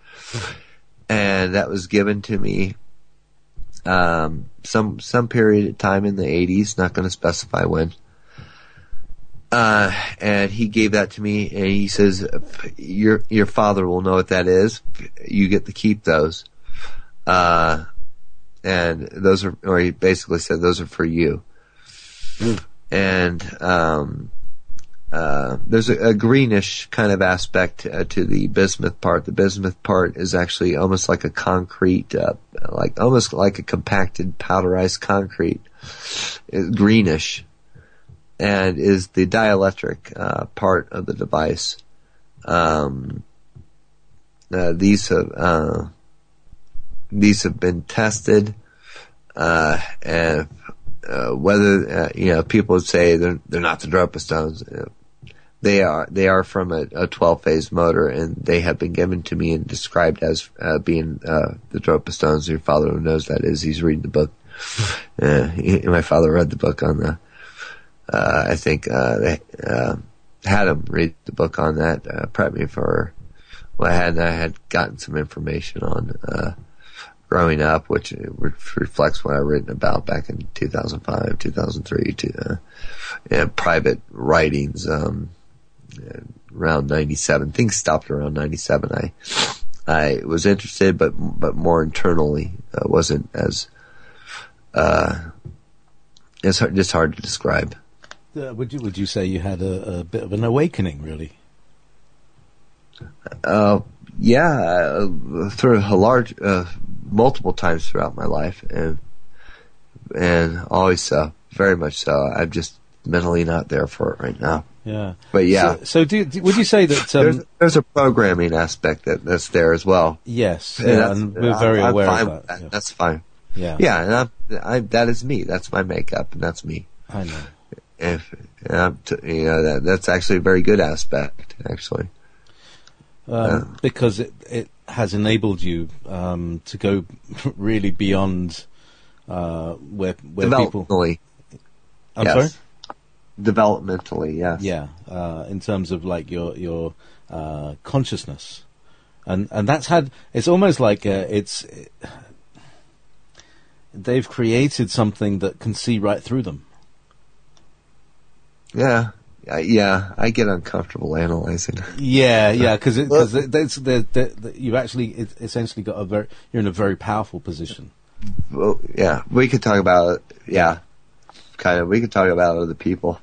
[SPEAKER 3] and that was given to me um, some some period of time in the eighties. Not going to specify when. Uh, and he gave that to me, and he says, "Your your father will know what that is. You get to keep those." Uh, and those are, or he basically said, those are for you. Mm. And, um, uh, there's a, a greenish kind of aspect uh, to the bismuth part. The bismuth part is actually almost like a concrete, uh, like, almost like a compacted powderized concrete. It's greenish. And is the dielectric, uh, part of the device. Um, uh, these have, uh, These have been tested, uh, and uh, whether uh, you know, people would say they're they're not the Dropa stones. Uh, they are they are from a, a twelve phase motor, and they have been given to me and described as uh, being uh, the Dropa stones. Your father knows that is. He's reading the book. Uh, he, my father read the book on the. Uh, I think uh, they uh, had him read the book on that. Uh, prep me for. Well, I had I had gotten some information on. Uh, Growing up, which reflects what I've written about back in two thousand five, two thousand three, to, uh, and private writings, um, around ninety-seven. Things stopped around ninety-seven. I, I was interested, but, but more internally, uh, wasn't as, uh, it's hard, just hard to describe.
[SPEAKER 1] Uh, would you, would you say you had a, a bit of an awakening, really?
[SPEAKER 3] Uh, yeah, uh, through a large, uh, multiple times throughout my life, and and always so, very much so. I'm just mentally not there for it right now.
[SPEAKER 1] Yeah,
[SPEAKER 3] but yeah.
[SPEAKER 1] So, so do, do would you say that um,
[SPEAKER 3] there's, there's a programming aspect that, that's there as well?
[SPEAKER 1] Yes,
[SPEAKER 3] and,
[SPEAKER 1] yeah, and we're very
[SPEAKER 3] I'm
[SPEAKER 1] aware
[SPEAKER 3] fine
[SPEAKER 1] of that.
[SPEAKER 3] With that.
[SPEAKER 1] Yeah.
[SPEAKER 3] That's fine.
[SPEAKER 1] Yeah,
[SPEAKER 3] yeah, and I'm, I, that is me. That's my makeup, and that's me.
[SPEAKER 1] I know.
[SPEAKER 3] If and I'm t- you know that that's actually a very good aspect, actually.
[SPEAKER 1] Um,
[SPEAKER 3] uh,
[SPEAKER 1] because it, it has enabled you um, to go really beyond uh, where where people.
[SPEAKER 3] Developmentally,
[SPEAKER 1] I'm
[SPEAKER 3] yes.
[SPEAKER 1] sorry.
[SPEAKER 3] Developmentally, yes.
[SPEAKER 1] Yeah, uh, in terms of like your your uh, consciousness, and and that's had. It's almost like uh, it's. It, they've created something that can see right through them.
[SPEAKER 3] Yeah. Uh, yeah, I get uncomfortable analyzing.
[SPEAKER 1] Yeah, yeah, because because that's the, the, the, you've actually it's essentially got a very you're in a very powerful position.
[SPEAKER 3] Well, yeah, we could talk about it. Yeah, kind of. We could talk about other people.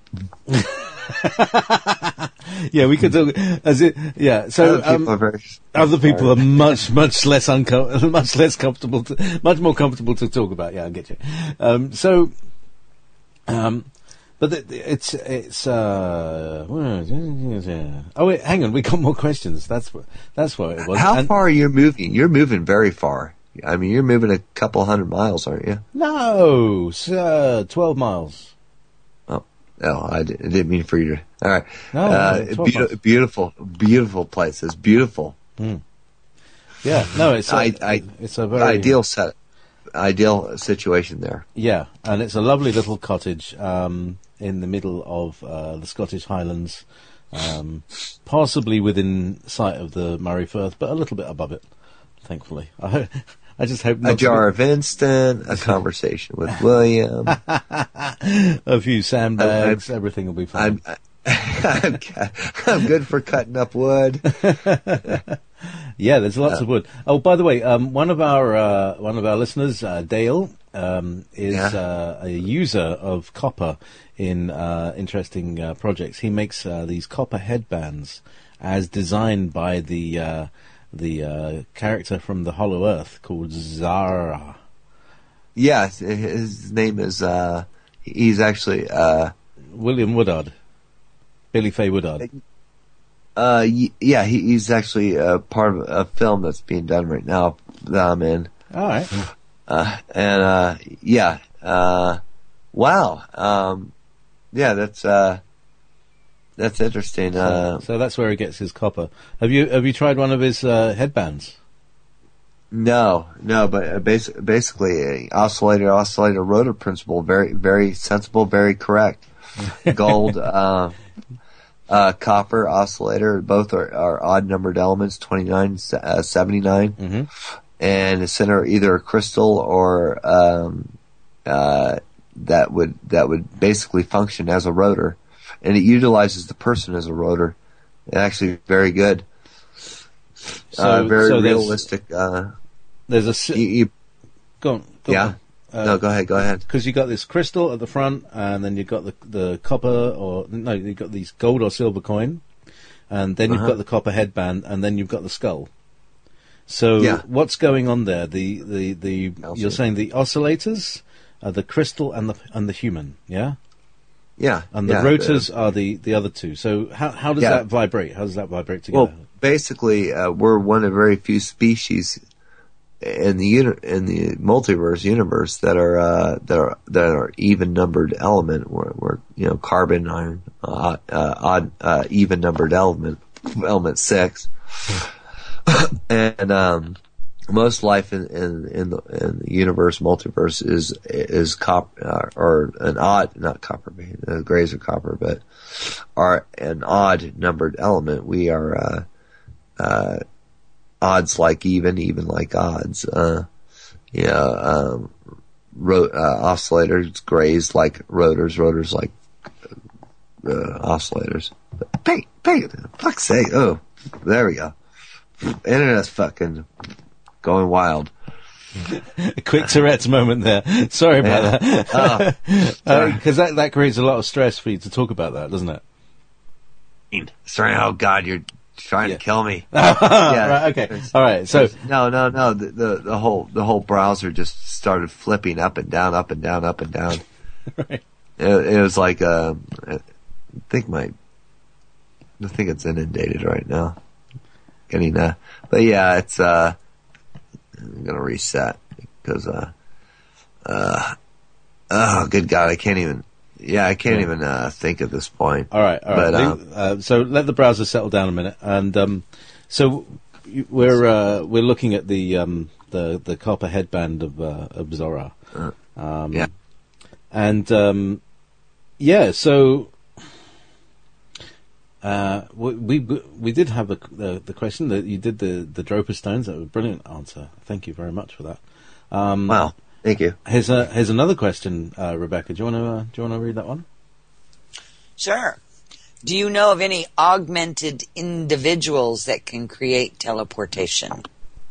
[SPEAKER 1] Yeah, we could talk as it. Yeah, so
[SPEAKER 3] other people
[SPEAKER 1] um,
[SPEAKER 3] are very.
[SPEAKER 1] Other people are much much less unco- much less comfortable, to, much more comfortable to talk about. Yeah, I get you. Um, so, um. But it's it's uh oh wait, hang on, we got more questions. That's what that's what it was.
[SPEAKER 3] How
[SPEAKER 1] and
[SPEAKER 3] far are you moving? You're moving very far. I mean, you're moving a couple hundred miles, aren't you?
[SPEAKER 1] No, sir, twelve miles.
[SPEAKER 3] Oh, no, I didn't, I didn't mean for you to. All right,
[SPEAKER 1] no,
[SPEAKER 3] uh,
[SPEAKER 1] no,
[SPEAKER 3] be- beautiful, beautiful places, beautiful.
[SPEAKER 1] Mm. Yeah, no, it's a,
[SPEAKER 3] I, I,
[SPEAKER 1] it's a very
[SPEAKER 3] ideal set, ideal situation there.
[SPEAKER 1] Yeah, and it's a lovely little cottage. Um, in the middle of uh, the Scottish Highlands, um, possibly within sight of the Moray Firth, but a little bit above it, thankfully. I, I just hope not
[SPEAKER 3] a jar of instant, a conversation with William,
[SPEAKER 1] a few sandbags,
[SPEAKER 3] I'm,
[SPEAKER 1] everything will be fine.
[SPEAKER 3] I'm, I'm, I'm good for cutting up wood.
[SPEAKER 1] Yeah, there's lots uh, of wood. Oh, by the way, um, one of our uh, one of our listeners, uh, Dale, um, is
[SPEAKER 3] yeah.
[SPEAKER 1] uh, a user of copper in uh, interesting uh, projects. He makes uh, these copper headbands as designed by the uh, the uh, character from the Hollow Earth called Zara.
[SPEAKER 3] Yes, his name is. Uh, he's actually uh,
[SPEAKER 1] William Woodard, Billy Fay Woodard.
[SPEAKER 3] Uh, y- yeah, he, he's actually uh, part of a film that's being done right now that I'm in.
[SPEAKER 1] All right.
[SPEAKER 3] Uh, and uh, yeah, uh, wow, um, yeah, that's uh, that's interesting. Uh,
[SPEAKER 1] so that's where he gets his copper. Have you have you tried one of his uh, headbands?
[SPEAKER 3] no, no, but uh, bas- basically, uh, oscillator, oscillator, rotor principle, very, very sensible, very correct. Gold, uh, uh, copper, oscillator, both are, are odd numbered elements, twenty-nine, uh, seventy-nine.
[SPEAKER 1] Mm-hmm.
[SPEAKER 3] And the center either a crystal or um, uh, that would that would basically function as a rotor, and it utilizes the person as a rotor. Actually, very good,
[SPEAKER 1] So,
[SPEAKER 3] uh, very
[SPEAKER 1] so there's-
[SPEAKER 3] realistic. Uh,
[SPEAKER 1] There's a si-
[SPEAKER 3] you, you,
[SPEAKER 1] go on. Go
[SPEAKER 3] yeah,
[SPEAKER 1] on. Uh,
[SPEAKER 3] no, go ahead, go ahead.
[SPEAKER 1] Because you got this crystal at the front, and then you've got the the copper, or no, you've got these gold or silver coin, and then you've
[SPEAKER 3] Uh-huh.
[SPEAKER 1] got the copper headband, and then you've got the skull. So
[SPEAKER 3] Yeah.
[SPEAKER 1] what's going on there? The the, the
[SPEAKER 3] I'll
[SPEAKER 1] you're
[SPEAKER 3] see.
[SPEAKER 1] saying the oscillators are the crystal and the and the human, yeah,
[SPEAKER 3] Yeah,
[SPEAKER 1] and the
[SPEAKER 3] yeah,
[SPEAKER 1] rotors are the, the other two. So how how does
[SPEAKER 3] Yeah.
[SPEAKER 1] that vibrate? How does that vibrate together?
[SPEAKER 3] Well, basically, uh, we're one of very few species in the uni- in the multiverse universe that are uh, that are that are even numbered element. We're, we're you know carbon, iron, uh, uh, odd uh, even numbered element, element six, and um, most life in in in the, in the universe multiverse is is cop uh, or an odd, not copper, uh, grays are copper, but are an odd numbered element. We are. Uh, Uh, odds like even, even like odds. Uh, you know, um, ro- uh, oscillators, grays like rotors, rotors like uh, oscillators. Hey, hey, fuck's sake! Oh, there we go. Internet's fucking going wild.
[SPEAKER 1] A quick Tourette's moment there. Sorry about
[SPEAKER 3] Yeah.
[SPEAKER 1] that.
[SPEAKER 3] Oh,
[SPEAKER 1] Because that that creates a lot of stress for you to talk about that, doesn't it?
[SPEAKER 3] sorry. Oh God, you're trying
[SPEAKER 1] Yeah.
[SPEAKER 3] to kill me.
[SPEAKER 1] Right, okay. All right. So
[SPEAKER 3] No, no, no. The, the the whole the whole browser just started flipping up and down, up and down, up and down.
[SPEAKER 1] right.
[SPEAKER 3] It, it was like uh, I think my I think it's inundated right now. Getting uh, but yeah, it's uh, I'm gonna reset because uh, uh, oh, good God, I can't even. Yeah, I can't even uh, think at this point.
[SPEAKER 1] All right, all right.
[SPEAKER 3] But, um,
[SPEAKER 1] uh, so let the browser settle down a minute, and um, so y- we're uh, we're looking at the um, the the copper headband of uh, of Zora, um,
[SPEAKER 3] yeah.
[SPEAKER 1] and um, yeah. So uh, we, we we did have a, the the question that you did the the Droper stones. That was a brilliant answer. Thank you very much for that. Um,
[SPEAKER 3] Wow, thank you.
[SPEAKER 1] Here's a, here's another question, uh, Rebecca. Do you want to uh, do you want to read that one?
[SPEAKER 2] Sure. Do you know of any augmented individuals that can create teleportation?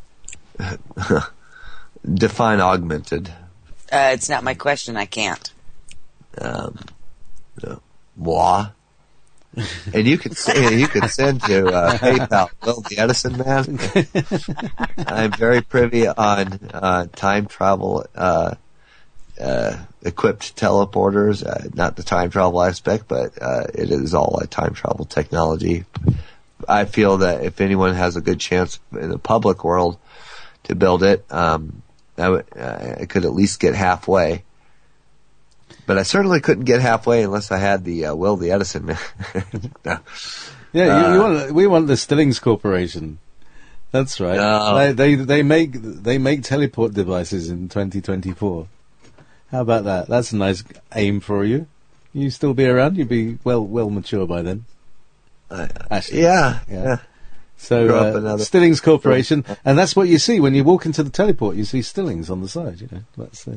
[SPEAKER 3] Define augmented.
[SPEAKER 2] Uh, it's not my question. I can't.
[SPEAKER 3] Um, no. Moi. And you could say, you could send to uh, PayPal, Will the Edison man. I'm very privy on uh, time travel uh, uh, equipped teleporters. Uh, not the time travel aspect, but uh, it is all a time travel technology. I feel that if anyone has a good chance in the public world to build it, um, I, would, uh, I could at least get halfway. But I certainly couldn't get halfway unless I had the uh, Will the Edison man. No.
[SPEAKER 1] Yeah, you, you
[SPEAKER 3] Uh,
[SPEAKER 1] want, we want the Stillings Corporation. That's right.
[SPEAKER 3] No.
[SPEAKER 1] They, they they make they make teleport devices in twenty twenty-four. How about that? That's a nice aim for you. You still be around? You'd be well well mature by then.
[SPEAKER 3] Uh,
[SPEAKER 1] Actually,
[SPEAKER 3] yeah,
[SPEAKER 1] Yeah.
[SPEAKER 3] yeah.
[SPEAKER 1] So
[SPEAKER 3] Grow up
[SPEAKER 1] uh,
[SPEAKER 3] another-
[SPEAKER 1] Stillings Corporation, and that's what you see when you walk into the teleport. You see Stillings on the side. You know, that's. Uh,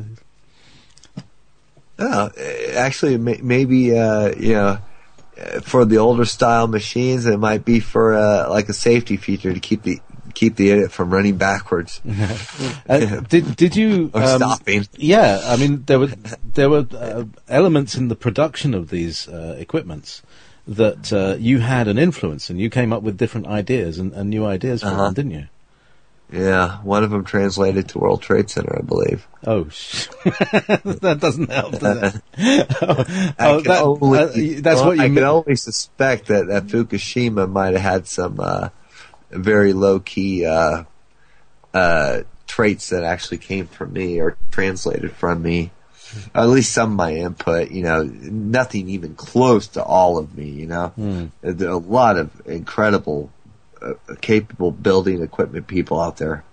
[SPEAKER 3] Oh, actually, may, maybe uh, you know, uh, for the older style machines, it might be for uh, like a safety feature to keep the keep the idiot from running backwards
[SPEAKER 1] uh, did did you
[SPEAKER 3] or
[SPEAKER 1] um,
[SPEAKER 3] stopping.
[SPEAKER 1] Yeah, I mean there were there were uh, elements in the production of these uh, equipments that uh, you had an influence and you came up with different ideas and, and new ideas for
[SPEAKER 3] Uh-huh.
[SPEAKER 1] them, didn't you?
[SPEAKER 3] Yeah, one of them translated to World Trade Center, I believe.
[SPEAKER 1] Oh, sh- that doesn't help, does it? oh,
[SPEAKER 3] I
[SPEAKER 1] oh,
[SPEAKER 3] can
[SPEAKER 1] that,
[SPEAKER 3] only,
[SPEAKER 1] uh, that's
[SPEAKER 3] well,
[SPEAKER 1] what you
[SPEAKER 3] I
[SPEAKER 1] mean.
[SPEAKER 3] can only suspect that, that Fukushima might have had some uh, very low key uh, uh, traits that actually came from me or translated from me. Or at least some of my input. You know, nothing even close to all of me. You know,
[SPEAKER 1] Mm.
[SPEAKER 3] there are a lot of incredible, uh, capable building equipment people out there.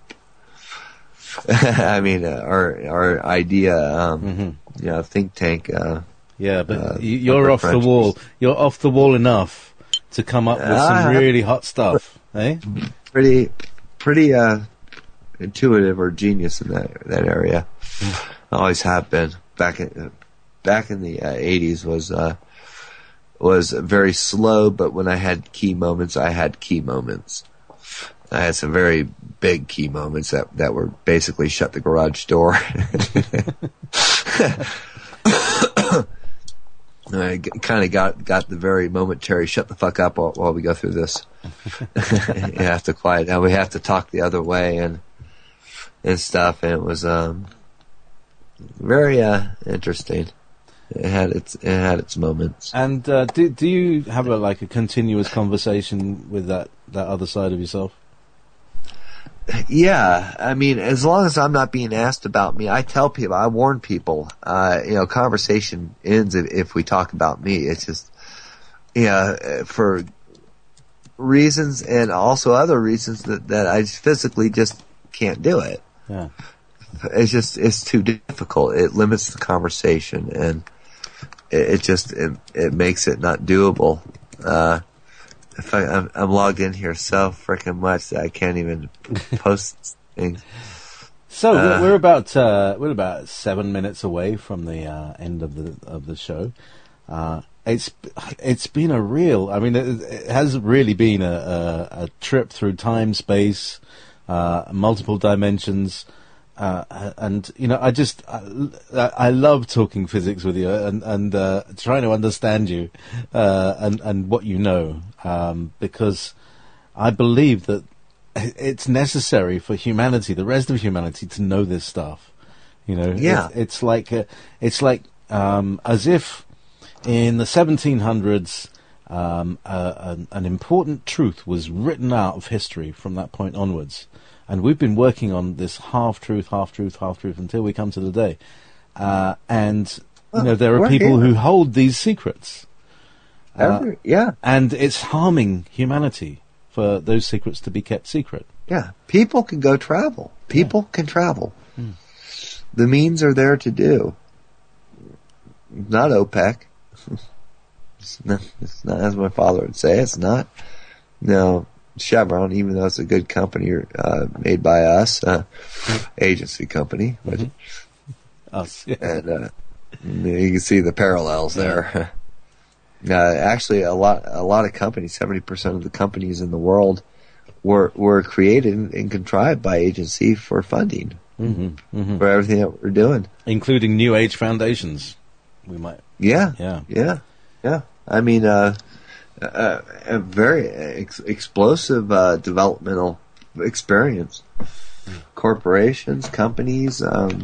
[SPEAKER 3] I mean, uh, our our idea, um,
[SPEAKER 1] Mm-hmm.
[SPEAKER 3] you know, think tank. Uh,
[SPEAKER 1] Yeah, but
[SPEAKER 3] uh,
[SPEAKER 1] you- you're
[SPEAKER 3] upper
[SPEAKER 1] off the
[SPEAKER 3] French.
[SPEAKER 1] wall. You're off the wall enough to come up with some
[SPEAKER 3] Ah.
[SPEAKER 1] really hot stuff, eh?
[SPEAKER 3] pretty, pretty uh, intuitive or genius in that that area. I always have been. Back in uh, back in the uh, eighties was uh, was very slow, but when I had key moments, I had key moments. I had some very big key moments that that were basically shut the garage door. I kind of got got the very momentary shut the fuck up while, while we go through this. You have to quiet down. We have to talk the other way and and stuff. And it was um very uh interesting. It had its it had its moments.
[SPEAKER 1] And uh, do do you have a like a continuous conversation with that, that other side of yourself?
[SPEAKER 3] Yeah, I mean, as long as I'm not being asked about me, I tell people, I warn people. Uh, you know, conversation ends if, if we talk about me. It's just, yeah, for reasons and also other reasons that that I physically just can't do it.
[SPEAKER 1] Yeah.
[SPEAKER 3] It's just it's too difficult. It limits the conversation, and it, it just it, it makes it not doable. Uh, if I, I'm, I'm logged in here so freaking much that I can't even post things.
[SPEAKER 1] So
[SPEAKER 3] Uh,
[SPEAKER 1] we're, we're about uh, we're about seven minutes away from the uh, end of the of the show. Uh, it's it's been a real. I mean, it, it has really been a, a, a trip through time, space, uh, multiple dimensions. Uh, and you know, I just I, I love talking physics with you and and uh, trying to understand you uh, and and what you know, um, because I believe that it's necessary for humanity, the rest of humanity, to know this stuff. You know,
[SPEAKER 3] Yeah.
[SPEAKER 1] it's, it's like uh it's like um, as if in the seventeen hundreds. Um, uh, an, an important truth was written out of history from that point onwards. And we've been working on this half-truth, half-truth, half-truth until we come to the day. Uh, and, you know, there are
[SPEAKER 3] we're
[SPEAKER 1] people
[SPEAKER 3] here.
[SPEAKER 1] who hold these secrets. Uh,
[SPEAKER 3] Every, yeah,
[SPEAKER 1] and it's harming humanity for those secrets to be kept secret.
[SPEAKER 3] yeah. People can go travel. People can travel.
[SPEAKER 1] Hmm.
[SPEAKER 3] The means are there to do. Not OPEC. It's not, it's not, as my father would say, it's not. No, Chevron, even though it's a good company uh, made by us, uh, agency company, but,
[SPEAKER 1] Us. Yeah.
[SPEAKER 3] and uh, you can see the parallels there. Uh, actually, a lot, a lot of companies, seventy percent of the companies in the world were were created and contrived by agency for funding
[SPEAKER 1] hmm hmm
[SPEAKER 3] for everything that we're doing.
[SPEAKER 1] Including New Age foundations. We might.
[SPEAKER 3] Yeah,
[SPEAKER 1] Yeah.
[SPEAKER 3] yeah, yeah. I mean, uh, uh, a very ex- explosive uh, developmental experience. Corporations, companies, um,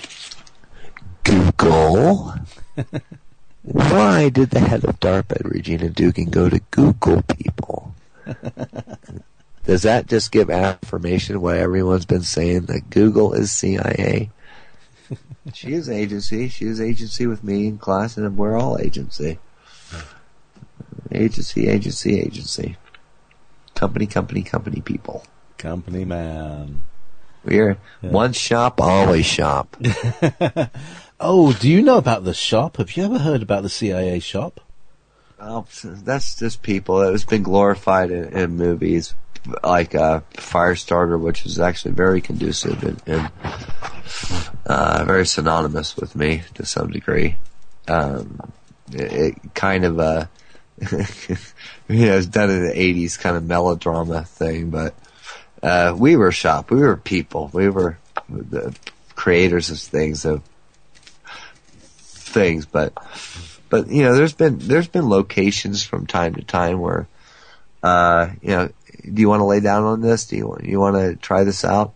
[SPEAKER 3] Google. Why did the head of DARPA, Regina Dugan, go to Google people? Does that just give affirmation what everyone's been saying, that Google is C I A? She is agency. She is agency with me in class, and we're all agency. Agency, agency, agency. Company, company, company people.
[SPEAKER 1] Company man.
[SPEAKER 3] We're
[SPEAKER 1] Yeah.
[SPEAKER 3] one shop, always shop.
[SPEAKER 1] Oh, do you know about the shop? Have you ever heard about the C I A shop?
[SPEAKER 3] Well, that's just people. It's been glorified in, in movies, like uh, Firestarter, which is actually very conducive and, and uh, very synonymous with me to some degree. Um, it, it kind of, uh, you know, it's done in the eighties kind of melodrama thing, but uh, we were shop. We were people. We were the creators of things, of things, but. But but you know, there's been there's been locations from time to time where, uh, you know, do you want to lay down on this? Do you want you want to try this out?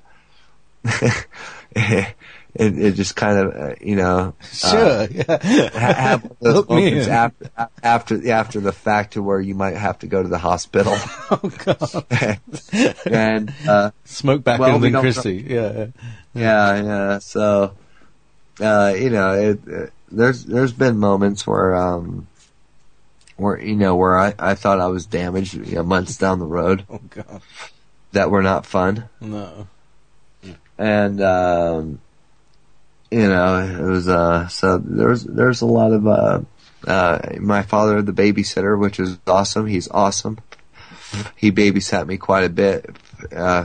[SPEAKER 3] it, it just kind of, uh, you know,
[SPEAKER 1] Sure.
[SPEAKER 3] uh,
[SPEAKER 1] Yeah.
[SPEAKER 3] ha- have those
[SPEAKER 1] Look me
[SPEAKER 3] moments
[SPEAKER 1] in.
[SPEAKER 3] after after after the fact to where you might have to go to the hospital.
[SPEAKER 1] Oh God.
[SPEAKER 3] and uh,
[SPEAKER 1] Smoke back
[SPEAKER 3] Well,
[SPEAKER 1] in
[SPEAKER 3] we
[SPEAKER 1] than
[SPEAKER 3] don't-
[SPEAKER 1] Christie. Yeah.
[SPEAKER 3] yeah, yeah. So, uh, you know, it, it, there's there's been moments where um, where you know where I, I thought I was damaged, you know, months down the road
[SPEAKER 1] Oh God.
[SPEAKER 3] that were not fun,
[SPEAKER 1] No.
[SPEAKER 3] and um, you know, it was uh, so there's there's a lot of uh, uh, my father, the babysitter, which is awesome. He's awesome. He babysat me quite a bit. Uh,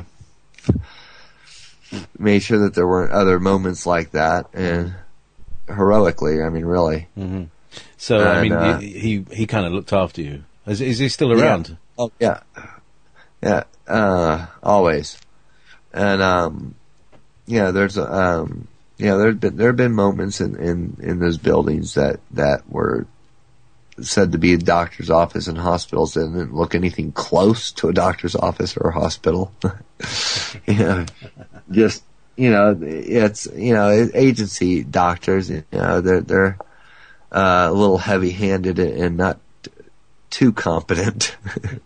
[SPEAKER 3] made sure that there weren't other moments like that, and heroically, I mean, really.
[SPEAKER 1] hmm So I
[SPEAKER 3] And,
[SPEAKER 1] mean,
[SPEAKER 3] uh,
[SPEAKER 1] he he, he kind of looked after you. Is, is he still around?
[SPEAKER 3] Oh yeah, yeah, uh, always. And um, yeah, there's um, yeah, there's been there have been moments in, in, in those buildings that that were said to be a doctor's office, and hospitals that didn't look anything close to a doctor's office or a hospital. you know, just you know, it's you know, agency doctors. You know, they're they're uh, a little heavy-handed and not too competent.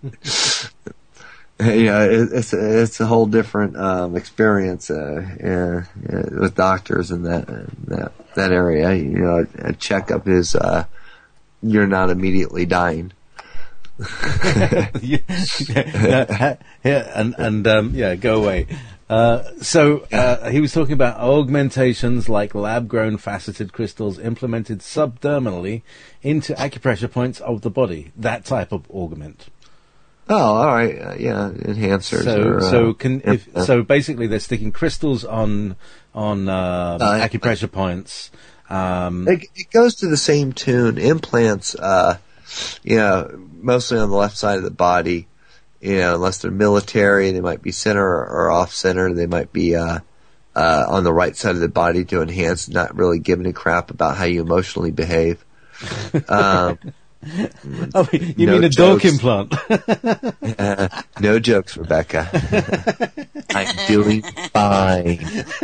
[SPEAKER 3] you know, it, it's it's a whole different um, experience uh, yeah, yeah, with doctors in that that that area. You know, a, a checkup is uh, you're not immediately dying.
[SPEAKER 1] yeah, yeah, yeah, and and um, yeah, go away. Uh, so uh, he was talking about augmentations like lab-grown faceted crystals implemented subdermally into acupressure points of the body. That type of augment.
[SPEAKER 3] Oh, all right, uh, yeah, enhancers.
[SPEAKER 1] So,
[SPEAKER 3] or, uh,
[SPEAKER 1] so can if
[SPEAKER 3] uh,
[SPEAKER 1] so basically they're sticking crystals on on uh,
[SPEAKER 3] Uh,
[SPEAKER 1] acupressure points. Um,
[SPEAKER 3] It, it goes to the same tune. Implants, uh, you know, mostly on the left side of the body. You know, unless they're military, they might be center or, or off center. They might be uh, uh, on the right side of the body to enhance, not really giving a crap about how you emotionally behave. Um,
[SPEAKER 1] oh, you
[SPEAKER 3] no
[SPEAKER 1] mean a dog
[SPEAKER 3] jokes.
[SPEAKER 1] implant?
[SPEAKER 3] uh, no jokes, Rebecca. I'm doing fine.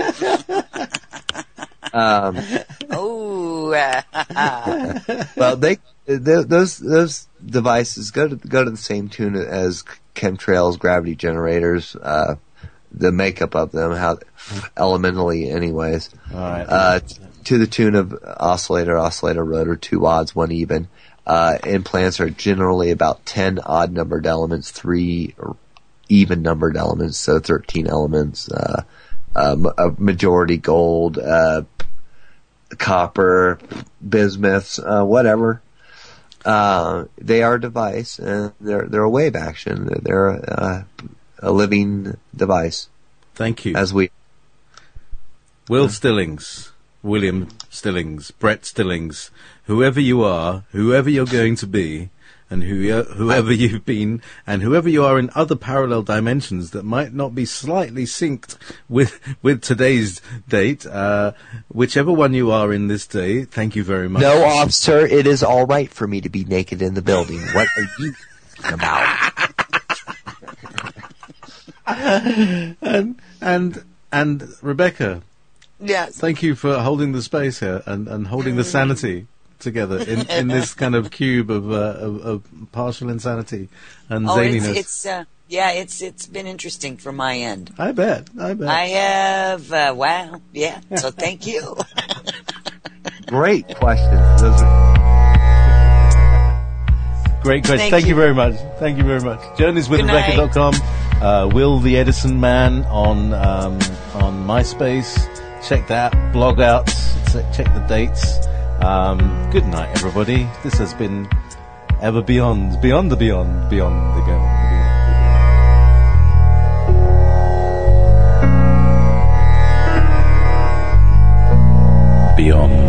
[SPEAKER 3] Um,
[SPEAKER 2] Oh,
[SPEAKER 3] well, they, they those those devices go to go to the same tune as chemtrails, gravity generators, uh, the makeup of them, how elementally, anyways,
[SPEAKER 1] All right.
[SPEAKER 3] uh, t- to the tune of oscillator, oscillator, rotor, two odds, one even. Uh, implants are generally about ten odd numbered elements, three even numbered elements, so thirteen elements. Uh, um, a majority gold, uh, copper, bismuths, uh, whatever. Uh, they are a device, and they're they're a wave action. They're, they're uh, a living device,
[SPEAKER 1] Thank you.
[SPEAKER 3] as we.
[SPEAKER 1] Will Stillings, William Stillings, Brett Stillings, whoever you are, whoever you're going to be, and who, whoever you've been, and whoever you are in other parallel dimensions that might not be slightly synced with with today's date, uh, whichever one you are in this day, thank you very much.
[SPEAKER 3] No, officer, it is all right for me to be naked in the building. What are you talking about?
[SPEAKER 1] and and and Rebecca,
[SPEAKER 2] yes.
[SPEAKER 1] thank you for holding the space here and, and holding the sanity together in, in this kind of cube of, uh, of, of partial insanity and
[SPEAKER 2] Oh, it's,
[SPEAKER 1] zaniness.
[SPEAKER 2] it's uh, yeah, it's it's been interesting from my end.
[SPEAKER 1] I bet. I bet.
[SPEAKER 2] I have uh, wow, yeah. So thank you.
[SPEAKER 3] Great questions. Those are.
[SPEAKER 1] Great question.
[SPEAKER 2] Thank
[SPEAKER 1] Thank, you.
[SPEAKER 2] you.
[SPEAKER 1] very much. Thank you very much. journeys with
[SPEAKER 2] Good
[SPEAKER 1] rebecca dot com. Uh, Will the Edison Man on um, on MySpace. Check that. Blog out. Check the dates. Um, good night, everybody. This has been Ever Beyond. Beyond the Beyond. Beyond the Beyond. Beyond.